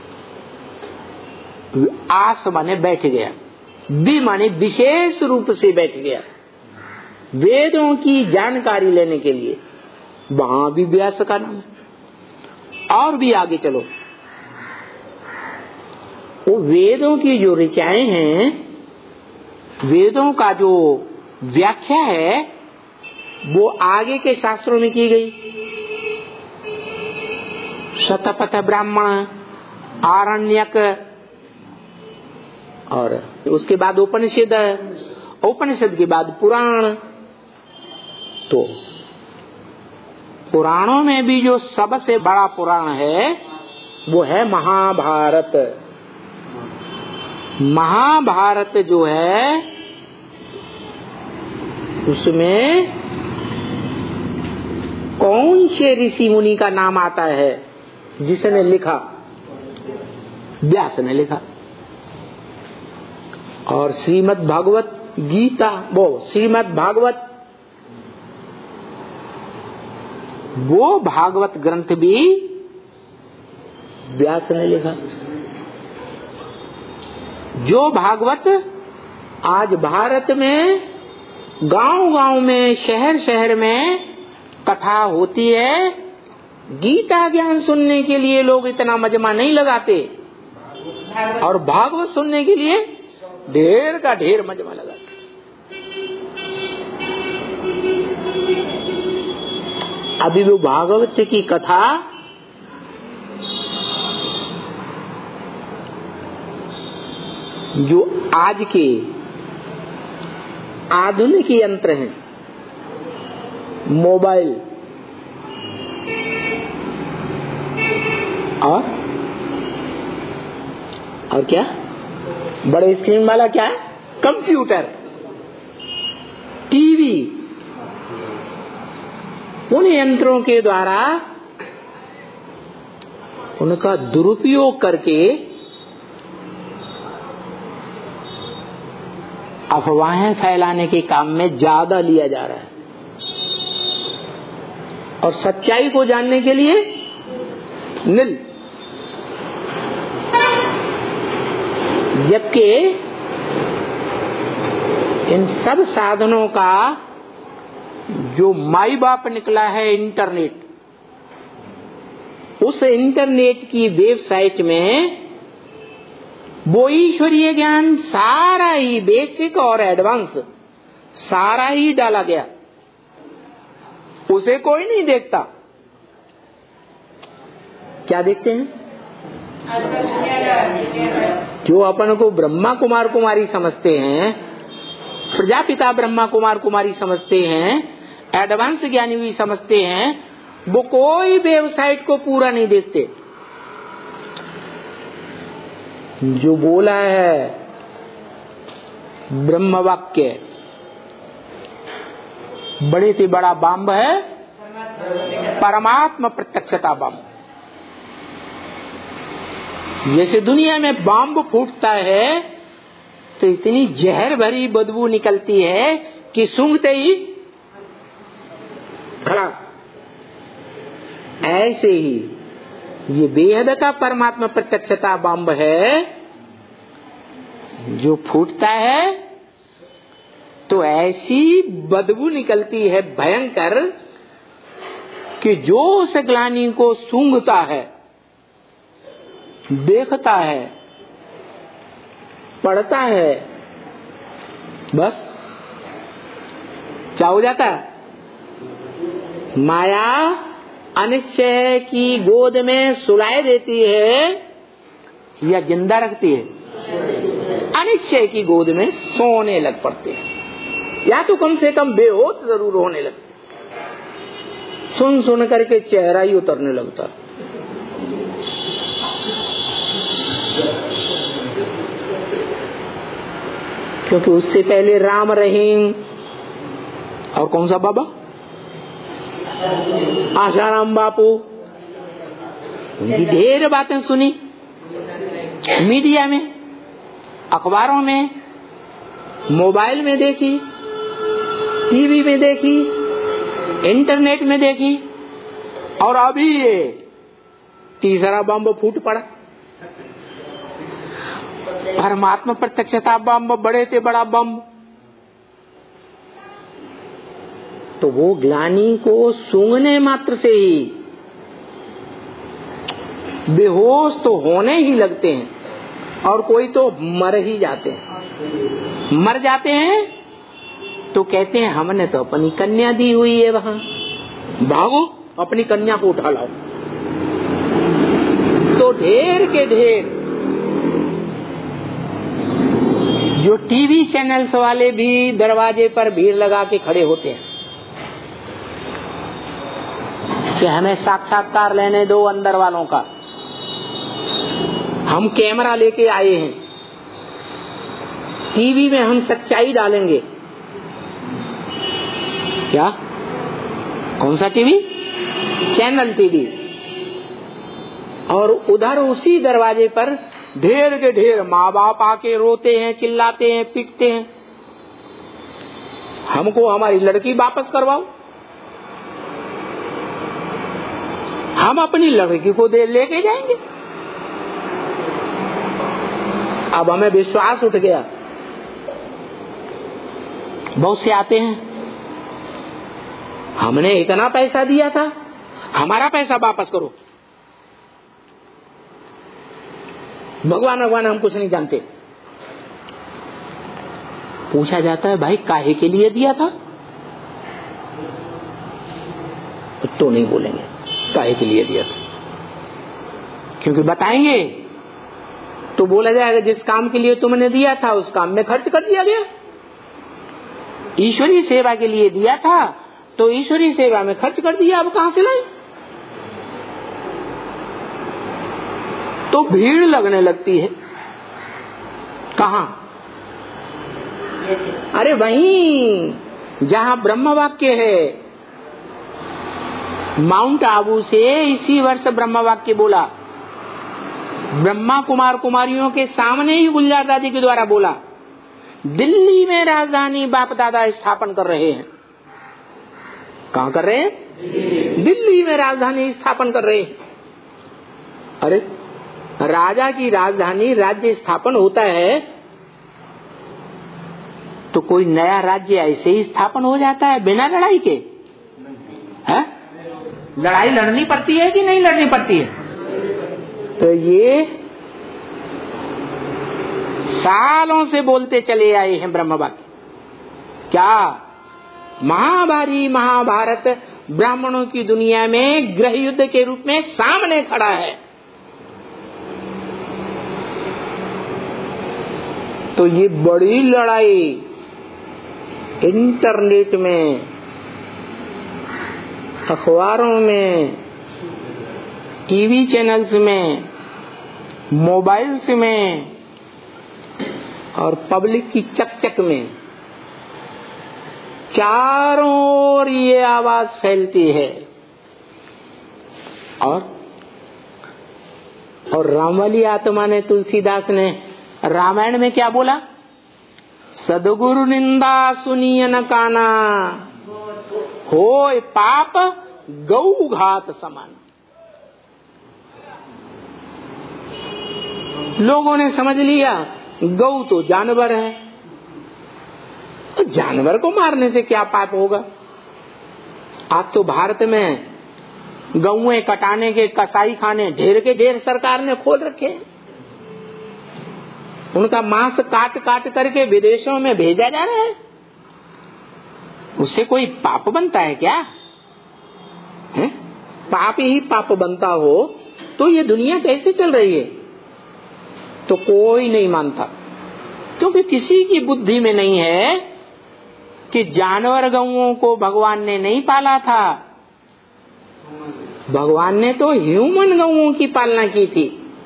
आस माने बैठ गया, बी माने विशेष रूप से बैठ गया। वेदों की जानकारी लेने के लिए वहां भी व्यास का नाम है। और भी आगे चलो, वो वेदों की जो ऋचाएं हैं, वेदों का जो व्याख्या है, वो आगे के शास्त्रों में की गई। शतपथ ब्राह्मण, आरण्यक, और उसके बाद उपनिषद, उपनिषद के बाद पुराण। तो पुराणों में भी जो सबसे बड़ा पुराण है वो है महाभारत। महाभारत जो है उसमें कौन से ऋषि मुनि का नाम आता है जिसने लिखा? व्यास ने लिखा। और श्रीमद् भागवत गीता, वो श्रीमद् भागवत, वो भागवत ग्रंथ भी व्यास ने लिखा। जो भागवत आज भारत में गांव-गांव में, शहर-शहर में कथा होती है, गीता ज्ञान सुनने के लिए लोग इतना मजमा नहीं लगाते, और भागवत सुनने के लिए ढेर का ढेर मजमा लगाते। अभी वो भागवत की कथा जो आज के आधुनिक यंत्र हैं, मोबाइल और क्या बड़े स्क्रीन वाला क्या है, कंप्यूटर, टीवी, उन यंत्रों के द्वारा उनका दुरुपयोग करके अफवाहें फैलाने के काम में ज्यादा लिया जा रहा है। और सच्चाई को जानने के लिए नील। जबकि इन सब साधनों का जो माई बाप निकला है इंटरनेट, उस इंटरनेट की वेबसाइट में वो ईश्वरीय ज्ञान सारा ही बेसिक और एडवांस सारा ही डाला गया। उसे कोई नहीं देखता। क्या देखते हैं? जो अपन को ब्रह्मा कुमार कुमारी समझते हैं, प्रजापिता ब्रह्मा कुमार कुमारी समझते हैं, एडवांस ज्ञानी भी समझते हैं, वो कोई वेबसाइट को पूरा नहीं देखते। जो बोला है ब्रह्म वाक्य बड़े से बड़ा बम है परमात्मा प्रत्यक्षता बम। जैसे दुनिया में बम फूटता है तो इतनी जहर भरी बदबू निकलती है कि सूंघते ही खलास। ऐसे ही ये बेहद का परमात्मा प्रत्यक्षता बम है, जो फूटता है तो ऐसी बदबू निकलती है भयंकर कि जो उस ग्लानि को सूंघता है, देखता है, पढ़ता है, बस क्या हो जाता है? माया अनिश्चय की गोद में सुलाए देती है या जिंदा रखती है? अनिश्चय की गोद में सोने लग पड़ते हैं, या तो कम से कम बेहोश जरूर होने लगते। सुन सुन करके चेहरा ही उतरने लगता। क्योंकि उससे पहले राम रहीम और कौन सा बाबा, आशाराम बापू, उनकी ढेर बातें सुनी मीडिया में, अखबारों में, मोबाइल में देखी, टीवी में देखी, इंटरनेट में देखी, और अभी ये तीसरा बम फूट पड़ा, परमात्मा प्रत्यक्षता बम, बड़े से बड़ा बम। तो वो ग्लानि को सूंघने मात्र से ही बेहोश तो होने ही लगते हैं, और कोई तो मर ही जाते हैं। मर जाते हैं तो कहते हैं हमने तो अपनी कन्या दी हुई है, वहां भागो अपनी कन्या को उठा लाओ। तो ढेर के ढेर जो टीवी चैनल्स वाले भी दरवाजे पर भीड़ लगा के खड़े होते हैं कि हमें साक्षात्कार लेने दो अंदर वालों का, हम कैमरा लेके आए हैं, टीवी में हम सच्चाई डालेंगे। क्या? कौन सा टीवी? Channel TV. और उधर उसी दरवाजे पर ढेर के ढेर माँ बाप आके रोते हैं, चिल्लाते हैं, पीटते हैं, हमको हमारी लड़की वापस करवाओ। हम अपनी लड़की को दे लेके जाएंगे। अब हमें विश्वास उठ गया। बहुत से आते हैं, हमने इतना पैसा दिया था, हमारा पैसा वापस करो। भगवान भगवान हम कुछ नहीं जानते। पूछा जाता है भाई काहे के लिए दिया था, तो नहीं बोलेंगे काहे के लिए दिया था, क्योंकि बताएंगे तो बोला जाएगा जिस काम के लिए तुमने दिया था उस काम में खर्च कर दिया गया। ईश्वरीय सेवा के लिए दिया था तो ईश्वरीय सेवा में खर्च कर दिया, अब कहां से लाए? तो भीड़ लगने लगती है। कहां? अरे वहीं जहां ब्रह्म वाक्य है। माउंट आबू से इसी वर्ष ब्रह्म वाक्य बोला, ब्रह्मा कुमार कुमारियों के सामने ही गुलजार दादी के द्वारा बोला। दिल्ली में राजधानी बाप दादा स्थापन कर रहे हैं। कहां कर रहे हैं? दिल्ली में राजधानी स्थापन कर रहे हैं। अरे राजा की राजधानी राज्य स्थापन होता है तो कोई नया राज्य ऐसे ही स्थापन हो जाता है बिना लड़ाई के? है? लड़ाई लड़नी पड़ती है कि नहीं लड़नी पड़ती है? तो ये सालों से बोलते चले आए हैं ब्रह्मवाक्य। क्या महाभारी महाभारत ब्राह्मणों की दुनिया में गृह युद्ध के रूप में सामने खड़ा है। तो ये बड़ी लड़ाई इंटरनेट में, अखबारों में, टीवी चैनल्स में, मोबाइल्स में और पब्लिक की चकचक में चारों ओर ये आवाज फैलती है। और रामवाली आत्मा ने, तुलसीदास ने रामायण में क्या बोला? सदगुरु निंदा सुनिय न काना, होय पाप गौ घात समान। लोगों ने समझ लिया गौ तो जानवर है, तो जानवर को मारने से क्या पाप होगा। आज तो भारत में गौएं कटाने के कसाई खाने ढेर के ढेर सरकार ने खोल रखे हैं। उनका मांस काट काट करके विदेशों में भेजा जा रहा है। उससे कोई पाप बनता है क्या? है? पाप ही पाप बनता हो तो ये दुनिया कैसे चल रही है? तो कोई नहीं मानता, क्योंकि किसी की बुद्धि में नहीं है कि जानवर गौओं को भगवान ने नहीं पाला था। भगवान ने तो ह्यूमन गौओं की पालना की थी।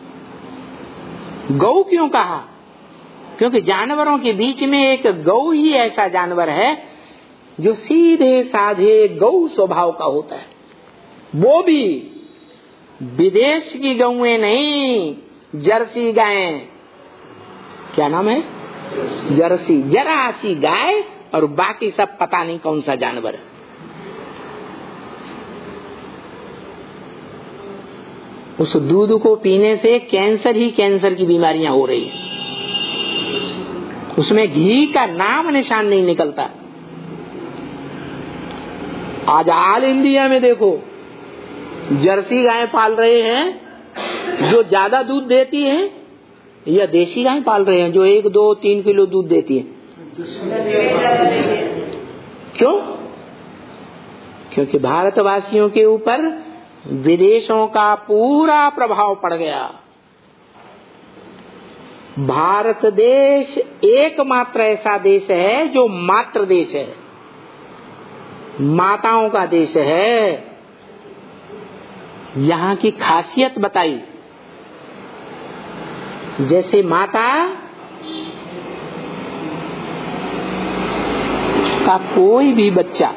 गौ क्यों कहा? क्योंकि जानवरों के बीच में एक गौ ही ऐसा जानवर है जो सीधे साधे गौ स्वभाव का होता है। वो भी विदेश की गौएं नहीं, जर्सी गायें। क्या नाम है? जर्सी, जरा सी गाय और बाकी सब पता नहीं कौन सा जानवर है। उस दूध को पीने से कैंसर ही कैंसर की बीमारियां हो रही हैं। उसमें घी का नाम निशान नहीं निकलता। आज ऑल इंडिया में देखो, जर्सी गाय पाल रहे हैं जो ज्यादा दूध देती है, या देसी गाय पाल रहे हैं जो 1, 2, 3 किलो दूध देती है। क्यों? क्योंकि भारतवासियों के ऊपर विदेशों का पूरा प्रभाव पड़ गया। भारत देश एकमात्र ऐसा देश है जो मातृ देश है, माताओं का देश है। यहाँ की खासियत बताई, जैसे माता का कोई भी बच्चा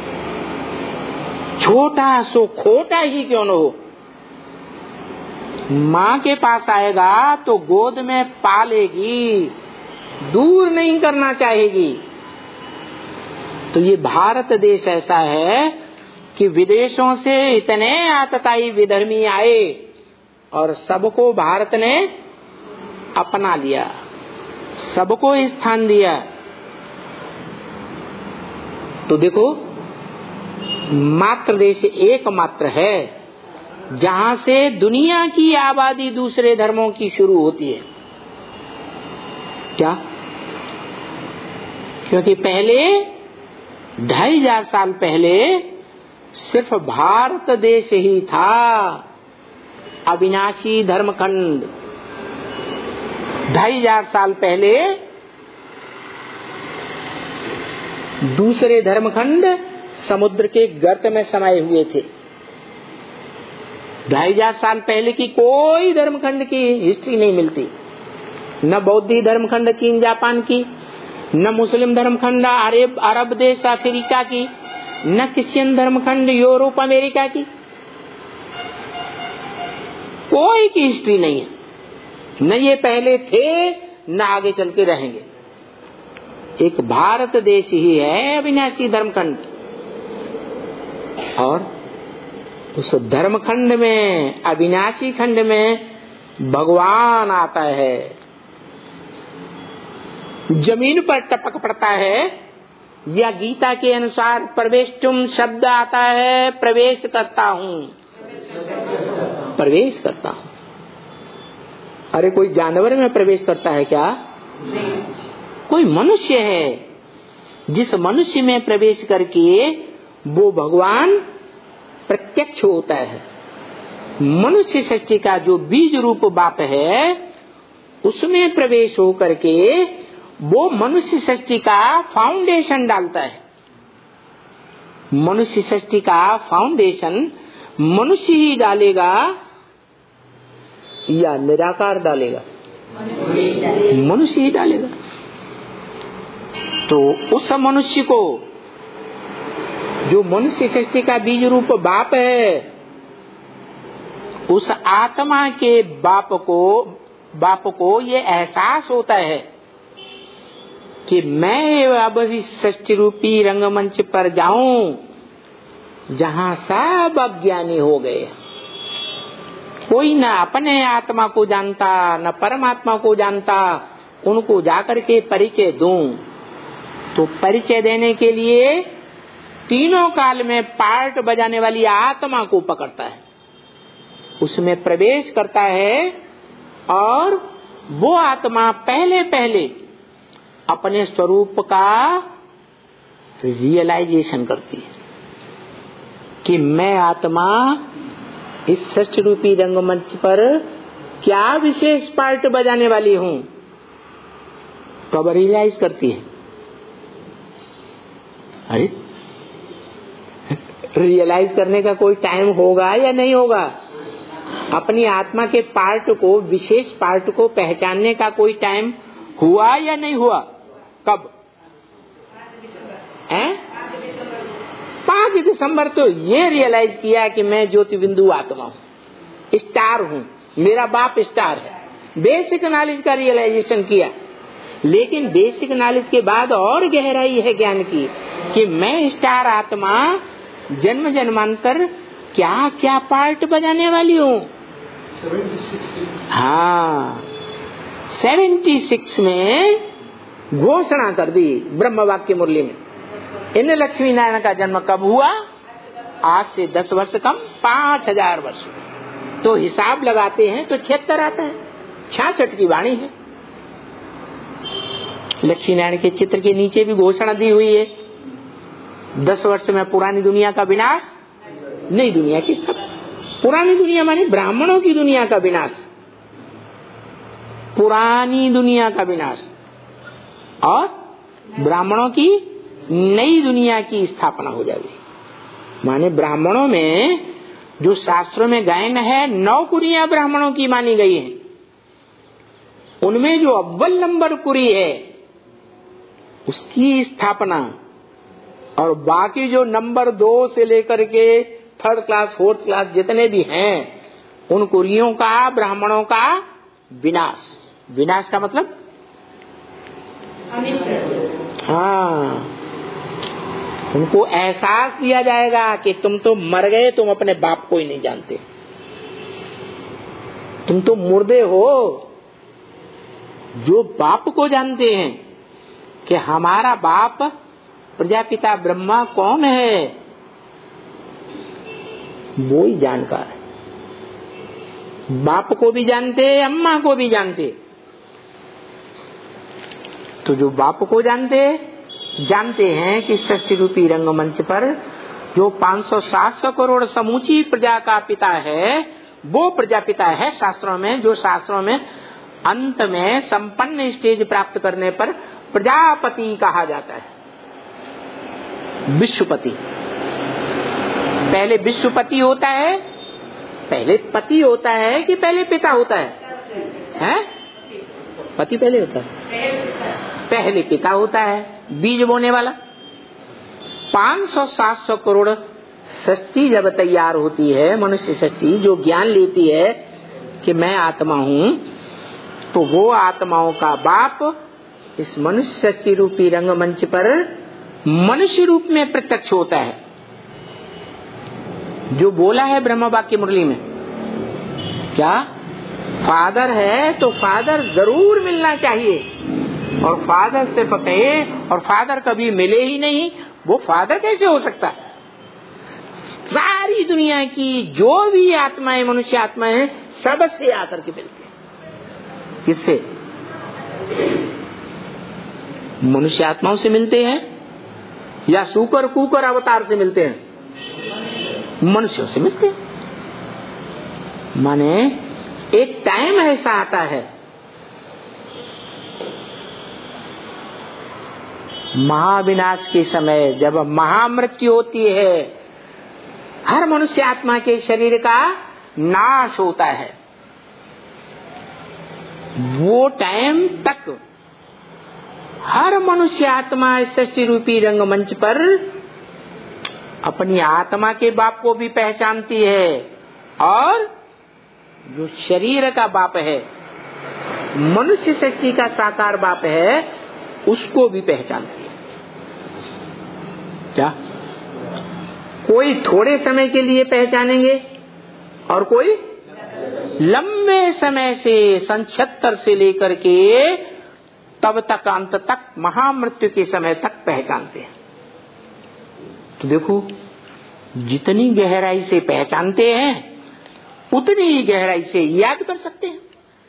छोटा सो खोटा ही क्यों न हो, माँ के पास आएगा तो गोद में पालेगी, दूर नहीं करना चाहेगी। तो ये भारत देश ऐसा है कि विदेशों से इतने आतताई विधर्मी आए और सबको भारत ने अपना लिया, सबको स्थान दिया। तो देखो, मात्र देश एकमात्र है जहां से दुनिया की आबादी दूसरे धर्मों की शुरू होती है। क्या? क्योंकि पहले 2500 साल पहले सिर्फ भारत देश ही था अविनाशी धर्मखंड। 2500 साल पहले दूसरे धर्मखंड समुद्र के गर्त में समाये हुए थे। 2500 साल पहले की कोई धर्मखंड की हिस्ट्री नहीं मिलती, न बौद्ध धर्मखंड चीन जापान की, न मुस्लिम धर्मखंड अरब देश अफ्रीका की, न क्रिश्चियन धर्मखंड यूरोप अमेरिका की। कोई की हिस्ट्री नहीं है, न ये पहले थे न आगे चल के रहेंगे। एक भारत देश ही है अविनाशी धर्मखंड। और उस धर्म खंड में, अविनाशी खंड में भगवान आता है, जमीन पर टपक पड़ता है, या गीता के अनुसार प्रवेष्टुम शब्द आता है, प्रवेश करता हूँ, प्रवेश करता हूँ। अरे कोई जानवर में प्रवेश करता है क्या? कोई मनुष्य है, जिस मनुष्य में प्रवेश करके वो भगवान प्रत्यक्ष होता है। मनुष्य सृष्टि का जो बीज रूप बाप है, उसमें प्रवेश हो करके वो मनुष्य सृष्टि का फाउंडेशन डालता है। मनुष्य सृष्टि का फाउंडेशन मनुष्य ही डालेगा या निराकार डालेगा? मनुष्य ही डालेगा। तो उस मनुष्य को, जो मनुष्य सृष्टि का बीज रूप बाप है, उस आत्मा के बाप को ये एहसास होता है कि मैं अब इस सृष्टि रूपी रंगमंच पर जाऊं जहां सब अज्ञानी हो गए, कोई न अपने आत्मा को जानता न परमात्मा को जानता, उनको जाकर के परिचय दूं। तो परिचय देने के लिए तीनों काल में पार्ट बजाने वाली आत्मा को पकड़ता है, उसमें प्रवेश करता है, और वो आत्मा पहले पहले अपने स्वरूप का रियलाइजेशन करती है कि मैं आत्मा इस सच रूपी रंगमंच पर क्या विशेष पार्ट बजाने वाली हूं। कब रियलाइज करती है? अरे रियलाइज करने का कोई टाइम होगा या नहीं होगा? अपनी आत्मा के पार्ट को, विशेष पार्ट को पहचानने का कोई टाइम हुआ या नहीं हुआ? कब? 5 दिसंबर तो ये रियलाइज किया कि मैं ज्योति बिंदु आत्मा हूँ, स्टार हूँ, मेरा बाप स्टार है। बेसिक नॉलेज का रियलाइजेशन किया, लेकिन बेसिक नॉलेज के बाद और गहराई है ज्ञान की कि मैं स्टार आत्मा जन्म जन्मांतर क्या क्या पार्ट बजाने वाली हूँ। 76 में घोषणा कर दी ब्रह्म वाक्य मुरली में। इन लक्ष्मी नारायण का जन्म कब हुआ? आज से 10 वर्ष कम 5000 वर्ष। तो हिसाब लगाते हैं तो 76 आता है। 66 की वाणी है। लक्ष्मी नारायण के चित्र के नीचे भी घोषणा दी हुई है, 10 वर्ष में पुरानी दुनिया का विनाश, नई दुनिया की स्थापना। पुरानी दुनिया मानी ब्राह्मणों की दुनिया का विनाश, पुरानी दुनिया का विनाश, और ब्राह्मणों की नई दुनिया की स्थापना हो जाएगी। माने ब्राह्मणों में जो शास्त्रों में गायन है, 9 कुरियां ब्राह्मणों की मानी गई हैं। उनमें जो अव्वल नंबर कुरी है उसकी स्थापना, और बाकी जो नंबर 2 से लेकर के 3rd क्लास 4th क्लास जितने भी हैं, उन कुरियों का, ब्राह्मणों का विनाश। विनाश का मतलब उनको एहसास दिया जाएगा कि तुम तो मर गए, तुम अपने बाप को ही नहीं जानते, तुम तो मुर्दे हो। जो बाप को जानते हैं कि हमारा बाप प्रजापिता ब्रह्मा कौन है, वो ही जानकार है। बाप को भी जानते, अम्मा को भी जानते। तो जो बाप को जानते हैं कि सृष्टि रूपी रंगमंच पर जो 500-700 करोड़ समूची प्रजा का पिता है, वो प्रजापिता है शास्त्रों में। जो शास्त्रों में अंत में संपन्न स्टेज प्राप्त करने पर प्रजापति कहा जाता है, विश्वपति। पहले विश्वपति होता है, पहले पति होता है कि पहले पिता होता है? पति पहले होता है, पहले पिता होता है, बीज बोने वाला। 500-700 करोड़ सृष्टि जब तैयार होती है, मनुष्य सृष्टि जो ज्ञान लेती है कि मैं आत्मा हूँ, तो वो आत्माओं का बाप इस मनुष्य सृष्टि रूपी रंगमंच पर मनुष्य रूप में प्रत्यक्ष होता है। जो बोला है ब्रह्म वाक्य मुरली में, क्या फादर है तो फादर जरूर मिलना चाहिए, और फादर सिर्फ कहे और फादर कभी मिले ही नहीं, वो फादर कैसे हो सकता? सारी दुनिया की जो भी आत्माएं, मनुष्य आत्माएं हैं, सबसे आकर के मिलते हैं। किससे? मनुष्य आत्माओं से मिलते हैं या सूकर कुकर अवतार से मिलते हैं? मनुष्यों से मिलते हैं। माने एक टाइम ऐसा आता है, महाविनाश के समय, जब महामृत्यु होती है, हर मनुष्य आत्मा के शरीर का नाश होता है। वो टाइम तक हर मनुष्य आत्मा सृष्टि रूपी रंगमंच पर अपनी आत्मा के बाप को भी पहचानती है, और जो शरीर का बाप है, मनुष्य सृष्टि का साकार बाप है, उसको भी पहचानती है। क्या? कोई थोड़े समय के लिए पहचानेंगे और कोई लंबे समय से, सन 76 से लेकर के तब तक, अंत तक, महामृत्यु के समय तक पहचानते हैं। तो देखो, जितनी गहराई से पहचानते हैं उतनी ही गहराई से याद कर सकते हैं।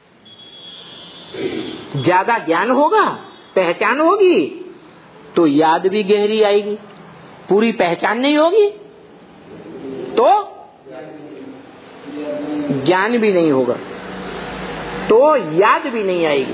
ज्यादा ज्ञान होगा, पहचान होगी, तो याद भी गहरी आएगी। पूरी पहचान नहीं होगी तो ज्ञान भी नहीं होगा, तो याद भी नहीं आएगी।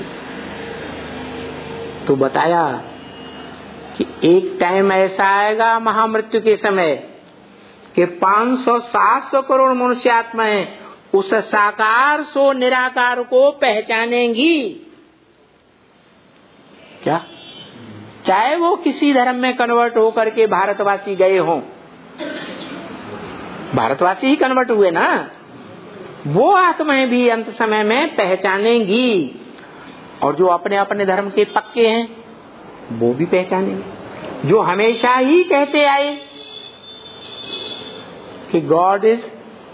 तो बताया कि एक टाइम ऐसा आएगा महामृत्यु के समय कि 500-700 करोड़ मनुष्य आत्माएं उस साकार सो निराकार को पहचानेंगी। क्या? चाहे वो किसी धर्म में कन्वर्ट होकर के भारतवासी गए हों, भारतवासी ही कन्वर्ट हुए ना, वो आत्माएं भी अंत समय में पहचानेंगी। और जो अपने अपने धर्म के पक्के हैं वो भी पहचानेंगे। जो हमेशा ही कहते आए कि गॉड इज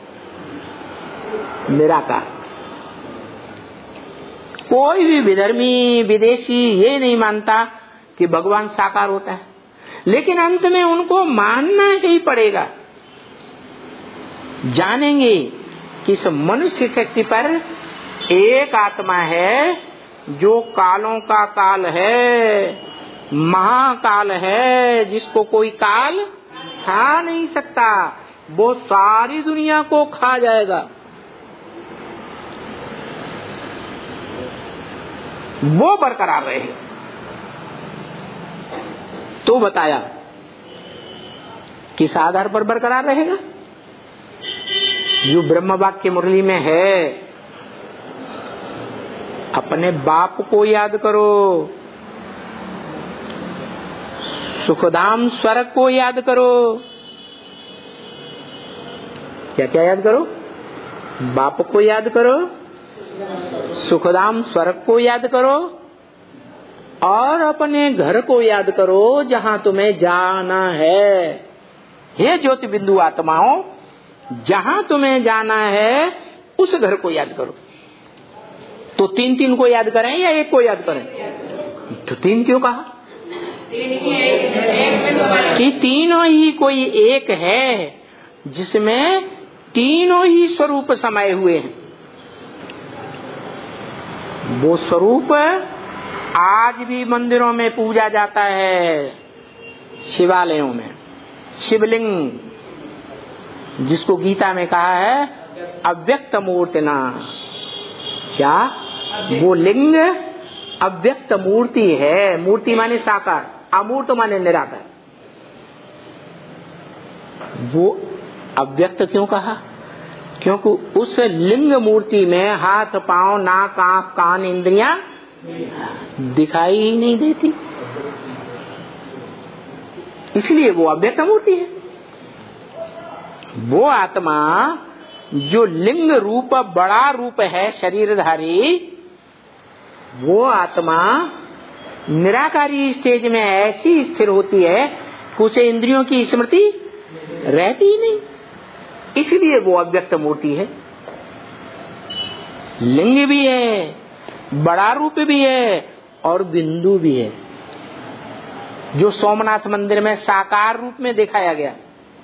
निराकार, कोई भी विधर्मी विदेशी ये नहीं मानता कि भगवान साकार होता है, लेकिन अंत में उनको मानना ही पड़ेगा। जानेंगे कि इस मनुष्य शक्ति पर एक आत्मा है जो कालों का काल है, महाकाल है, जिसको कोई काल खा नहीं सकता, वो सारी दुनिया को खा जाएगा। वो बरकरार रहे। तो बताया किस आधार पर बरकरार रहेगा? जो ब्रह्म वाक्य मुरली में है, अपने बाप को याद करो, सुखधाम स्वर्ग को याद करो। क्या क्या याद करो? बाप को याद करो, सुखधाम स्वर्ग को याद करो, और अपने घर को याद करो जहां तुम्हें जाना है। हे ज्योति बिंदु आत्माओं, जहां तुम्हें जाना है उस घर को याद करो। तो 3 को याद करें या एक को याद करें? तो 3 क्यों कहा? कि तीनों ही कोई एक है, जिसमें तीनों ही स्वरूप समाये हुए हैं। वो स्वरूप आज भी मंदिरों में पूजा जाता है, शिवालयों में शिवलिंग, जिसको गीता में कहा है अव्यक्त मूर्तिना। क्या? वो लिंग अव्यक्त मूर्ति है। मूर्ति माने साकार, अमूर्त माने निराकार। वो अव्यक्त क्यों कहा? क्योंकि उस लिंग मूर्ति में हाथ, पांव, नाक, आंख, कान, इंद्रियां दिखाई ही नहीं देती, इसलिए वो अव्यक्त मूर्ति है। वो आत्मा जो लिंग रूप, बड़ा रूप है, शरीरधारी, वो आत्मा निराकारी स्टेज में ऐसी स्थिर होती है कि उसे इंद्रियों की स्मृति रहती ही नहीं। इसलिए वो अव्यक्त मूर्ति है। लिंग भी है, बड़ा रूप भी है और बिंदु भी है, जो सोमनाथ मंदिर में साकार रूप में दिखाया गया,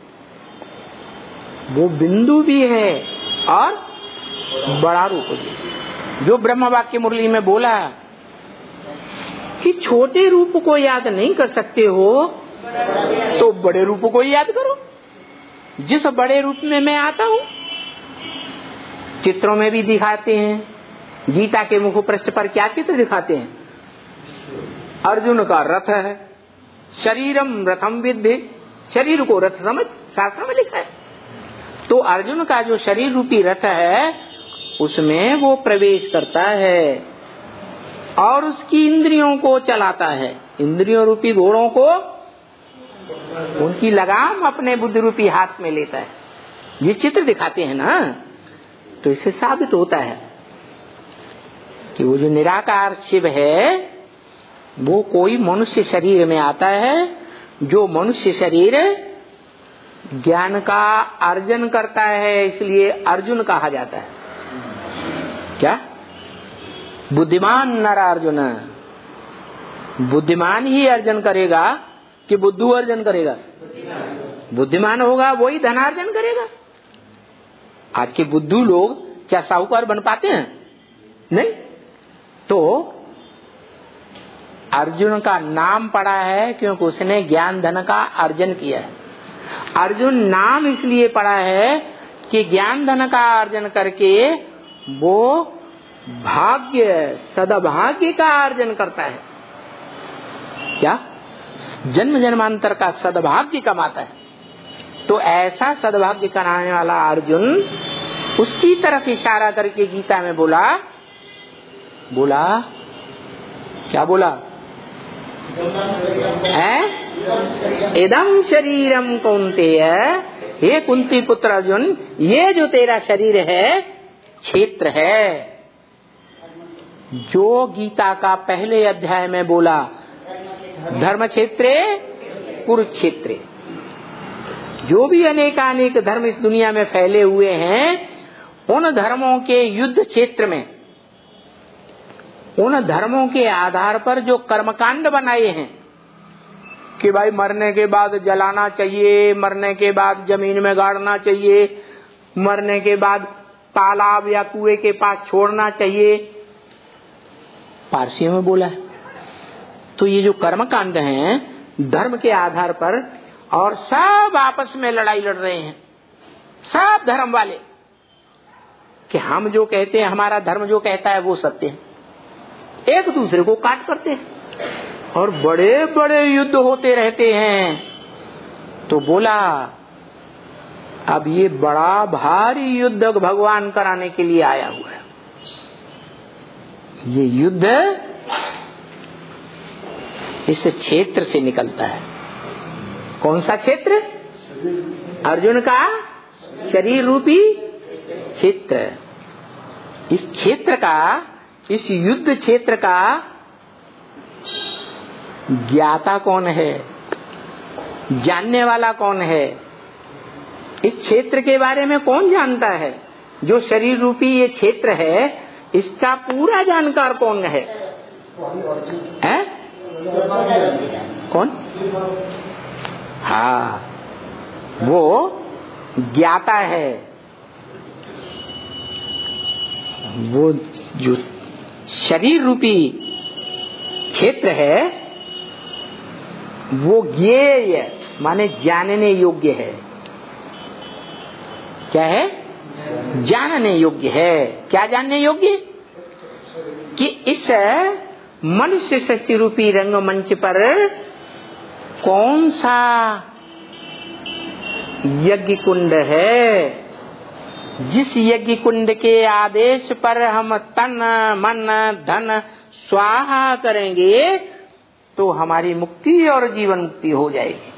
वो बिंदु भी है और बड़ा रूप भी। जो ब्रह्म वाक्य मुरली में बोला कि छोटे रूप को याद नहीं कर सकते हो तो बड़े रूप को याद करो। जिस बड़े रूप में मैं आता हूँ, चित्रों में भी दिखाते हैं। गीता के मुख पृष्ठ पर क्या चित्र दिखाते हैं? अर्जुन का रथ है, शरीरम रथम विद्धि, शरीर को रथ समझ, शास्त्र में लिखा है। तो अर्जुन का जो शरीर रूपी रथ है उसमें वो प्रवेश करता है और उसकी इंद्रियों को चलाता है। इंद्रियों रूपी घोड़ों को उनकी लगाम अपने बुद्धि रूपी हाथ में लेता है। ये चित्र दिखाते हैं ना, तो इससे साबित होता है कि वो जो निराकार शिव है वो कोई मनुष्य शरीर में आता है, जो मनुष्य शरीर ज्ञान का अर्जन करता है, इसलिए अर्जुन कहा जाता है। क्या? बुद्धिमान नर अर्जुन। बुद्धिमान ही अर्जन करेगा कि बुद्धू अर्जन करेगा? बुद्धिमान होगा वही धनार्जन करेगा। आज के बुद्धू लोग क्या साहूकार बन पाते हैं? नहीं। तो अर्जुन का नाम पड़ा है क्योंकि उसने ज्ञान धन का अर्जन किया है। अर्जुन नाम इसलिए पड़ा है कि ज्ञान धन का अर्जन करके वो भाग्य, सद्भाग्य का अर्जन करता है। क्या? जन्म जन्मांतर का सद्भाग्य कमाता है। तो ऐसा सद्भाग्य कराने वाला अर्जुन, उसकी तरफ इशारा करके गीता में बोला क्या बोला? इदं शरीरम कौन्तेय, हे कुंती पुत्र अर्जुन, ये जो तेरा शरीर है क्षेत्र है। जो गीता का पहले अध्याय में बोला धर्म क्षेत्रे कुरुक्षेत्रे, जो भी अनेकानेक धर्म इस दुनिया में फैले हुए हैं, उन धर्मों के युद्ध क्षेत्र में, उन धर्मों के आधार पर जो कर्मकांड बनाए हैं कि भाई मरने के बाद जलाना चाहिए, मरने के बाद जमीन में गाड़ना चाहिए, मरने के बाद तालाब या कुएं के पास छोड़ना चाहिए, पारसियों में बोला है। तो ये जो कर्मकांड हैं धर्म के आधार पर, और सब आपस में लड़ाई लड़ रहे हैं, सब धर्म वाले, कि हम जो कहते हैं, हमारा धर्म जो कहता है वो सत्य है, एक दूसरे को काट करते हैं और बड़े बड़े युद्ध होते रहते हैं। तो बोला अब ये बड़ा भारी युद्ध भगवान कराने के लिए आया हुआ है। ये युद्ध इस क्षेत्र से निकलता है। कौन सा क्षेत्र? अर्जुन का शरीर रूपी क्षेत्र। इस क्षेत्र का, इस युद्ध क्षेत्र का ज्ञाता कौन है, जानने वाला कौन है? इस क्षेत्र के बारे में कौन जानता है? जो शरीर रूपी ये क्षेत्र है, इसका पूरा जानकार कौन है? कौन? हाँ, वो ज्ञाता है। वो जो शरीर रूपी क्षेत्र है वो ज्ञेय माने जानने योग्य है। क्या है? जानने योग्य है। क्या जानने योग्य? कि इस मनुष्य सृष्टि रूपी रंगमंच पर कौन सा यज्ञ कुंड है, जिस यज्ञ कुंड के आदेश पर हम तन मन धन स्वाहा करेंगे तो हमारी मुक्ति और जीवन मुक्ति हो जाएगी।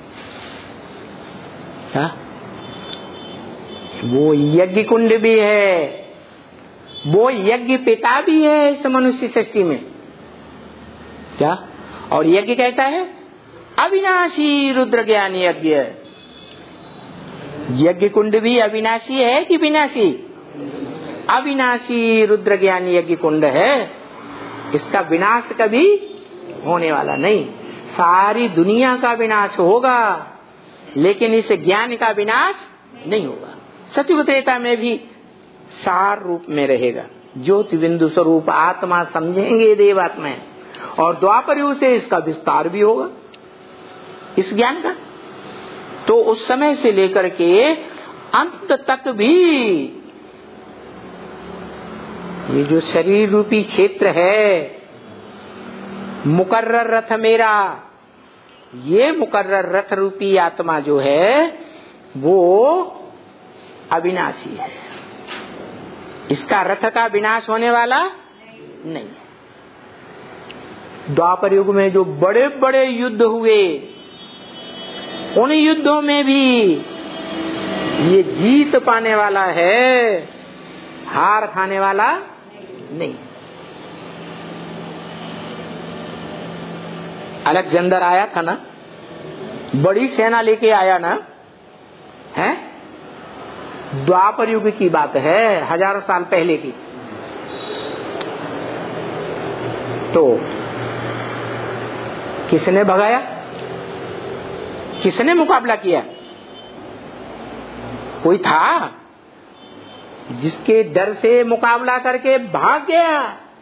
क्या? वो यज्ञ कुंड भी है, वो यज्ञ पिता भी है इस मनुष्य सृष्टि में। क्या? और यज्ञ कैसा है? अविनाशी रुद्र ज्ञान यज्ञ। यज्ञ कुंड भी अविनाशी है कि विनाशी? अविनाशी रुद्र ज्ञान यज्ञ कुंड है। इसका विनाश कभी होने वाला नहीं। सारी दुनिया का विनाश होगा लेकिन इस ज्ञान का विनाश नहीं होगा। सतयुग त्रेता में भी सार रूप में रहेगा। ज्योति बिंदु स्वरूप आत्मा समझेंगे देवात्मा, और द्वापर युग से इसका विस्तार भी होगा इस ज्ञान का। तो उस समय से लेकर के अंत तक भी ये जो शरीर रूपी क्षेत्र है, मुकर्रर रथ मेरा, ये मुकर्रर रथ रूपी आत्मा जो है वो अविनाशी है। इसका रथ का विनाश होने वाला नहीं। द्वापर युग में जो बड़े बड़े युद्ध हुए, उन युद्धों में भी ये जीत पाने वाला है, हार खाने वाला नहीं। अलेक्जेंडर आया था ना, बड़ी सेना लेके आया ना, है? द्वापर युग की बात है, हजारों साल पहले की। तो किसने भगाया? किसने मुकाबला किया? कोई था जिसके डर से मुकाबला करके भाग गया?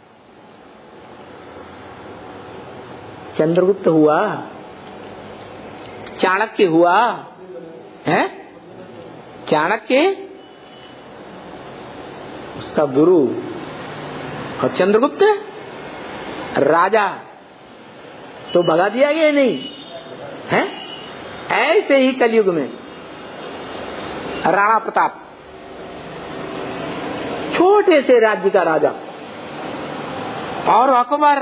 चंद्रगुप्त हुआ, चाणक्य हुआ, है? चाणक्य उसका गुरु और चंद्रगुप्त राजा, तो भगा दिया गया नहीं है? ऐसे ही कलयुग में राणा प्रताप, छोटे से राज्य का राजा, और अकबर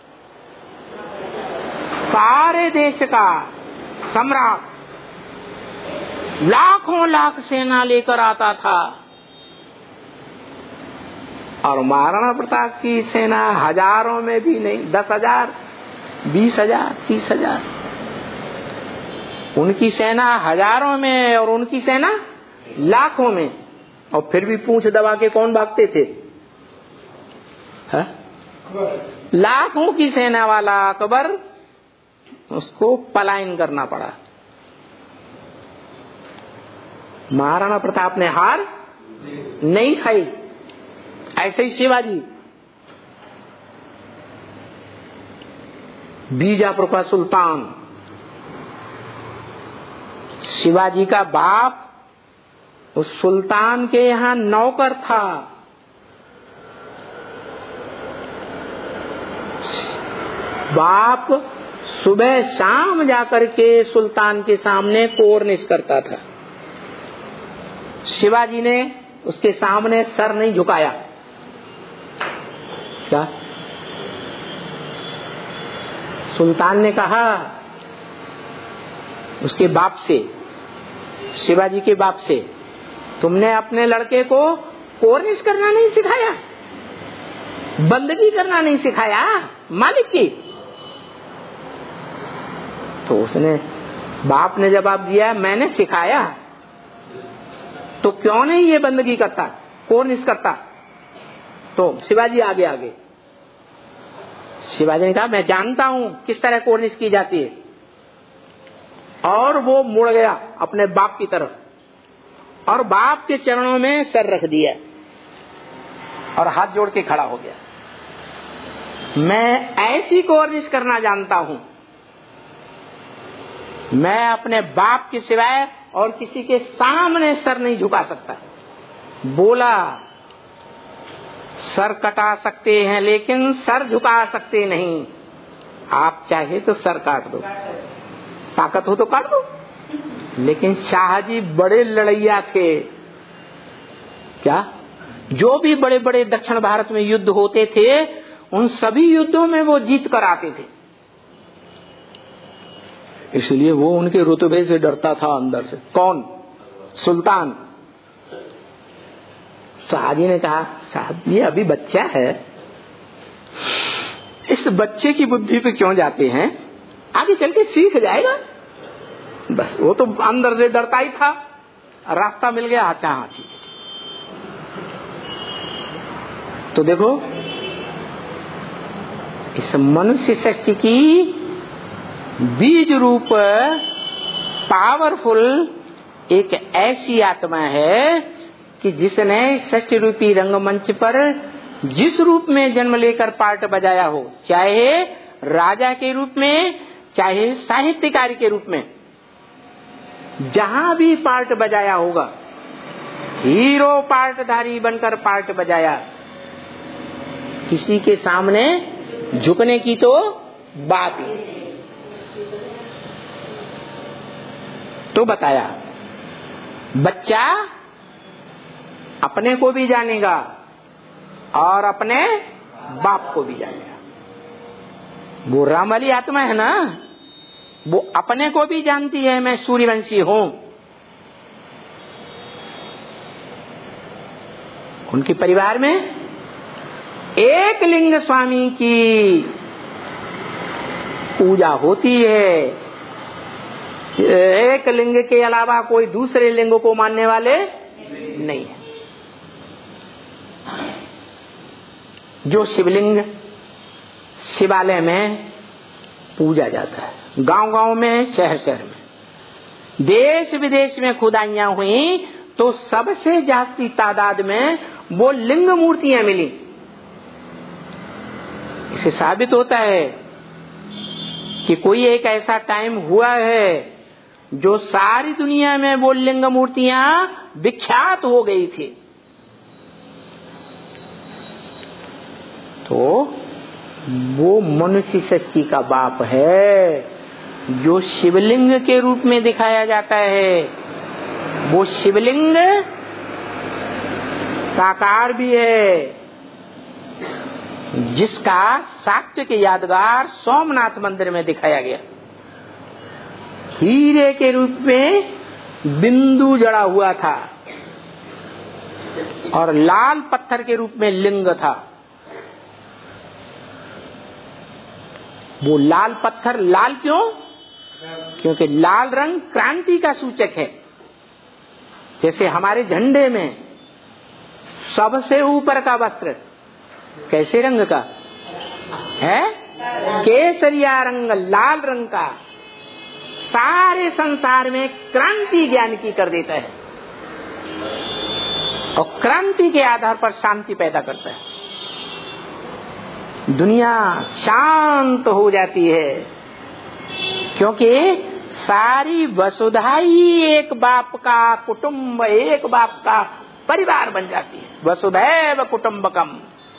सारे देश का सम्राट, लाखों लाख सेना लेकर आता था, और महाराणा प्रताप की सेना हजारों में भी नहीं, 10,000, 20,000, 30,000। उनकी सेना हजारों में और उनकी सेना लाखों में, और फिर भी पूंछ दबा के कौन भागते थे? लाखों की सेना वाला अकबर, उसको पलायन करना पड़ा। महाराणा प्रताप ने हार नहीं खाई। ऐसे ही शिवाजी, बीजापुर का सुल्तान, शिवाजी का बाप उस सुल्तान के यहाँ नौकर था। बाप सुबह शाम जाकर के सुल्तान के सामने कोर्निश करता था। शिवाजी ने उसके सामने सर नहीं झुकाया। क्या? सुल्तान ने कहा उसके बाप से, शिवाजी के बाप से, तुमने अपने लड़के को कोर्निश करना नहीं सिखाया, बंदगी करना नहीं सिखाया मालिक की? तो उसने, बाप ने जवाब दिया, मैंने सिखाया, तो क्यों नहीं ये बंदगी करता, कोर्निश करता? तो शिवाजी आगे। शिवाजी ने कहा, मैं जानता हूं किस तरह कोर्निश की जाती है। और वो मुड़ गया अपने बाप की तरफ, और बाप के चरणों में सर रख दिया और हाथ जोड़ के खड़ा हो गया। मैं ऐसी कोर्निश करना जानता हूं, मैं अपने बाप के सिवाय और किसी के सामने सर नहीं झुका सकता। बोला, सर कटा सकते हैं लेकिन सर झुका सकते नहीं। आप चाहे तो सर काट दो, ताकत हो तो काट दो। लेकिन शाहजी बड़े लड़ैया थे। क्या? जो भी बड़े बड़े दक्षिण भारत में युद्ध होते थे, उन सभी युद्धों में वो जीत कर आते थे। इसलिए वो उनके रुतबे से डरता था अंदर से। कौन? सुल्तान। शाहजी ने कहा, साहब ये अभी बच्चा है, इस बच्चे की बुद्धि पे क्यों जाते हैं, आगे चल के सीख जाएगा। बस वो तो अंदर से डरता ही था। रास्ता मिल गया, अच्छा हाँ ठीक है। तो देखो इस मनुष्य सृष्टि की बीज रूप पावरफुल एक ऐसी आत्मा है कि जिसने सृष्टि रूपी रंगमंच पर जिस रूप में जन्म लेकर पार्ट बजाया हो, चाहे राजा के रूप में चाहे साहित्यकार के रूप में, जहां भी पार्ट बजाया होगा, हीरो पार्टधारी बनकर पार्ट बजाया, किसी के सामने झुकने की तो बात ही। तो बताया बच्चा अपने को भी जानेगा और अपने बाप को भी जानेगा। वो राम वाली आत्मा है ना, वो अपने को भी जानती है मैं सूर्यवंशी हूं। उनके परिवार में एक लिंग स्वामी की पूजा होती है, एक लिंग के अलावा कोई दूसरे लिंग को मानने वाले नहीं है। जो शिवलिंग शिवालय में पूजा जाता है, गांव-गांव में, शहर-शहर में, देश विदेश में खुदाइयां हुई तो सबसे जास्ती तादाद में वो लिंग मूर्तियां मिली। इसे साबित होता है कि कोई एक ऐसा टाइम हुआ है जो सारी दुनिया में वो लिंग मूर्तियां विख्यात हो गई थी। तो वो मनुष्य सृष्टि का बाप है जो शिवलिंग के रूप में दिखाया जाता है। वो शिवलिंग साकार भी है, जिसका साक्ष्य के यादगार सोमनाथ मंदिर में दिखाया गया। हीरे के रूप में बिंदु जड़ा हुआ था और लाल पत्थर के रूप में लिंग था। वो लाल पत्थर लाल क्यों? क्योंकि लाल रंग क्रांति का सूचक है। जैसे हमारे झंडे में सबसे ऊपर का वस्त्र कैसे रंग का है? केसरिया रंग, लाल रंग का। सारे संसार में क्रांति ज्ञान की कर देता है और क्रांति के आधार पर शांति पैदा करता है। दुनिया शांत हो जाती है क्योंकि सारी वसुधा ही एक बाप का कुटुंब, एक बाप का परिवार बन जाती है। वसुधैव कुटुंबकम।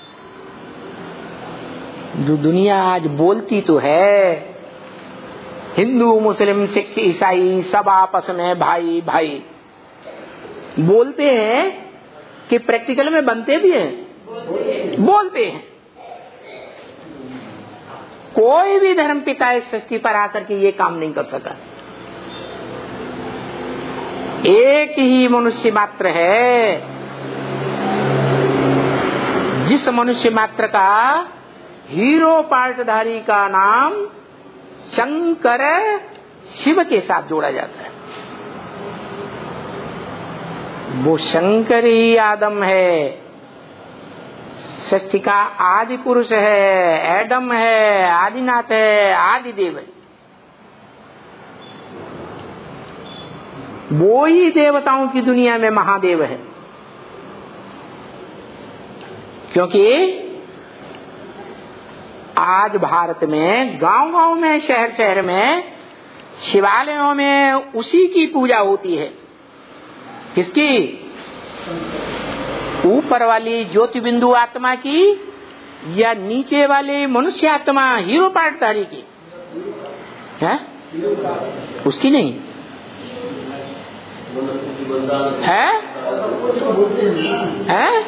जो दुनिया आज बोलती तो है, हिंदू मुस्लिम सिख ईसाई सब आपस में भाई भाई बोलते हैं कि प्रैक्टिकल में बनते भी हैं, बोलते हैं। कोई भी धर्म पिता इस सृष्टि पर आकर के ये काम नहीं कर सका। एक ही मनुष्य मात्र है, जिस मनुष्य मात्र का हीरो पार्टधारी का नाम शंकर शिव के साथ जोड़ा जाता है। वो शंकर ही आदम है, सृष्टि का आदि पुरुष है, एडम है, आदिनाथ है, आदि देव है। वो ही देवताओं की दुनिया में महादेव है, क्योंकि आज भारत में गांव-गांव में, शहर-शहर में, शिवालयों में उसी की पूजा होती है। किसकी? ऊपर वाली ज्योति बिंदु आत्मा की या नीचे वाले मनुष्य आत्मा हीरो पार्टधारी की? है? उसकी नहीं है? है?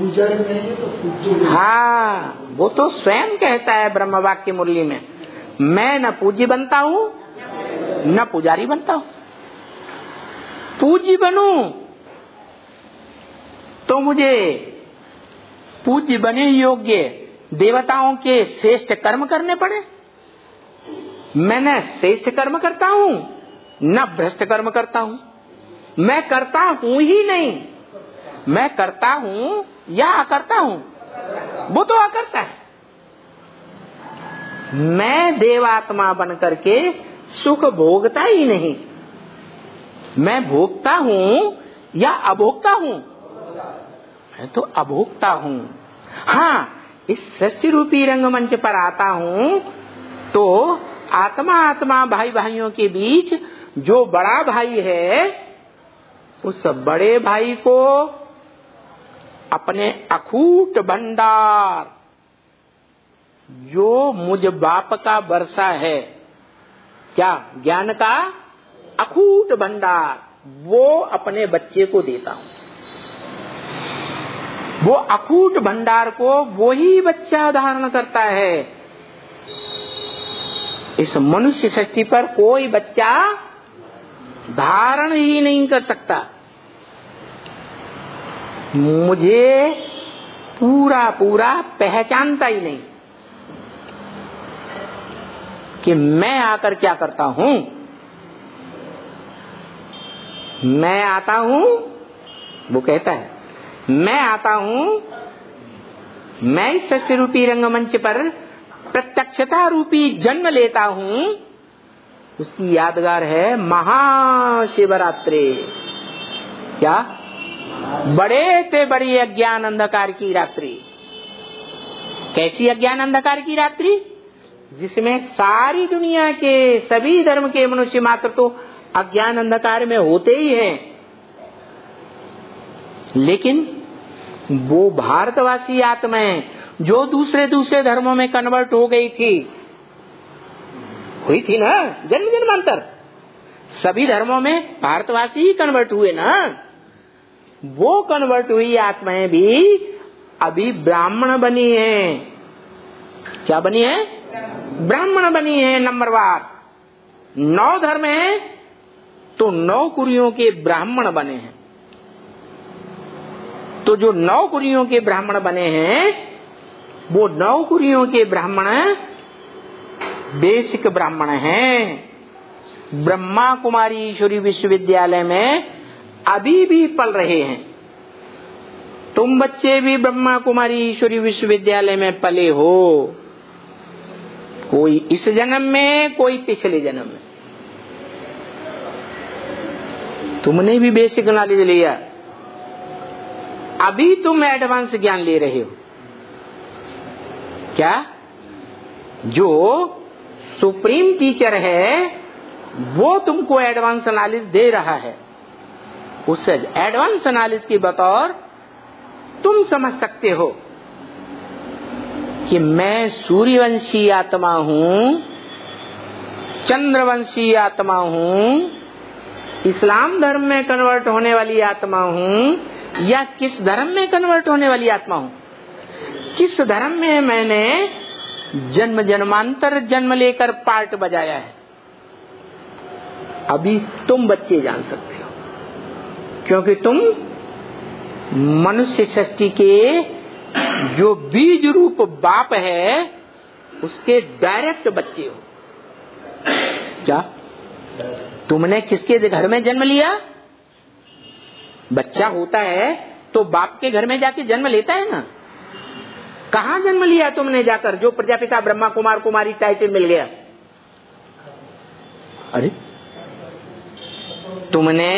हाँ, वो तो स्वयं कहता है ब्रह्म वाक्य मुरली में, मैं न पूज्य बनता हूँ न पुजारी बनता हूँ। पूज्य बनूं तो मुझे पूज्य बने योग्य देवताओं के श्रेष्ठ कर्म करने पड़े। मैं न श्रेष्ठ कर्म करता हूँ न भ्रष्ट कर्म करता हूँ। मैं करता हूं ही नहीं, मैं करता हूं या अकर्ता हूं, वो तो अकर्ता है। मैं देवात्मा बन करके सुख भोगता ही नहीं, मैं भोगता हूं या अभोक्ता हूं, मैं तो अभोक्ता हूं। हाँ, इस सृष्टि रूपी रंगमंच पर आता हूं तो आत्मा आत्मा भाई भाइयों के बीच जो बड़ा भाई है, उस बड़े भाई को अपने अखूट भंडार, जो मुझ बाप का वर्षा है, क्या ज्ञान का अखूट भंडार, वो अपने बच्चे को देता हूं। वो अखूट भंडार को वो ही बच्चा धारण करता है। इस मनुष्य सृष्टि पर कोई बच्चा धारण ही नहीं कर सकता। मुझे पूरा पूरा पहचानता ही नहीं कि मैं आकर क्या करता हूं। मैं आता हूं, वो कहता है मैं आता हूं, मैं इस सृष्टि रूपी रंगमंच पर प्रत्यक्षता रूपी जन्म लेता हूं। उसकी यादगार है महाशिवरात्रि। क्या? बड़े से बड़ी अज्ञान अंधकार की रात्रि। कैसी अज्ञान अंधकार की रात्रि? जिसमें सारी दुनिया के सभी धर्म के मनुष्य मात्र तो अज्ञान अंधकार में होते ही हैं, लेकिन वो भारतवासी आत्माएं जो दूसरे दूसरे धर्मों में कन्वर्ट हो गई थी, हुई थी ना जन्म जन्मांतर, सभी धर्मों में भारतवासी ही कन्वर्ट हुए ना। वो कन्वर्ट हुई आत्माएं भी अभी ब्राह्मण बनी हैं। क्या बनी है? ब्राह्मण बनी है नंबरवार। 9 धर्म है तो 9 कुरियों के ब्राह्मण बने हैं। तो जो 9 कुरियों के ब्राह्मण बने हैं, वो 9 कुरियों के ब्राह्मण बेसिक ब्राह्मण हैं। ब्रह्मा कुमारी ईश्वरी विश्वविद्यालय में अभी भी पल रहे हैं। तुम बच्चे भी ब्रह्मा कुमारी ईश्वरी विश्वविद्यालय में पले हो, कोई इस जन्म में, कोई पिछले जन्म में। तुमने भी बेसिक नॉलेज लिया, अभी तुम एडवांस ज्ञान ले रहे हो। क्या? जो सुप्रीम टीचर है वो तुमको एडवांस नॉलेज दे रहा है। उस एडवांस नॉलेज की बतौर तुम समझ सकते हो कि मैं सूर्यवंशी आत्मा हूं, चंद्रवंशी आत्मा हूं, इस्लाम धर्म में कन्वर्ट होने वाली आत्मा हूं, या किस धर्म में कन्वर्ट होने वाली आत्मा हूं। किस धर्म में मैंने जन्म जन्मांतर जन्म लेकर पार्ट बजाया है, अभी तुम बच्चे जान सकते हो, क्योंकि तुम मनुष्य सृष्टि के जो बीज रूप बाप है उसके डायरेक्ट बच्चे हो। क्या? तुमने किसके घर में जन्म लिया? बच्चा होता है तो बाप के घर में जाके जन्म लेता है ना। कहाँ जन्म लिया तुमने जाकर, जो प्रजापिता ब्रह्मा कुमार कुमारी टाइटल मिल गया? अरे तुमने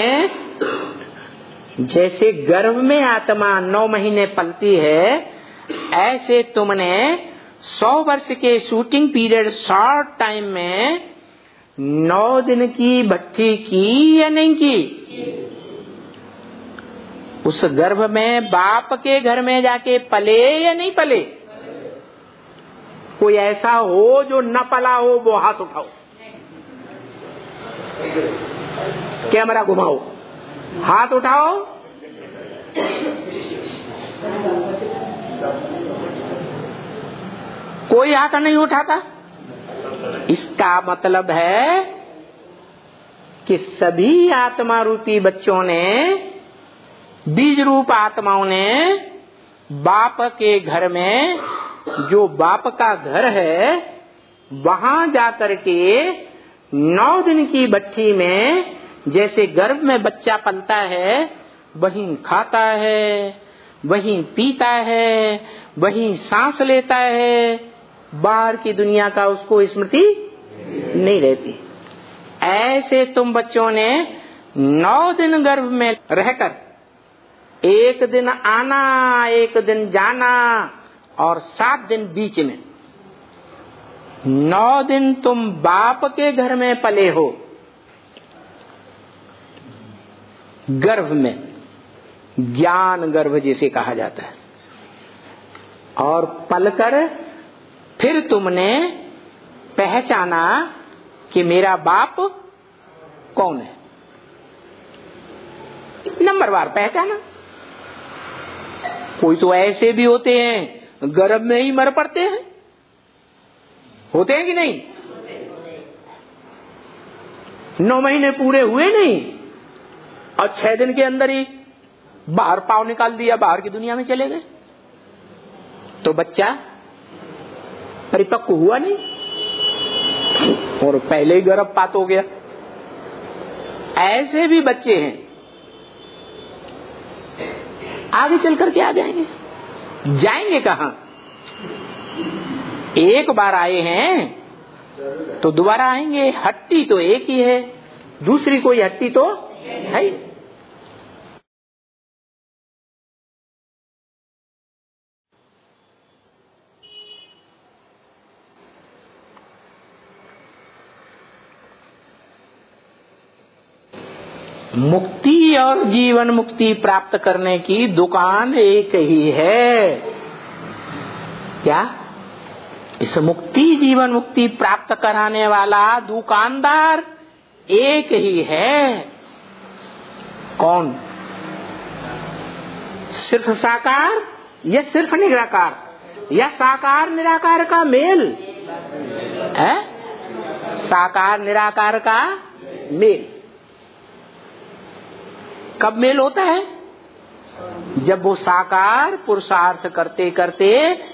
जैसे गर्भ में आत्मा 9 महीने पलती है, ऐसे तुमने 100 वर्ष के शूटिंग पीरियड शॉर्ट टाइम में 9 दिन की भट्टी की या नहीं की? उस गर्भ में बाप के घर में जाके पले या नहीं पले? कोई ऐसा हो जो न पला हो, वो हाथ उठाओ, कैमरा घुमाओ, हाथ उठाओ। कोई हाथ नहीं उठाता। इसका मतलब है कि सभी आत्मा रूपी बच्चों ने, बीज रूप आत्माओं ने बाप के घर में, जो बाप का घर है, वहां जाकर के 9 दिन की भट्टी में जैसे गर्भ में बच्चा पलता है, वहीं खाता है, वहीं पीता है, वहीं सांस लेता है, बाहर की दुनिया का उसको स्मृति नहीं रहती। ऐसे तुम बच्चों ने 9 दिन गर्भ में रहकर, एक दिन आना, एक दिन जाना और 7 दिन बीच में, 9 दिन तुम बाप के घर में पले हो, गर्भ में, ज्ञान गर्भ जिसे कहा जाता है। और पलकर फिर तुमने पहचाना कि मेरा बाप कौन है, नंबरवार पहचाना। कोई तो ऐसे भी होते हैं गर्भ में ही मर पड़ते हैं, होते हैं कि नहीं? 9 महीने पूरे हुए नहीं और 6 दिन के अंदर ही बाहर पांव निकाल दिया, बाहर की दुनिया में चले गए। तो बच्चा परिपक्व हुआ नहीं और पहले ही गर्भपात हो गया। ऐसे भी बच्चे हैं, आगे चल करके आ जाएंगे। जाएंगे कहां? एक बार आए हैं तो दोबारा आएंगे। हट्टी तो एक ही है, दूसरी कोई हट्टी तो है। मुक्ति और जीवन मुक्ति प्राप्त करने की दुकान एक ही है। क्या? इस मुक्ति जीवन मुक्ति प्राप्त कराने वाला दुकानदार एक ही है। कौन? सिर्फ साकार या सिर्फ निराकार या साकार निराकार का मेल है? साकार निराकार का मेल कब मेल होता है? जब वो साकार पुरुषार्थ करते करते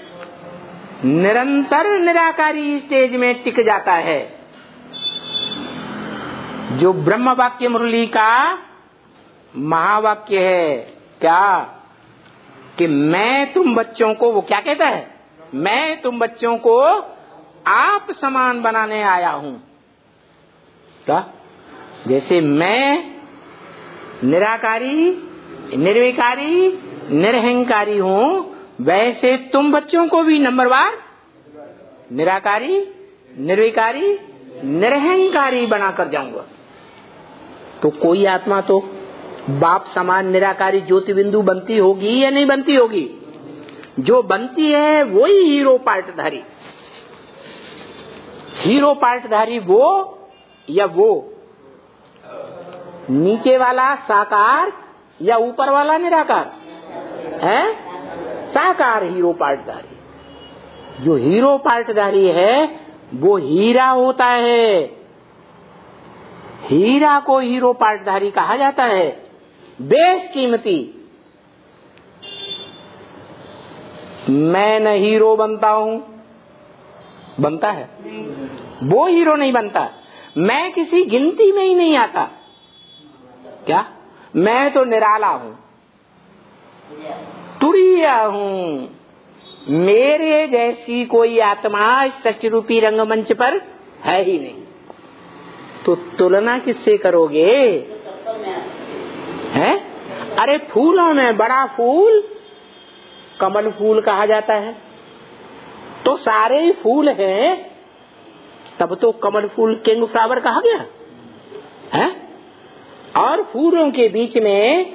निरंतर निराकारी स्टेज में टिक जाता है। जो ब्रह्म वाक्य मुरली का महावाक्य है, क्या? कि मैं तुम बच्चों को, वो क्या कहता है? मैं तुम बच्चों को आप समान बनाने आया हूं। क्या? जैसे मैं निराकारी, निर्विकारी, निरहंकारी हूं, वैसे तुम बच्चों को भी नंबरवार निराकारी, निर्विकारी, निरहंकारी बनाकर जाऊंगा। तो कोई आत्मा तो बाप समान निराकारी ज्योति बिंदु बनती होगी या नहीं बनती होगी? जो बनती है वही हीरो पार्टधारी। हीरो पार्टधारी वो या वो? नीचे वाला साकार या ऊपर वाला निराकार है? साकार हीरो पार्टधारी। जो हीरो पार्टधारी है वो हीरा होता है। हीरा को हीरो पार्टधारी कहा जाता है, बेशकीमती। मैं न हीरो बनता हूं, बनता है? वो हीरो नहीं बनता। मैं किसी गिनती में ही नहीं आता। क्या? मैं तो निराला हूं, तुरिया हूं। मेरे जैसी कोई आत्मा सचरूपी रंगमंच पर है ही नहीं। तो तुलना किससे करोगे? हैं? अरे फूलों में बड़ा फूल कमल फूल कहा जाता है, तो सारे ही फूल हैं, तब तो कमल फूल किंग फ्लावर कहा गया है। और फूलों के बीच में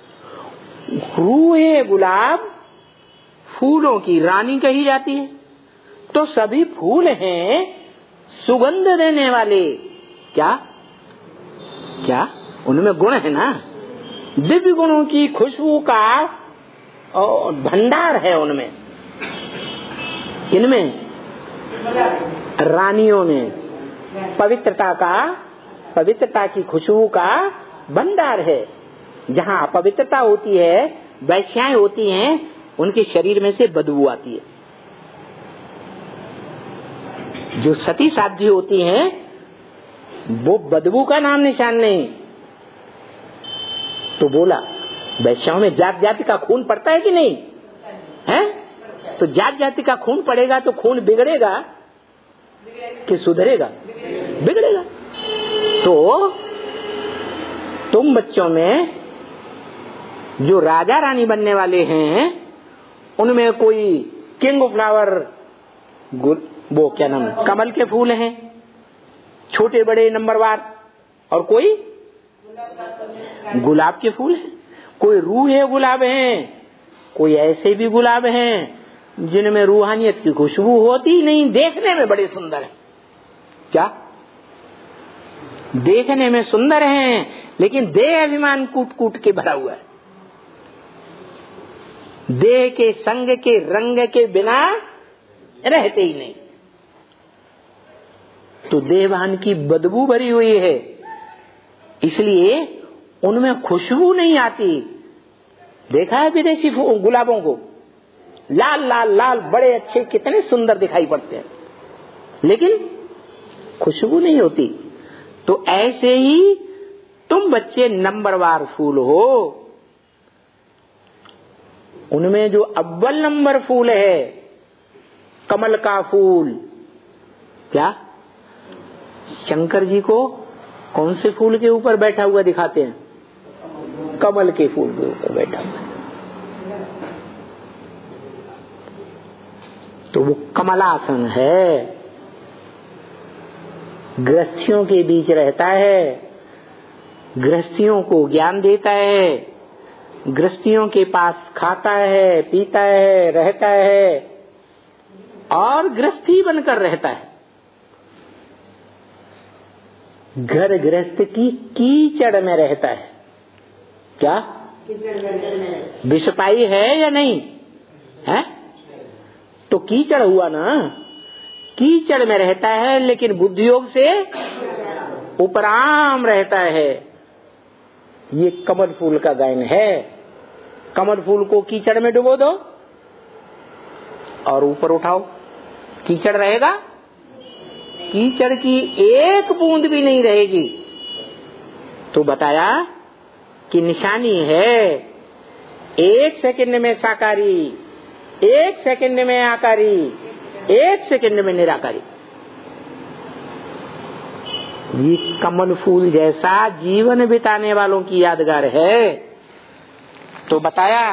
रूहे गुलाब फूलों की रानी कही जाती है। तो सभी फूल हैं सुगंध देने वाले। क्या? क्या? उनमें गुण है ना, दिव्य गुणों की खुशबू का भंडार है उनमें। इनमें रानियों में पवित्रता की खुशबू का भंडार है। जहाँ अपवित्रता होती है, वैश्याएं होती हैं, उनके शरीर में से बदबू आती है। जो सती साध्वी होती हैं वो बदबू का नाम निशान नहीं, तो बोला वैश्याओं में जात जाति का खून पड़ता है कि नहीं है? तो जात जाति का खून पड़ेगा तो खून बिगड़ेगा कि सुधरेगा? बिगड़ेगा। तो तुम बच्चों में जो राजा रानी बनने वाले हैं उनमें कोई किंग फ्लावर वो क्या नाम है कमल के फूल हैं छोटे बड़े नंबरवार, और कोई गुलाब के फूल हैं, कोई रूहे गुलाब हैं, कोई ऐसे भी गुलाब हैं जिनमें रूहानियत की खुशबू होती ही नहीं, देखने में बड़े सुंदर है। क्या देखने में सुंदर हैं लेकिन देह अभिमान कूट कूट के भरा हुआ है। देह के संग के रंग के बिना रहते ही नहीं, तो देहभान की बदबू भरी हुई है, इसलिए उनमें खुशबू नहीं आती। देखा है विदेशी गुलाबों को, लाल लाल लाल बड़े अच्छे कितने सुंदर दिखाई पड़ते हैं, लेकिन खुशबू नहीं होती। तो ऐसे ही तुम बच्चे नंबरवार फूल हो, उनमें जो अव्वल नंबर फूल है कमल का फूल। क्या शंकर जी को कौन से फूल के ऊपर बैठा हुआ दिखाते हैं? कमल के फूल के ऊपर बैठा हुआ, तो वो कमलासन है, गृहस्थियों के बीच रहता है, गृहस्थियों को ज्ञान देता है, गृहस्थियों के पास खाता है, पीता है, रहता है और गृहस्थी बनकर रहता है। घर गृहस्थ की कीचड़ में रहता है। क्या विषपाई है या नहीं है? तो कीचड़ हुआ ना, कीचड़ में रहता है लेकिन बुद्धि योग से उपराम रहता है। ये कमल फूल का गायन है। कमल फूल को कीचड़ में डुबो दो और ऊपर उठाओ, कीचड़ रहेगा? कीचड़ की एक बूंद भी नहीं रहेगी। तो बताया कि निशानी है, एक सेकंड में साकारी, एक सेकंड में आकारी, एक सेकंड में निराकारी। ये कमल फूल जैसा जीवन बिताने वालों की यादगार है। तो बताया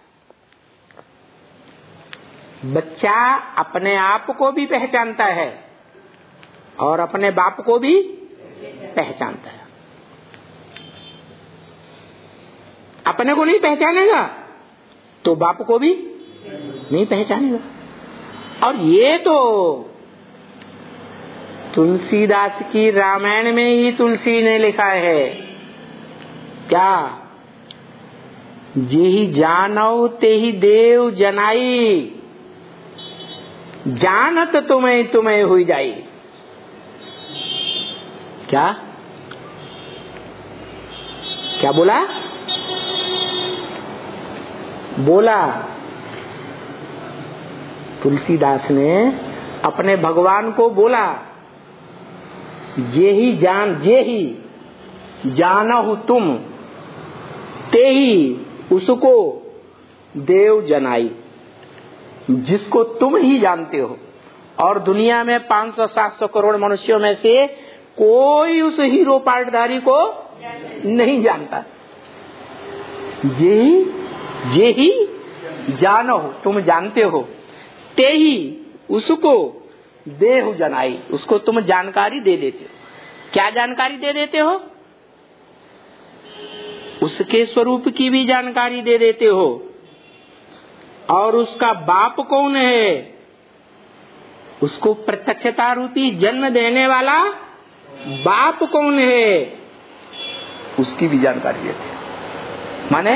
बच्चा अपने आप को भी पहचानता है और अपने बाप को भी पहचानता है। अपने को नहीं पहचानेगा तो बाप को भी नहीं पहचानेगा। और ये तो तुलसीदास की रामायण में ही तुलसी ने लिखा है। क्या? जेहि जानौ तेहि देव जनाई, जानत तुम्हें तुम्हें हुई जाई। क्या क्या बोला? बोला तुलसीदास ने अपने भगवान को बोला, जेहि जानहु तुम तेहि उसको देव जनाई। जिसको तुम ही जानते हो, और दुनिया में 500-700 करोड़ मनुष्यों में से कोई उस हीरो पार्टधारी को नहीं जानता। जेहि जानो तुम जानते हो, तेहि उसको देहु जनाई, उसको तुम जानकारी दे देते हो। क्या जानकारी दे देते हो? उसके स्वरूप की भी जानकारी दे देते हो। और उसका बाप कौन है, उसको प्रत्यक्षता रूपी जन्म देने वाला बाप कौन है, उसकी भी जानकारी देते हो। माने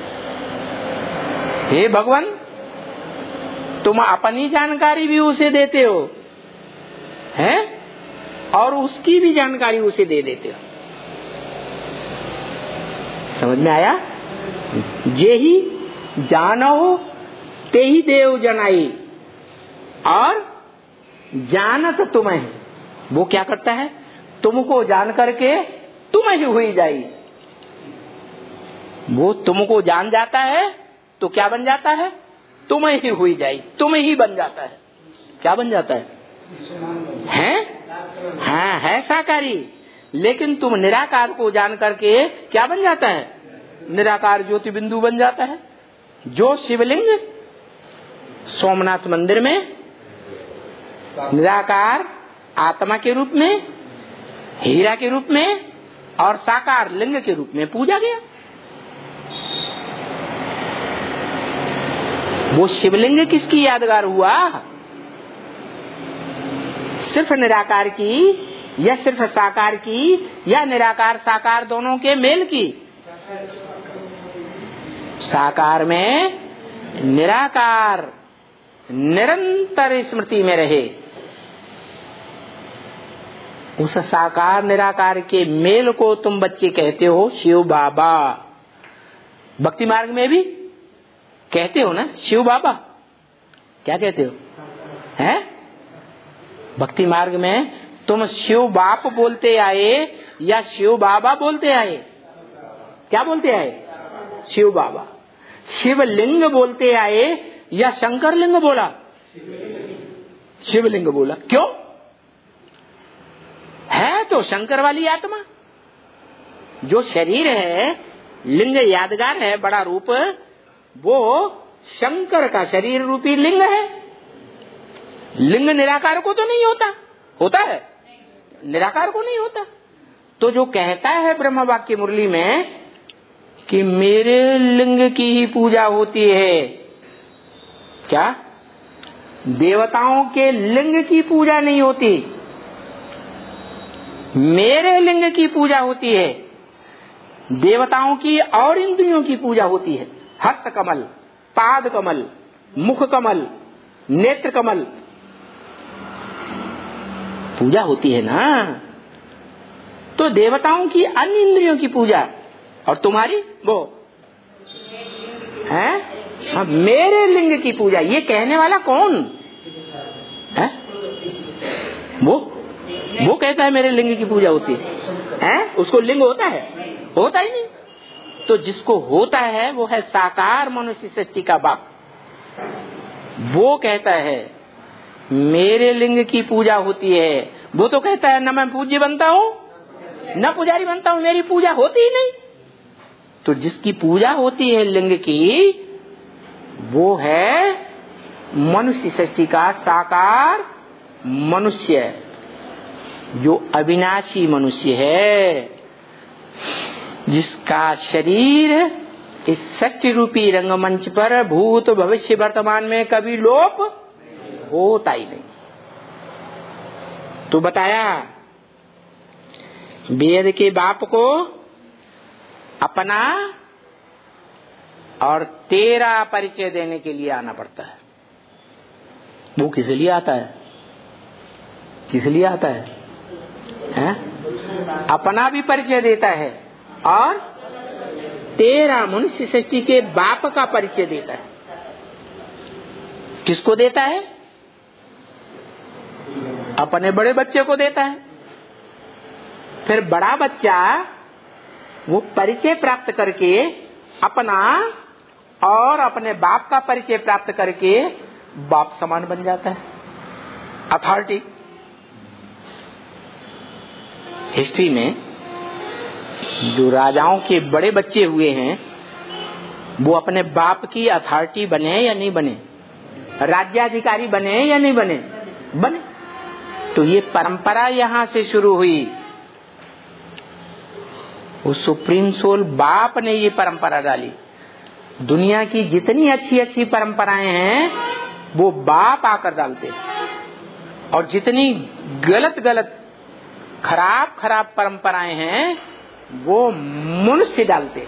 हे भगवान, तुम अपनी जानकारी भी उसे देते हो हैं, और उसकी भी जानकारी उसे दे देते हो। समझ में आया? जेहि जानो तेहि देव जनाई, और जानत तुम्हें, वो क्या करता है? तुमको जान करके तुम्हें ही हुई जाई। वो तुमको जान जाता है तो क्या बन जाता है? तुम ही हुई जाए, तुम ही बन जाता है। क्या बन जाता है? हाँ, है साकारी। लेकिन तुम निराकार को जान करके क्या बन जाता है? निराकार ज्योति बिंदु बन जाता है। जो शिवलिंग सोमनाथ मंदिर में निराकार आत्मा के रूप में, हीरा के रूप में और साकार लिंग के रूप में पूजा गया, वो शिवलिंग किसकी यादगार हुआ? सिर्फ निराकार की या सिर्फ साकार की या निराकार साकार दोनों के मेल की? साकार में निराकार निरंतर स्मृति में रहे, उस साकार निराकार के मेल को तुम बच्चे कहते हो शिव बाबा। भक्ति मार्ग में भी कहते हो ना शिव बाबा, क्या कहते हो? हैं? भक्ति मार्ग में तुम शिव बाप बोलते आए या शिव बाबा बोलते आए? क्या बोलते आए? शिव बाबा। शिवलिंग बोलते आए या शंकर लिंग बोला? शिवलिंग बोला। क्यों? है तो शंकर वाली आत्मा। जो शरीर है, लिंग यादगार है, बड़ा रूप, वो शंकर का शरीर रूपी लिंग है। लिंग निराकार को तो नहीं होता, होता है? निराकार को नहीं होता। तो जो कहता है ब्रह्म वाक्य मुरली में कि मेरे लिंग की ही पूजा होती है, क्या? देवताओं के लिंग की पूजा नहीं होती, मेरे लिंग की पूजा होती है। देवताओं की और इंद्रियों की पूजा होती है। हस्त कमल, पाद कमल, मुख कमल, नेत्र कमल, पूजा होती है ना। तो देवताओं की अन्य इंद्रियों की पूजा और तुम्हारी वो है? हाँ, मेरे लिंग की पूजा। ये कहने वाला कौन है? वो कहता है मेरे लिंग की पूजा होती है। उसको लिंग होता है? होता ही नहीं। तो जिसको होता है वो है साकार मनुष्य सृष्टि का बाप। वो कहता है मेरे लिंग की पूजा होती है। वो तो कहता है न मैं पूज्य बनता हूँ न पुजारी बनता हूँ, मेरी पूजा होती ही नहीं। तो जिसकी पूजा होती है लिंग की, वो है मनुष्य सृष्टि का साकार मनुष्य, जो अविनाशी मनुष्य है, जिसका शरीर इस सत्य रूपी रंगमंच पर भूत भविष्य वर्तमान में कभी लोप होता ही नहीं। तो बताया वेद के बाप को अपना और तेरा परिचय देने के लिए आना पड़ता है। वो किस लिए आता है? किस लिए आता है? अपना भी परिचय देता है और तेरा मनुष्य सृष्टि के बाप का परिचय देता है। किसको देता है? अपने बड़े बच्चे को देता है। फिर बड़ा बच्चा वो परिचय प्राप्त करके अपना और अपने बाप का परिचय प्राप्त करके बाप समान बन जाता है, अथॉरिटी। हिस्ट्री में जो राजाओं के बड़े बच्चे हुए हैं, वो अपने बाप की अथॉरिटी बने या नहीं बने? राज्याधिकारी बने या नहीं बने? बने। तो ये परंपरा यहां से शुरू हुई। वो सुप्रीम सोल बाप ने ये परंपरा डाली। दुनिया की जितनी अच्छी अच्छी परंपराएं हैं वो बाप आकर डालते, और जितनी गलत गलत खराब खराब परंपराएं हैं वो मनुष्य डालते।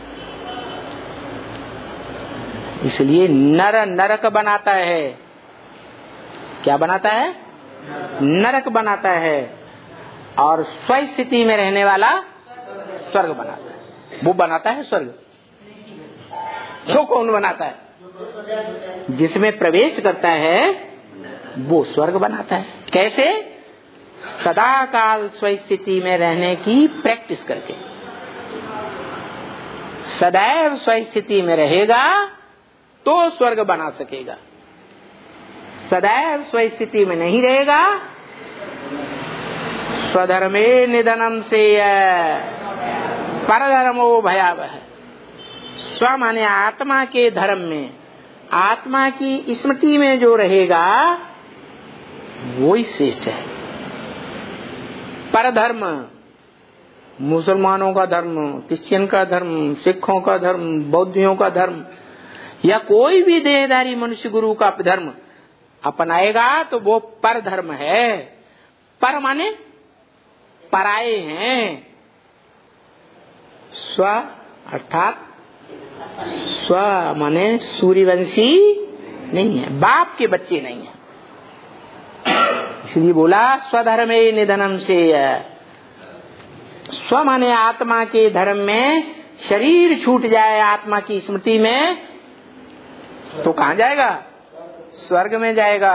इसलिए नर नरक बनाता है। क्या बनाता है? नरक बनाता है। और स्वस्थिति में रहने वाला स्वर्ग बनाता है। वो बनाता है स्वर्ग। तो कौन बनाता है? जिसमें प्रवेश करता है वो स्वर्ग बनाता है। कैसे? सदा काल स्वस्थिति में रहने की प्रैक्टिस करके। सदैव स्वस्थिति में रहेगा तो स्वर्ग बना सकेगा। सदैव स्वस्थिति में नहीं रहेगा, स्वधर्मे निधनम से परधर्मो भयावह। स्व माने आत्मा के धर्म में, आत्मा की स्मृति में जो रहेगा वो ही श्रेष्ठ है। परधर्म, मुसलमानों का धर्म, क्रिश्चियन का धर्म, सिखों का धर्म, बौद्धियों का धर्म या कोई भी देहधारी मनुष्य गुरु का धर्म अपनाएगा तो वो पर धर्म है। पर माने पराये हैं। स्व अर्थात स्व माने सूर्यवंशी नहीं है, बाप के बच्चे नहीं है, इसलिए बोला स्वधर्मे निधनम से। स्व माने आत्मा के धर्म में शरीर छूट जाए आत्मा की स्मृति में तो कहाँ जाएगा? स्वर्ग में जाएगा।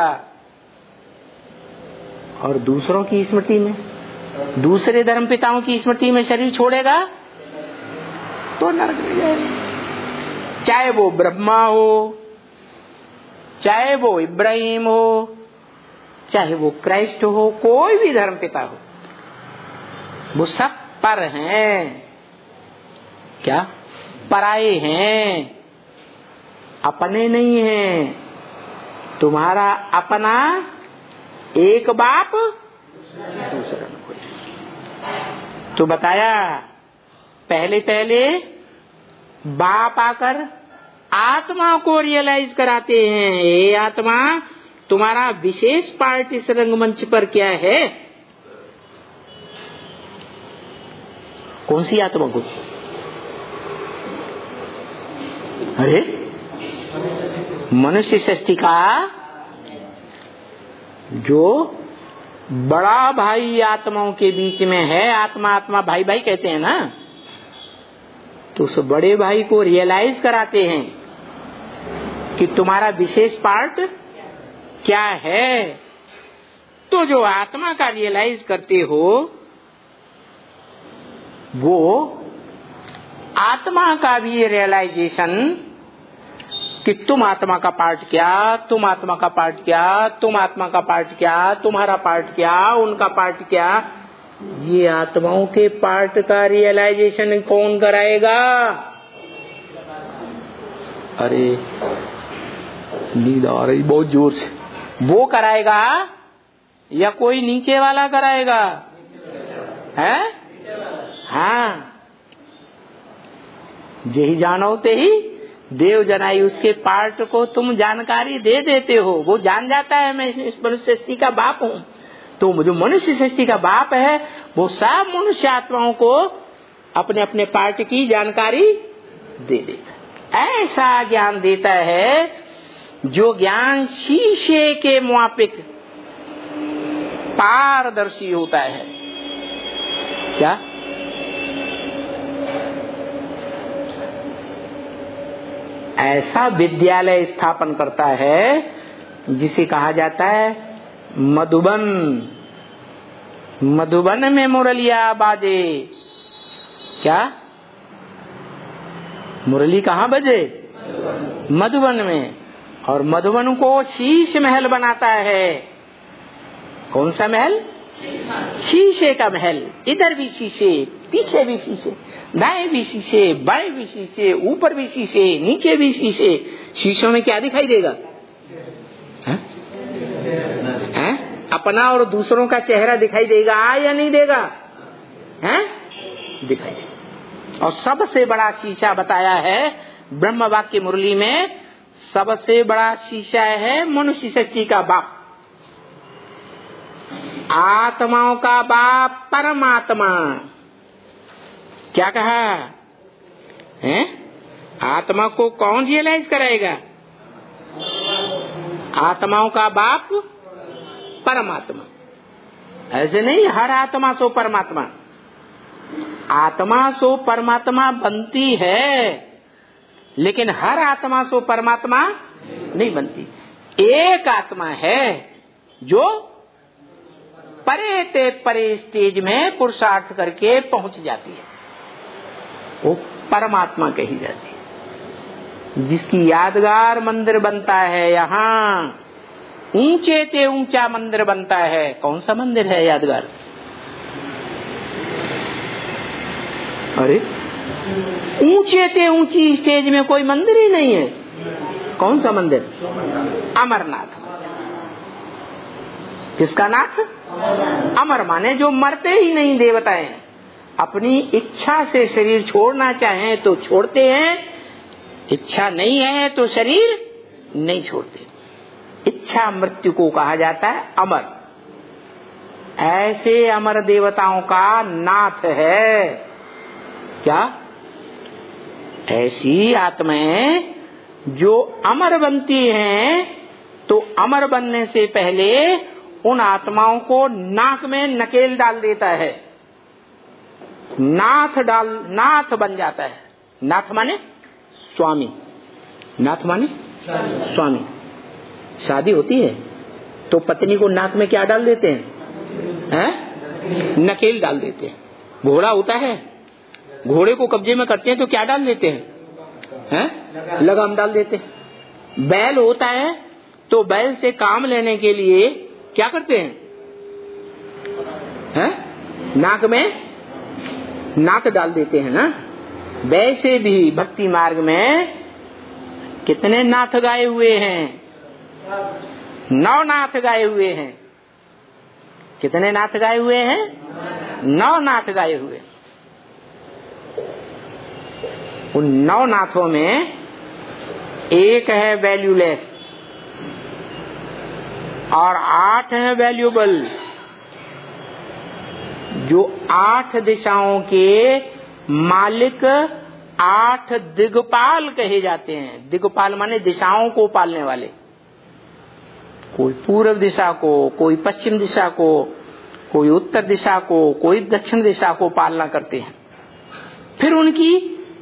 और दूसरों की स्मृति में, दूसरे धर्म पिताओं की स्मृति में शरीर छोड़ेगा तो नरक में जाएगा। चाहे वो ब्रह्मा हो, चाहे वो इब्राहिम हो, चाहे वो क्राइस्ट हो, कोई भी धर्म पिता हो, वो सब पर हैं। क्या? पराये हैं, अपने नहीं हैं। तुम्हारा अपना एक बाप दूसरा कोई। तो बताया पहले पहले बाप आकर आत्मा को रियलाइज कराते हैं, ये आत्मा तुम्हारा विशेष पार्ट इस रंगमंच पर क्या है? कौन सी आत्मा को? अरे मनुष्य सृष्टि का जो बड़ा भाई आत्माओं के बीच में है, आत्मा आत्मा भाई भाई कहते हैं ना, तो उस बड़े भाई को रियलाइज कराते हैं कि तुम्हारा विशेष पार्ट क्या है। तो जो आत्मा का रियलाइज करते हो वो आत्मा का भी रियलाइजेशन कि तुम आत्मा का पार्ट क्या, तुम आत्मा का पार्ट क्या, तुम आत्मा का पार्ट क्या, तुम्हारा पार्ट क्या, उनका पार्ट क्या, ये आत्माओं के पार्ट का रियलाइजेशन कौन कराएगा? अरे नींद आ रही बहुत जोर से। वो कराएगा या कोई नीचे वाला कराएगा? है? हाँ, यही जानोते ही देव जनाई, उसके पार्ट को तुम जानकारी दे देते हो, वो जान जाता है मैं इस मनुष्य सृष्टि का बाप हूँ। तो जो मनुष्य सृष्टि का बाप है वो सब मनुष्य आत्माओं को अपने अपने पार्ट की जानकारी दे देता है। ऐसा ज्ञान देता है जो ज्ञान शीशे के मुआपिक पारदर्शी होता है। क्या? ऐसा विद्यालय स्थापन करता है जिसे कहा जाता है मधुबन। मधुबन में मुरलिया बाजे। क्या? मुरली कहाँ बजे? मधुबन में। और मधुबन को शीश महल बनाता है। कौन सा महल? शीशे का महल। इधर भी शीशे, पीछे भी शीशे, दाएं भी शीशे, बाएं भी शीशे, ऊपर भी शीशे, नीचे भी शीशे। शीशों में क्या दिखाई देगा? है? अपना और दूसरों का चेहरा दिखाई देगा या नहीं देगा? है? दिखाई देगा। और सबसे बड़ा शीशा बताया है ब्रह्म वाक्य मुरली में, सबसे बड़ा शीशा है मनुष्य सृष्टि का बाप, आत्माओं का बाप परमात्मा। क्या कहा है? आत्मा को कौन रियलाइज कराएगा? आत्माओं का बाप परमात्मा। ऐसे नहीं हर आत्मा सो परमात्मा। आत्मा सो परमात्मा बनती है, लेकिन हर आत्मा सो परमात्मा नहीं बनती। एक आत्मा है जो परे ते परे स्टेज में पुरुषार्थ करके पहुंच जाती है, वो परमात्मा कही जाती है, जिसकी यादगार मंदिर बनता है। यहाँ ऊंचे ते ऊंचा मंदिर बनता है। कौन सा मंदिर है यादगार? अरे ऊंचे ते ऊंची स्टेज में कोई मंदिर ही नहीं है। कौन सा मंदिर? अमरनाथ। किसका नाथ? अमर माने जो मरते ही नहीं देवताएं। अपनी इच्छा से शरीर छोड़ना चाहें तो छोड़ते हैं, इच्छा नहीं है तो शरीर नहीं छोड़ते। इच्छा मृत्यु को कहा जाता है अमर। ऐसे अमर देवताओं का नाथ है क्या? ऐसी आत्माएं जो अमर बनती हैं, तो अमर बनने से पहले उन आत्माओं को नाक में नकेल डाल देता है, नाथ बन जाता है। नाथ माने स्वामी, नाथ माने स्वामी। शादी होती है तो पत्नी को नाक में क्या डाल देते हैं? नकेल डाल देते हैं। घोड़ा होता है, घोड़े को कब्जे में करते हैं तो क्या डाल देते हैं? लगाम डाल देते हैं। बैल होता है तो बैल से काम लेने के लिए क्या करते हैं? नाक में नाक डाल देते हैं ना। वैसे भी भक्ति मार्ग में कितने नाथ गाए हुए हैं? 9 नाथ गाए हुए हैं। कितने नाथ गाए हुए हैं? 9 नाथ गाए हुए। उन 9 नाथों में एक है वैल्यूलेस और 8 है वैल्यूबल। जो 8 दिशाओं के मालिक 8 दिग्पाल कहे जाते हैं। दिग्पाल माने दिशाओं को पालने वाले। कोई पूर्व दिशा को, कोई पश्चिम दिशा को, कोई उत्तर दिशा को, कोई दक्षिण दिशा को पालना करते हैं। फिर उनकी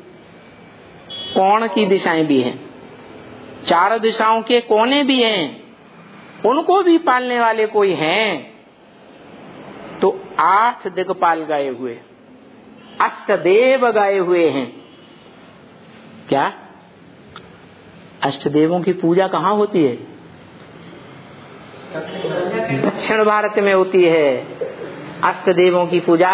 कोण की दिशाएं भी हैं, 4 दिशाओं के कोने भी हैं, उनको भी पालने वाले कोई हैं। तो 8 दिग्पाल गाए हुए, अष्टदेव गाए हुए हैं। क्या अष्टदेवों की पूजा कहाँ होती है? दक्षिण भारत में होती है। अष्टदेवों की पूजा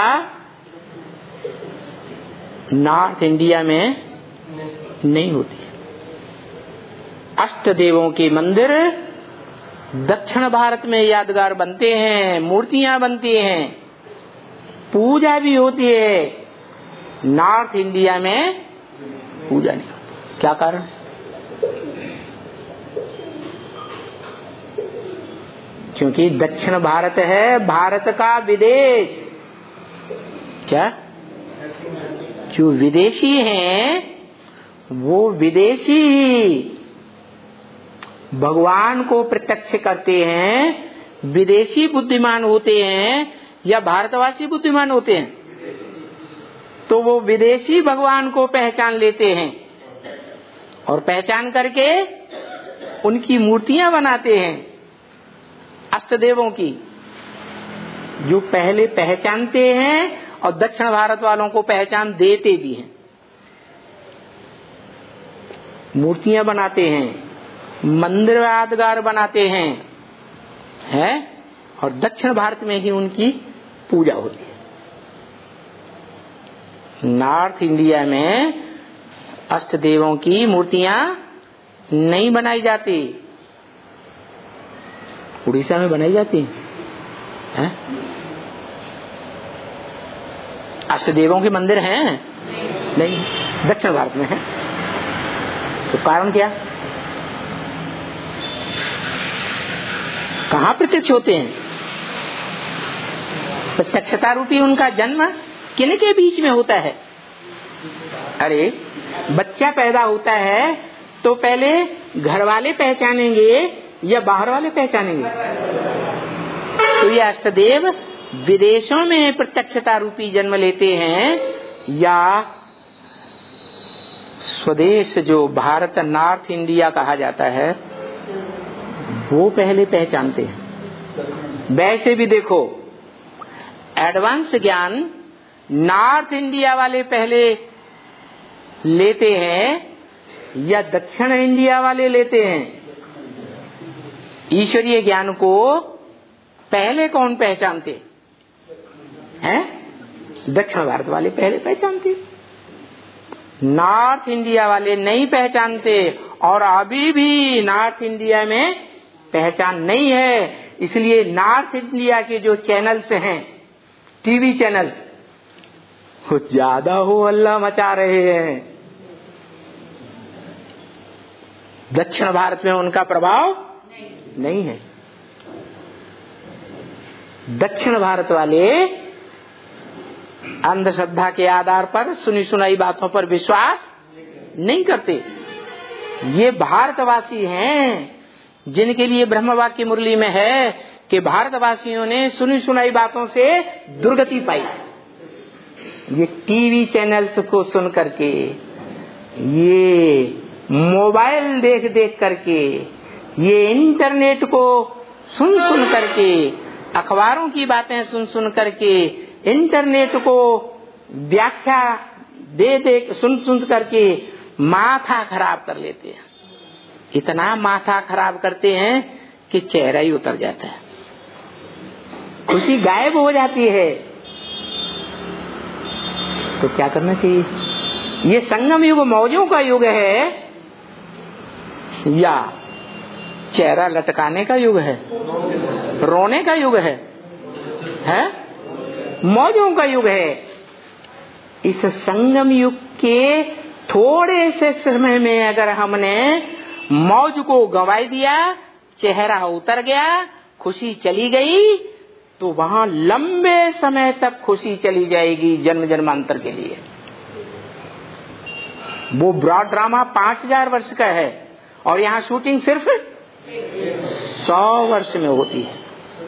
नॉर्थ इंडिया में नहीं होती है। अष्टदेवों के मंदिर दक्षिण भारत में यादगार बनते हैं, मूर्तियां बनती हैं, पूजा भी होती है। नॉर्थ इंडिया में पूजा नहीं होती। क्या कारण? क्योंकि दक्षिण भारत है भारत का विदेश। क्या? जो विदेशी हैं वो विदेशी ही भगवान को प्रत्यक्ष करते हैं। विदेशी बुद्धिमान होते हैं या भारतवासी बुद्धिमान होते हैं? तो वो विदेशी भगवान को पहचान लेते हैं और पहचान करके उनकी मूर्तियां बनाते हैं अष्टदेवों की, जो पहले पहचानते हैं और दक्षिण भारत वालों को पहचान देते भी हैं। मूर्तियां बनाते हैं, मंदिर यादगार बनाते हैं, और दक्षिण भारत में ही उनकी पूजा होती है। नॉर्थ इंडिया में अष्टदेवों की मूर्तियां नहीं बनाई जाती। उड़ीसा में बनाई जाती है। अष्टदेवों के मंदिर हैं? नहीं, दक्षिण भारत में है। तो कारण क्या? कहाँ प्रत्यक्ष होते हैं? प्रत्यक्षता रूपी उनका जन्म किनके बीच में होता है? अरे बच्चा पैदा होता है तो पहले घर वाले पहचानेंगे या बाहर वाले पहचानेंगे? तो ये अष्टदेव विदेशों में प्रत्यक्षता रूपी जन्म लेते हैं या स्वदेश जो भारत नॉर्थ इंडिया कहा जाता है वो पहले पहचानते हैं। वैसे भी देखो एडवांस ज्ञान नॉर्थ इंडिया वाले पहले लेते हैं या दक्षिण इंडिया वाले लेते हैं? ईश्वरीय ज्ञान को पहले कौन पहचानते हैं? दक्षिण भारत वाले पहले पहचानते, नॉर्थ इंडिया वाले नहीं पहचानते, और अभी भी नॉर्थ इंडिया में पहचान नहीं है। इसलिए नॉर्थ इंडिया के जो चैनल्स हैं, टीवी चैनल, वो ज्यादा हो हल्ला मचा रहे हैं। दक्षिण भारत में उनका प्रभाव नहीं है। दक्षिण भारत वाले अंधश्रद्धा के आधार पर सुनी सुनाई बातों पर विश्वास नहीं करते। ये भारतवासी हैं जिनके लिए ब्रह्मवाक्य मुरली में है कि भारतवासियों ने सुनी सुनाई बातों से दुर्गति पाई। ये टीवी चैनल्स को सुन करके, ये मोबाइल देख देख करके, ये इंटरनेट को सुन सुन करके, अखबारों की बातें सुन सुन करके, इंटरनेट को व्याख्या दे दे सुन सुन करके माथा खराब कर लेते हैं। इतना माथा खराब करते हैं कि चेहरा ही उतर जाता है, खुशी गायब हो जाती है। तो क्या करना चाहिए? ये संगम युग मौजों का युग है या चेहरा लटकाने का युग है, रोने का युग है? मौजों का युग है। इस संगम युग के थोड़े से समय में अगर हमने मौज को गंवा दिया, चेहरा उतर गया, खुशी चली गई, तो वहां लंबे समय तक खुशी चली जाएगी, जन्म जन्मांतर के लिए। वो ब्रॉड ड्रामा 5000 वर्ष का है और यहाँ शूटिंग सिर्फ 100 वर्ष में होती है।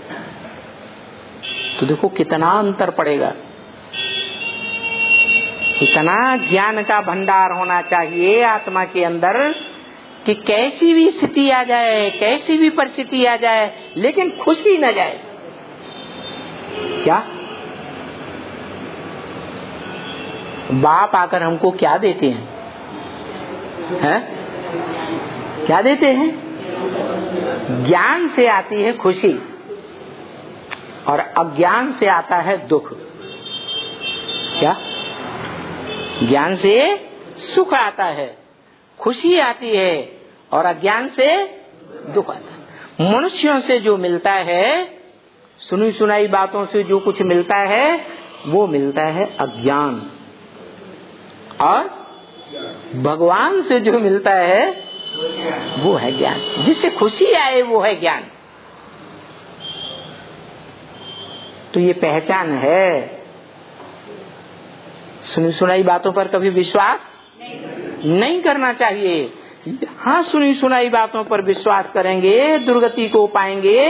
तो देखो कितना अंतर पड़ेगा। इतना ज्ञान का भंडार होना चाहिए आत्मा के अंदर कि कैसी भी स्थिति आ जाए, कैसी भी परिस्थिति आ जाए, लेकिन खुशी न जाए। क्या बाप आकर हमको क्या देते हैं? क्या देते हैं? ज्ञान से आती है खुशी और अज्ञान से आता है दुख। क्या? ज्ञान से सुख आता है, खुशी आती है, और अज्ञान से दुख आता है। मनुष्यों से जो मिलता है, सुनी सुनाई बातों से जो कुछ मिलता है, वो मिलता है अज्ञान, और भगवान से जो मिलता है वो है ज्ञान। जिससे खुशी आए वो है ज्ञान। तो ये पहचान है। सुनी सुनाई बातों पर कभी विश्वास नहीं करना चाहिए। हाँ, सुनी सुनाई बातों पर विश्वास करेंगे, दुर्गति को पाएंगे।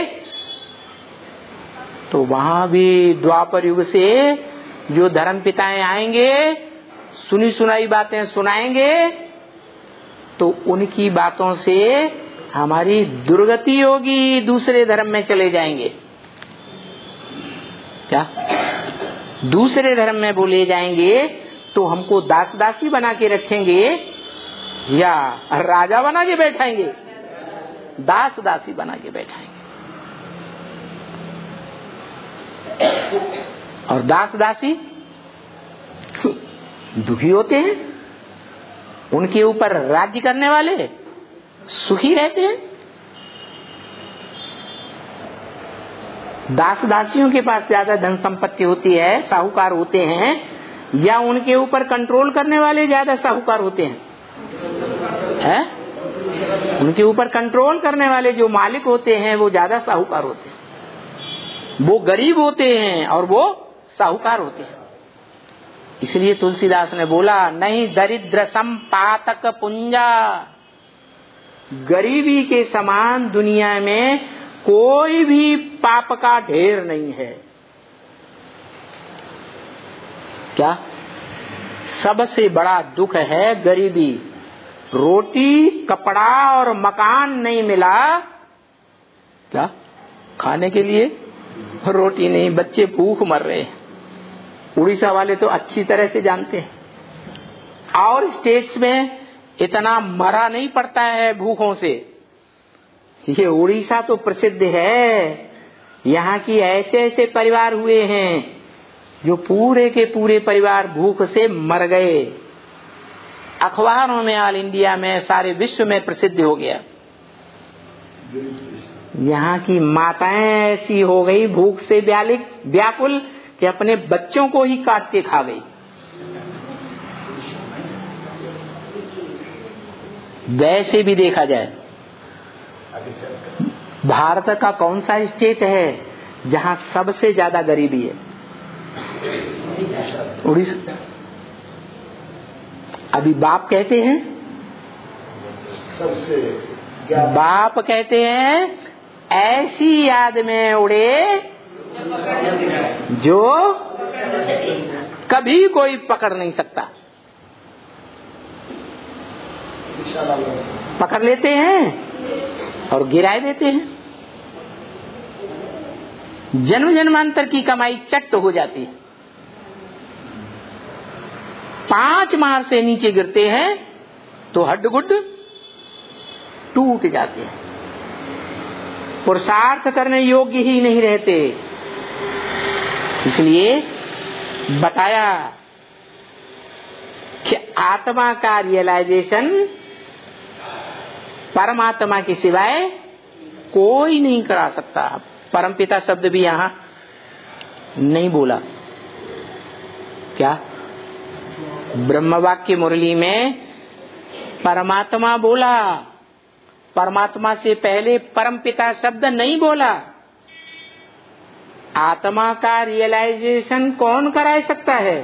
तो वहां भी द्वापर युग से जो धर्म पिताएं आएंगे, सुनी सुनाई बातें सुनाएंगे, तो उनकी बातों से हमारी दुर्गति होगी, दूसरे धर्म में चले जाएंगे। क्या? दूसरे धर्म में बोले जाएंगे तो हमको दास दासी बना के रखेंगे या राजा बना के बैठाएंगे? दास दासी बना के बैठाएंगे। और दास दासी दुखी होते हैं, उनके ऊपर राज्य करने वाले सुखी रहते हैं। दास दासियों के पास ज्यादा धन संपत्ति होती है, साहूकार होते हैं, या उनके ऊपर कंट्रोल करने वाले ज्यादा साहूकार होते हैं? उनके ऊपर कंट्रोल करने वाले जो मालिक होते हैं वो ज्यादा साहूकार होते हैं। वो गरीब होते हैं और वो साहूकार होते हैं। इसलिए तुलसीदास ने बोला, नहीं दरिद्र संपातक पुंजा, गरीबी के समान दुनिया में कोई भी पाप का ढेर नहीं है। क्या? सबसे बड़ा दुख है गरीबी। रोटी, कपड़ा और मकान नहीं मिला, क्या खाने के लिए रोटी नहीं, बच्चे भूख मर रहे हैं। उड़ीसा वाले तो अच्छी तरह से जानते हैं, और स्टेट्स में इतना मरा नहीं पड़ता है भूखों से। ये उड़ीसा तो प्रसिद्ध है, यहाँ की ऐसे ऐसे परिवार हुए हैं जो पूरे के पूरे परिवार भूख से मर गए। अखबारों में ऑल इंडिया में सारे विश्व में प्रसिद्ध हो गया। यहाँ की माताएं ऐसी हो गई भूख से व्याकुल कि अपने बच्चों को ही काट के खा गई। वैसे भी देखा जाए, भारत का कौन सा स्टेट है जहाँ सबसे ज्यादा गरीबी है? उड़ीसा। अभी बाप कहते हैं, सबसे बाप कहते हैं ऐसी याद में उड़े जो कभी कोई पकड़ नहीं सकता। पकड़ लेते हैं और गिराए देते हैं। जन्म जन्मांतर की कमाई चट हो जाती है। 5 मार से नीचे गिरते हैं तो हड्ड-गुड्ड टूट जाते हैं, पुरुषार्थ करने योग्य ही नहीं रहते। इसलिए बताया कि आत्मा का रियलाइजेशन परमात्मा के सिवाय कोई नहीं करा सकता। परमपिता शब्द भी यहाँ नहीं बोला। क्या ब्रह्मवाक्य मुरली में परमात्मा बोला, परमात्मा से पहले परमपिता शब्द नहीं बोला। आत्मा का रियलाइजेशन कौन करा सकता है?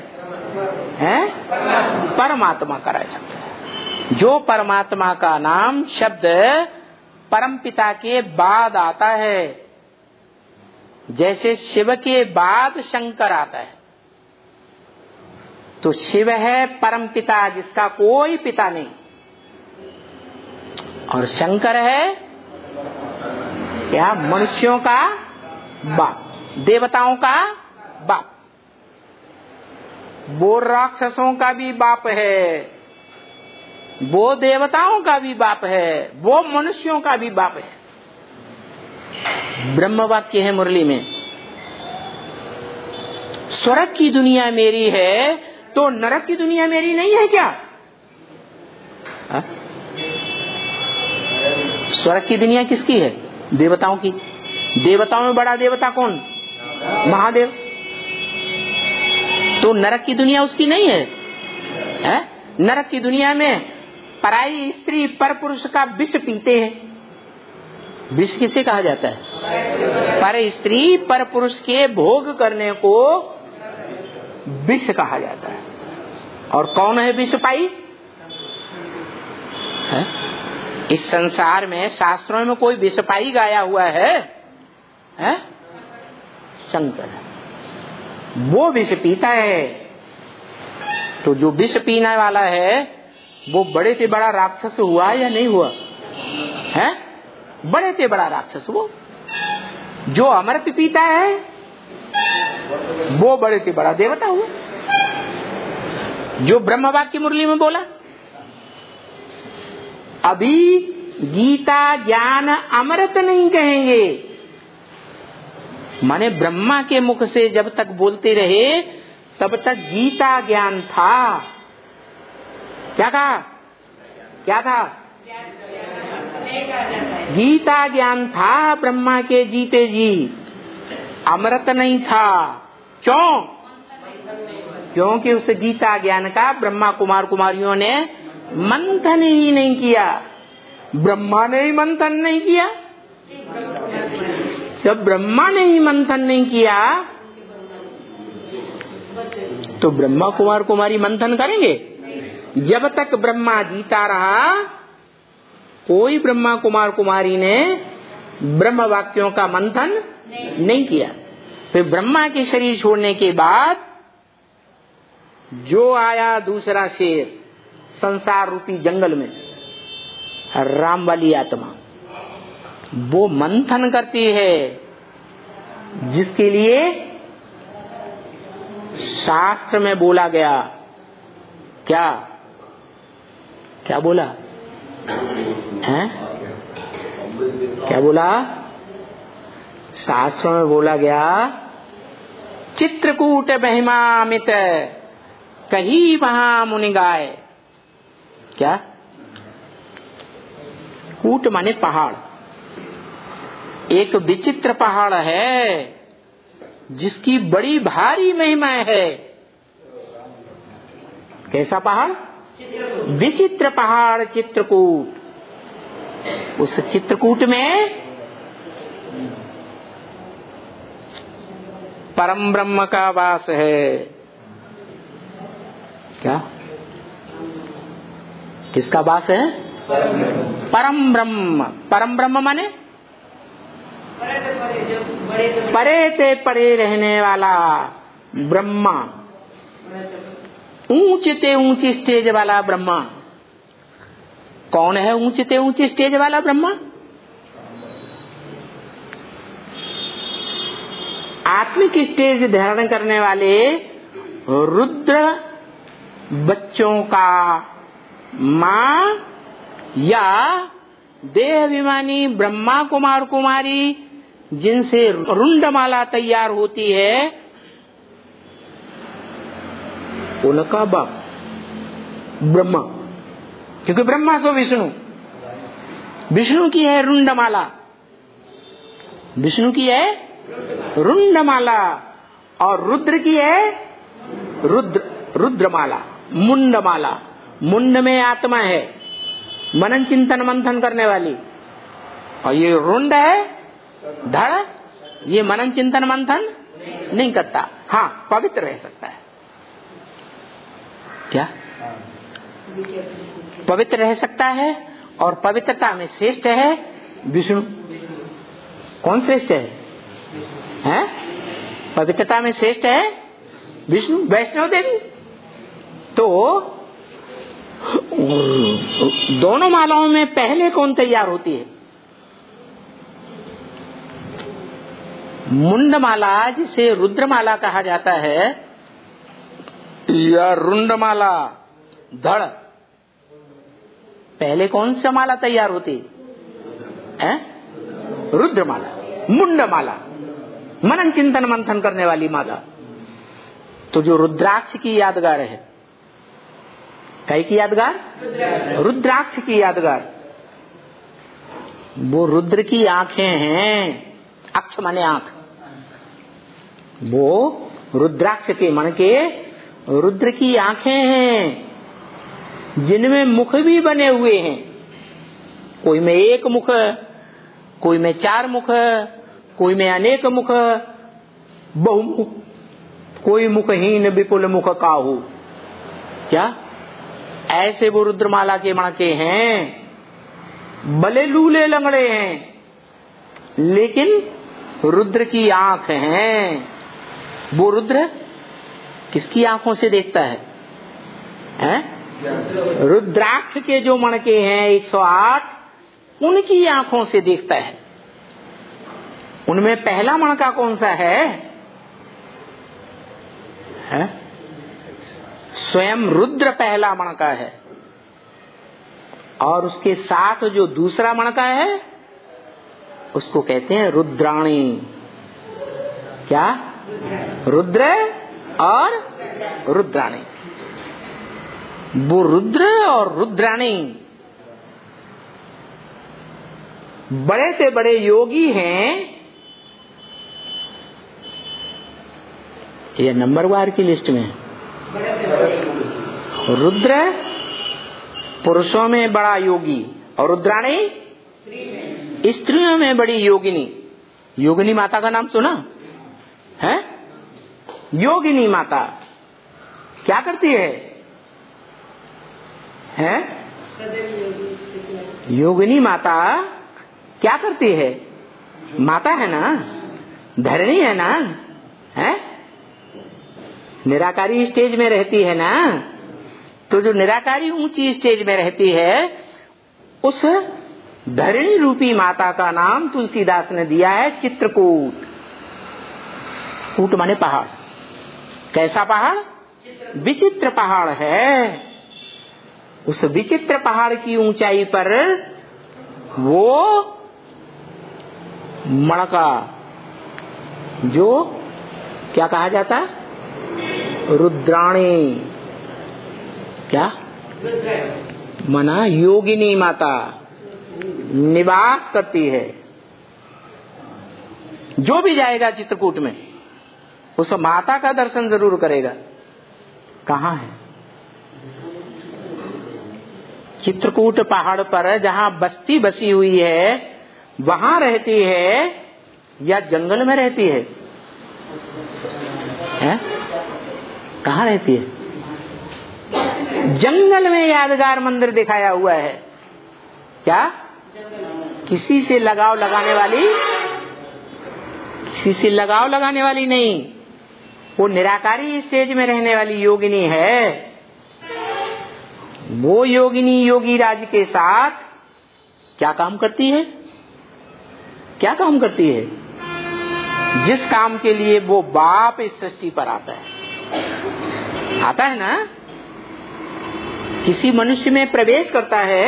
परमात्मा करा सकता है। जो परमात्मा का नाम शब्द परमपिता के बाद आता है, जैसे शिव के बाद शंकर आता है, तो शिव है परमपिता जिसका कोई पिता नहीं, और शंकर है क्या? मनुष्यों का बाप, देवताओं का बाप। वो राक्षसों का भी बाप है, वो देवताओं का भी बाप है, वो मनुष्यों का भी बाप है। ब्रह्म वाक्य है मुरली में। स्वर्ग की दुनिया मेरी है तो नरक की दुनिया मेरी नहीं है क्या? स्वर्ग की दुनिया किसकी है? देवताओं की। देवताओं में बड़ा देवता कौन? महादेव। तो नरक की दुनिया उसकी नहीं है? नरक की दुनिया में पराई स्त्री पर पुरुष का विष पीते हैं। विष किसे कहा जाता है? पर स्त्री पर पुरुष के भोग करने को विष कहा जाता है। और कौन है विष पाई? इस संसार में शास्त्रों में कोई विष पाई गाया हुआ है? शंकर है, वो विष पीता है। तो जो विष पीने वाला है वो बड़े से बड़ा राक्षस हुआ या नहीं हुआ? बड़े से बड़ा राक्षस वो। जो अमृत पीता है वो बड़े से बड़ा देवता हुआ। जो ब्रह्म वाक्य मुरली में बोला, अभी गीता ज्ञान अमृत नहीं कहेंगे, माने ब्रह्मा के मुख से जब तक बोलते रहे तब तक गीता ज्ञान था। क्या कहा? क्या था? गीता ज्ञान था ब्रह्मा के जीते जी, अमृत नहीं था। क्यों? क्योंकि उस गीता ज्ञान का ब्रह्मा कुमार कुमारियों ने मंथन ही नहीं किया। ब्रह्मा ने ही मंथन नहीं किया। जब ब्रह्मा ने ही मंथन नहीं किया तो ब्रह्मा कुमार कुमारी मंथन करेंगे? जब तक ब्रह्मा जीता रहा कोई ब्रह्मा कुमार कुमारी ने ब्रह्म वाक्यों का मंथन नहीं किया। फिर ब्रह्मा के शरीर छोड़ने के बाद जो आया दूसरा शेर संसार रूपी जंगल में, राम वाली आत्मा, वो मंथन करती है, जिसके लिए शास्त्र में बोला गया क्या? क्या बोला हैं? क्या बोला? शास्त्रों में बोला गया चित्रकूट महिमामित कही वहां मुनि गाय। क्या? कूट माने पहाड़। एक विचित्र पहाड़ है जिसकी बड़ी भारी महिमा है। कैसा पहाड़? विचित्र पहाड़ चित्रकूट। उस चित्रकूट में परम ब्रह्म का वास है। क्या? किसका वास है? परम ब्रह्म। परम ब्रह्म माने परे ते परे रहने वाला ब्रह्मा, ऊंचते ऊंची स्टेज वाला ब्रह्मा। कौन है ऊंचते ऊंची स्टेज वाला ब्रह्मा? आत्मिक स्टेज धारण करने वाले रुद्र बच्चों का मां या देहाभिमानी ब्रह्मा कुमार कुमारी जिनसे रुंडमाला तैयार होती है, उनका बाप ब्रह्मा। क्योंकि ब्रह्मा सो विष्णु, विष्णु की है रुंडमाला, विष्णु की है रुंडमाला, और रुद्र की है रुद्रमाला, मुंडमाला। मुंड में आत्मा है, मनन चिंतन मंथन करने वाली, और ये रुंड है धड़, ये मनन चिंतन मंथन नहीं करता। हाँ, पवित्र रह सकता है। क्या? पवित्र रह सकता है, और पवित्रता में श्रेष्ठ है विष्णु। कौन श्रेष्ठ है? हैं? पवित्रता में श्रेष्ठ है विष्णु, वैष्णव देवी। तो दोनों मालाओं में पहले कौन तैयार होती है? मुंडमाला, जिसे रुद्रमाला कहा जाता है, या रुंडमाला धड़, पहले कौन सा माला तैयार होती है? रुद्रमाला, मुंडमाला, मनन चिंतन मंथन करने वाली माला। तो जो रुद्राक्ष की यादगार है, कई की यादगार? रुद्राक्ष की यादगार। वो रुद्र की आंखें हैं, अक्ष माने आंख। वो रुद्राक्ष के मन के रुद्र की आंखें हैं, जिनमें मुख भी बने हुए हैं। कोई में एक मुख, कोई में चार मुख, कोई में अनेक मुख, बहुमुख, कोई मुखहीन विपुल मुख काहू। क्या? ऐसे वो रुद्रमाला के मणके हैं, भले लूले लंगड़े हैं, लेकिन रुद्र की आंख हैं। वो रुद्र किसकी आंखों से देखता है? हैं? रुद्राक्ष के जो मणके हैं 108, उनकी आंखों से देखता है। उनमें पहला मणका कौन सा है? स्वयं रुद्र पहला मणका है, और उसके साथ जो दूसरा मणका है उसको कहते हैं रुद्राणी। क्या? रुद्र और रुद्राणी। वो रुद्र और रुद्राणी बड़े से बड़े योगी हैं। ये नंबरवार की लिस्ट में रुद्र पुरुषों में बड़ा योगी, और रुद्राणी स्त्रियों में बड़ी योगिनी। योगिनी माता का नाम सुना है? योगिनी माता क्या करती है? हैं? योगिनी माता क्या करती है? माता है ना, धरणी है ना, है? निराकारी स्टेज में रहती है ना। तो जो निराकारी ऊंची स्टेज में रहती है, उस धरणी रूपी माता का नाम तुलसीदास ने दिया है चित्रकूट। कूट माने पहाड़। कैसा पहाड़? विचित्र पहाड़ है। उस विचित्र पहाड़ की ऊंचाई पर वो मणका, जो क्या कहा जाता, रुद्राणी, क्या मना योगिनी माता निवास करती है। जो भी जाएगा चित्रकूट में उस माता का दर्शन जरूर करेगा। कहाँ है? चित्रकूट पहाड़ पर जहाँ बस्ती बसी हुई है वहां रहती है या जंगल में रहती है? कहाँ रहती है? जंगल में यादगार मंदिर दिखाया हुआ है। क्या? किसी से लगाव लगाने वाली, किसी से लगाव लगाने वाली नहीं, वो निराकारी स्टेज में रहने वाली योगिनी है। वो योगिनी योगी राज के साथ क्या काम करती है? क्या काम करती है? जिस काम के लिए वो बाप इस सृष्टि पर आता है ना, किसी मनुष्य में प्रवेश करता है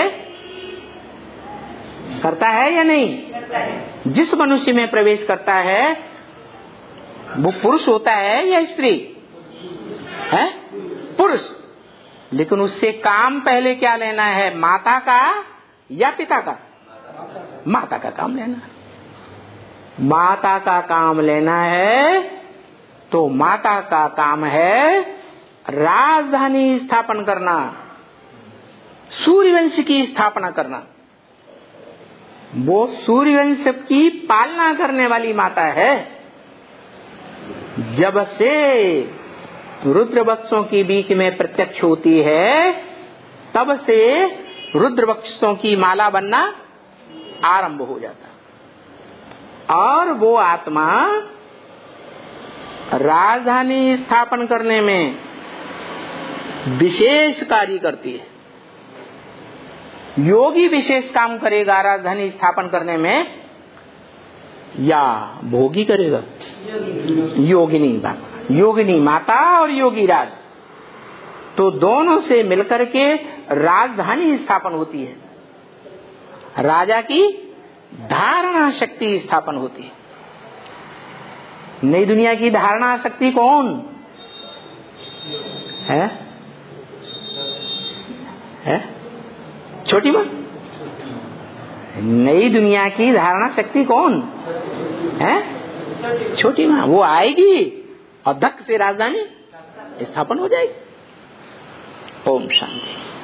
या नहीं? करता है। जिस मनुष्य में प्रवेश करता है वो पुरुष होता है या स्त्री है? पुरुष। लेकिन उससे काम पहले क्या लेना है? माता का या पिता का? माता का काम लेना है। माता का काम लेना है तो माता का काम है राजधानी स्थापन करना, सूर्यवंश की स्थापना करना। वो सूर्यवंश की पालना करने वाली माता है। जब से रुद्रवक्षों के बीच में प्रत्यक्ष होती है तब से रुद्रवक्षों की माला बनना आरंभ हो जाता है और वो आत्मा राजधानी स्थापन करने में विशेष कार्य करती है। योगी विशेष काम करेगा राजधानी स्थापन करने में या भोगी करेगा? योगिनी माता और योगी राज, तो दोनों से मिलकर के राजधानी स्थापन होती है। राजा की धारणा शक्ति स्थापन होती है। नई दुनिया की धारणा शक्ति कौन है? छोटी माँ। नई दुनिया की धारणा शक्ति कौन है? छोटी माँ। वो आएगी और धक्क से राजधानी स्थापन हो जाएगी। ओम शांति।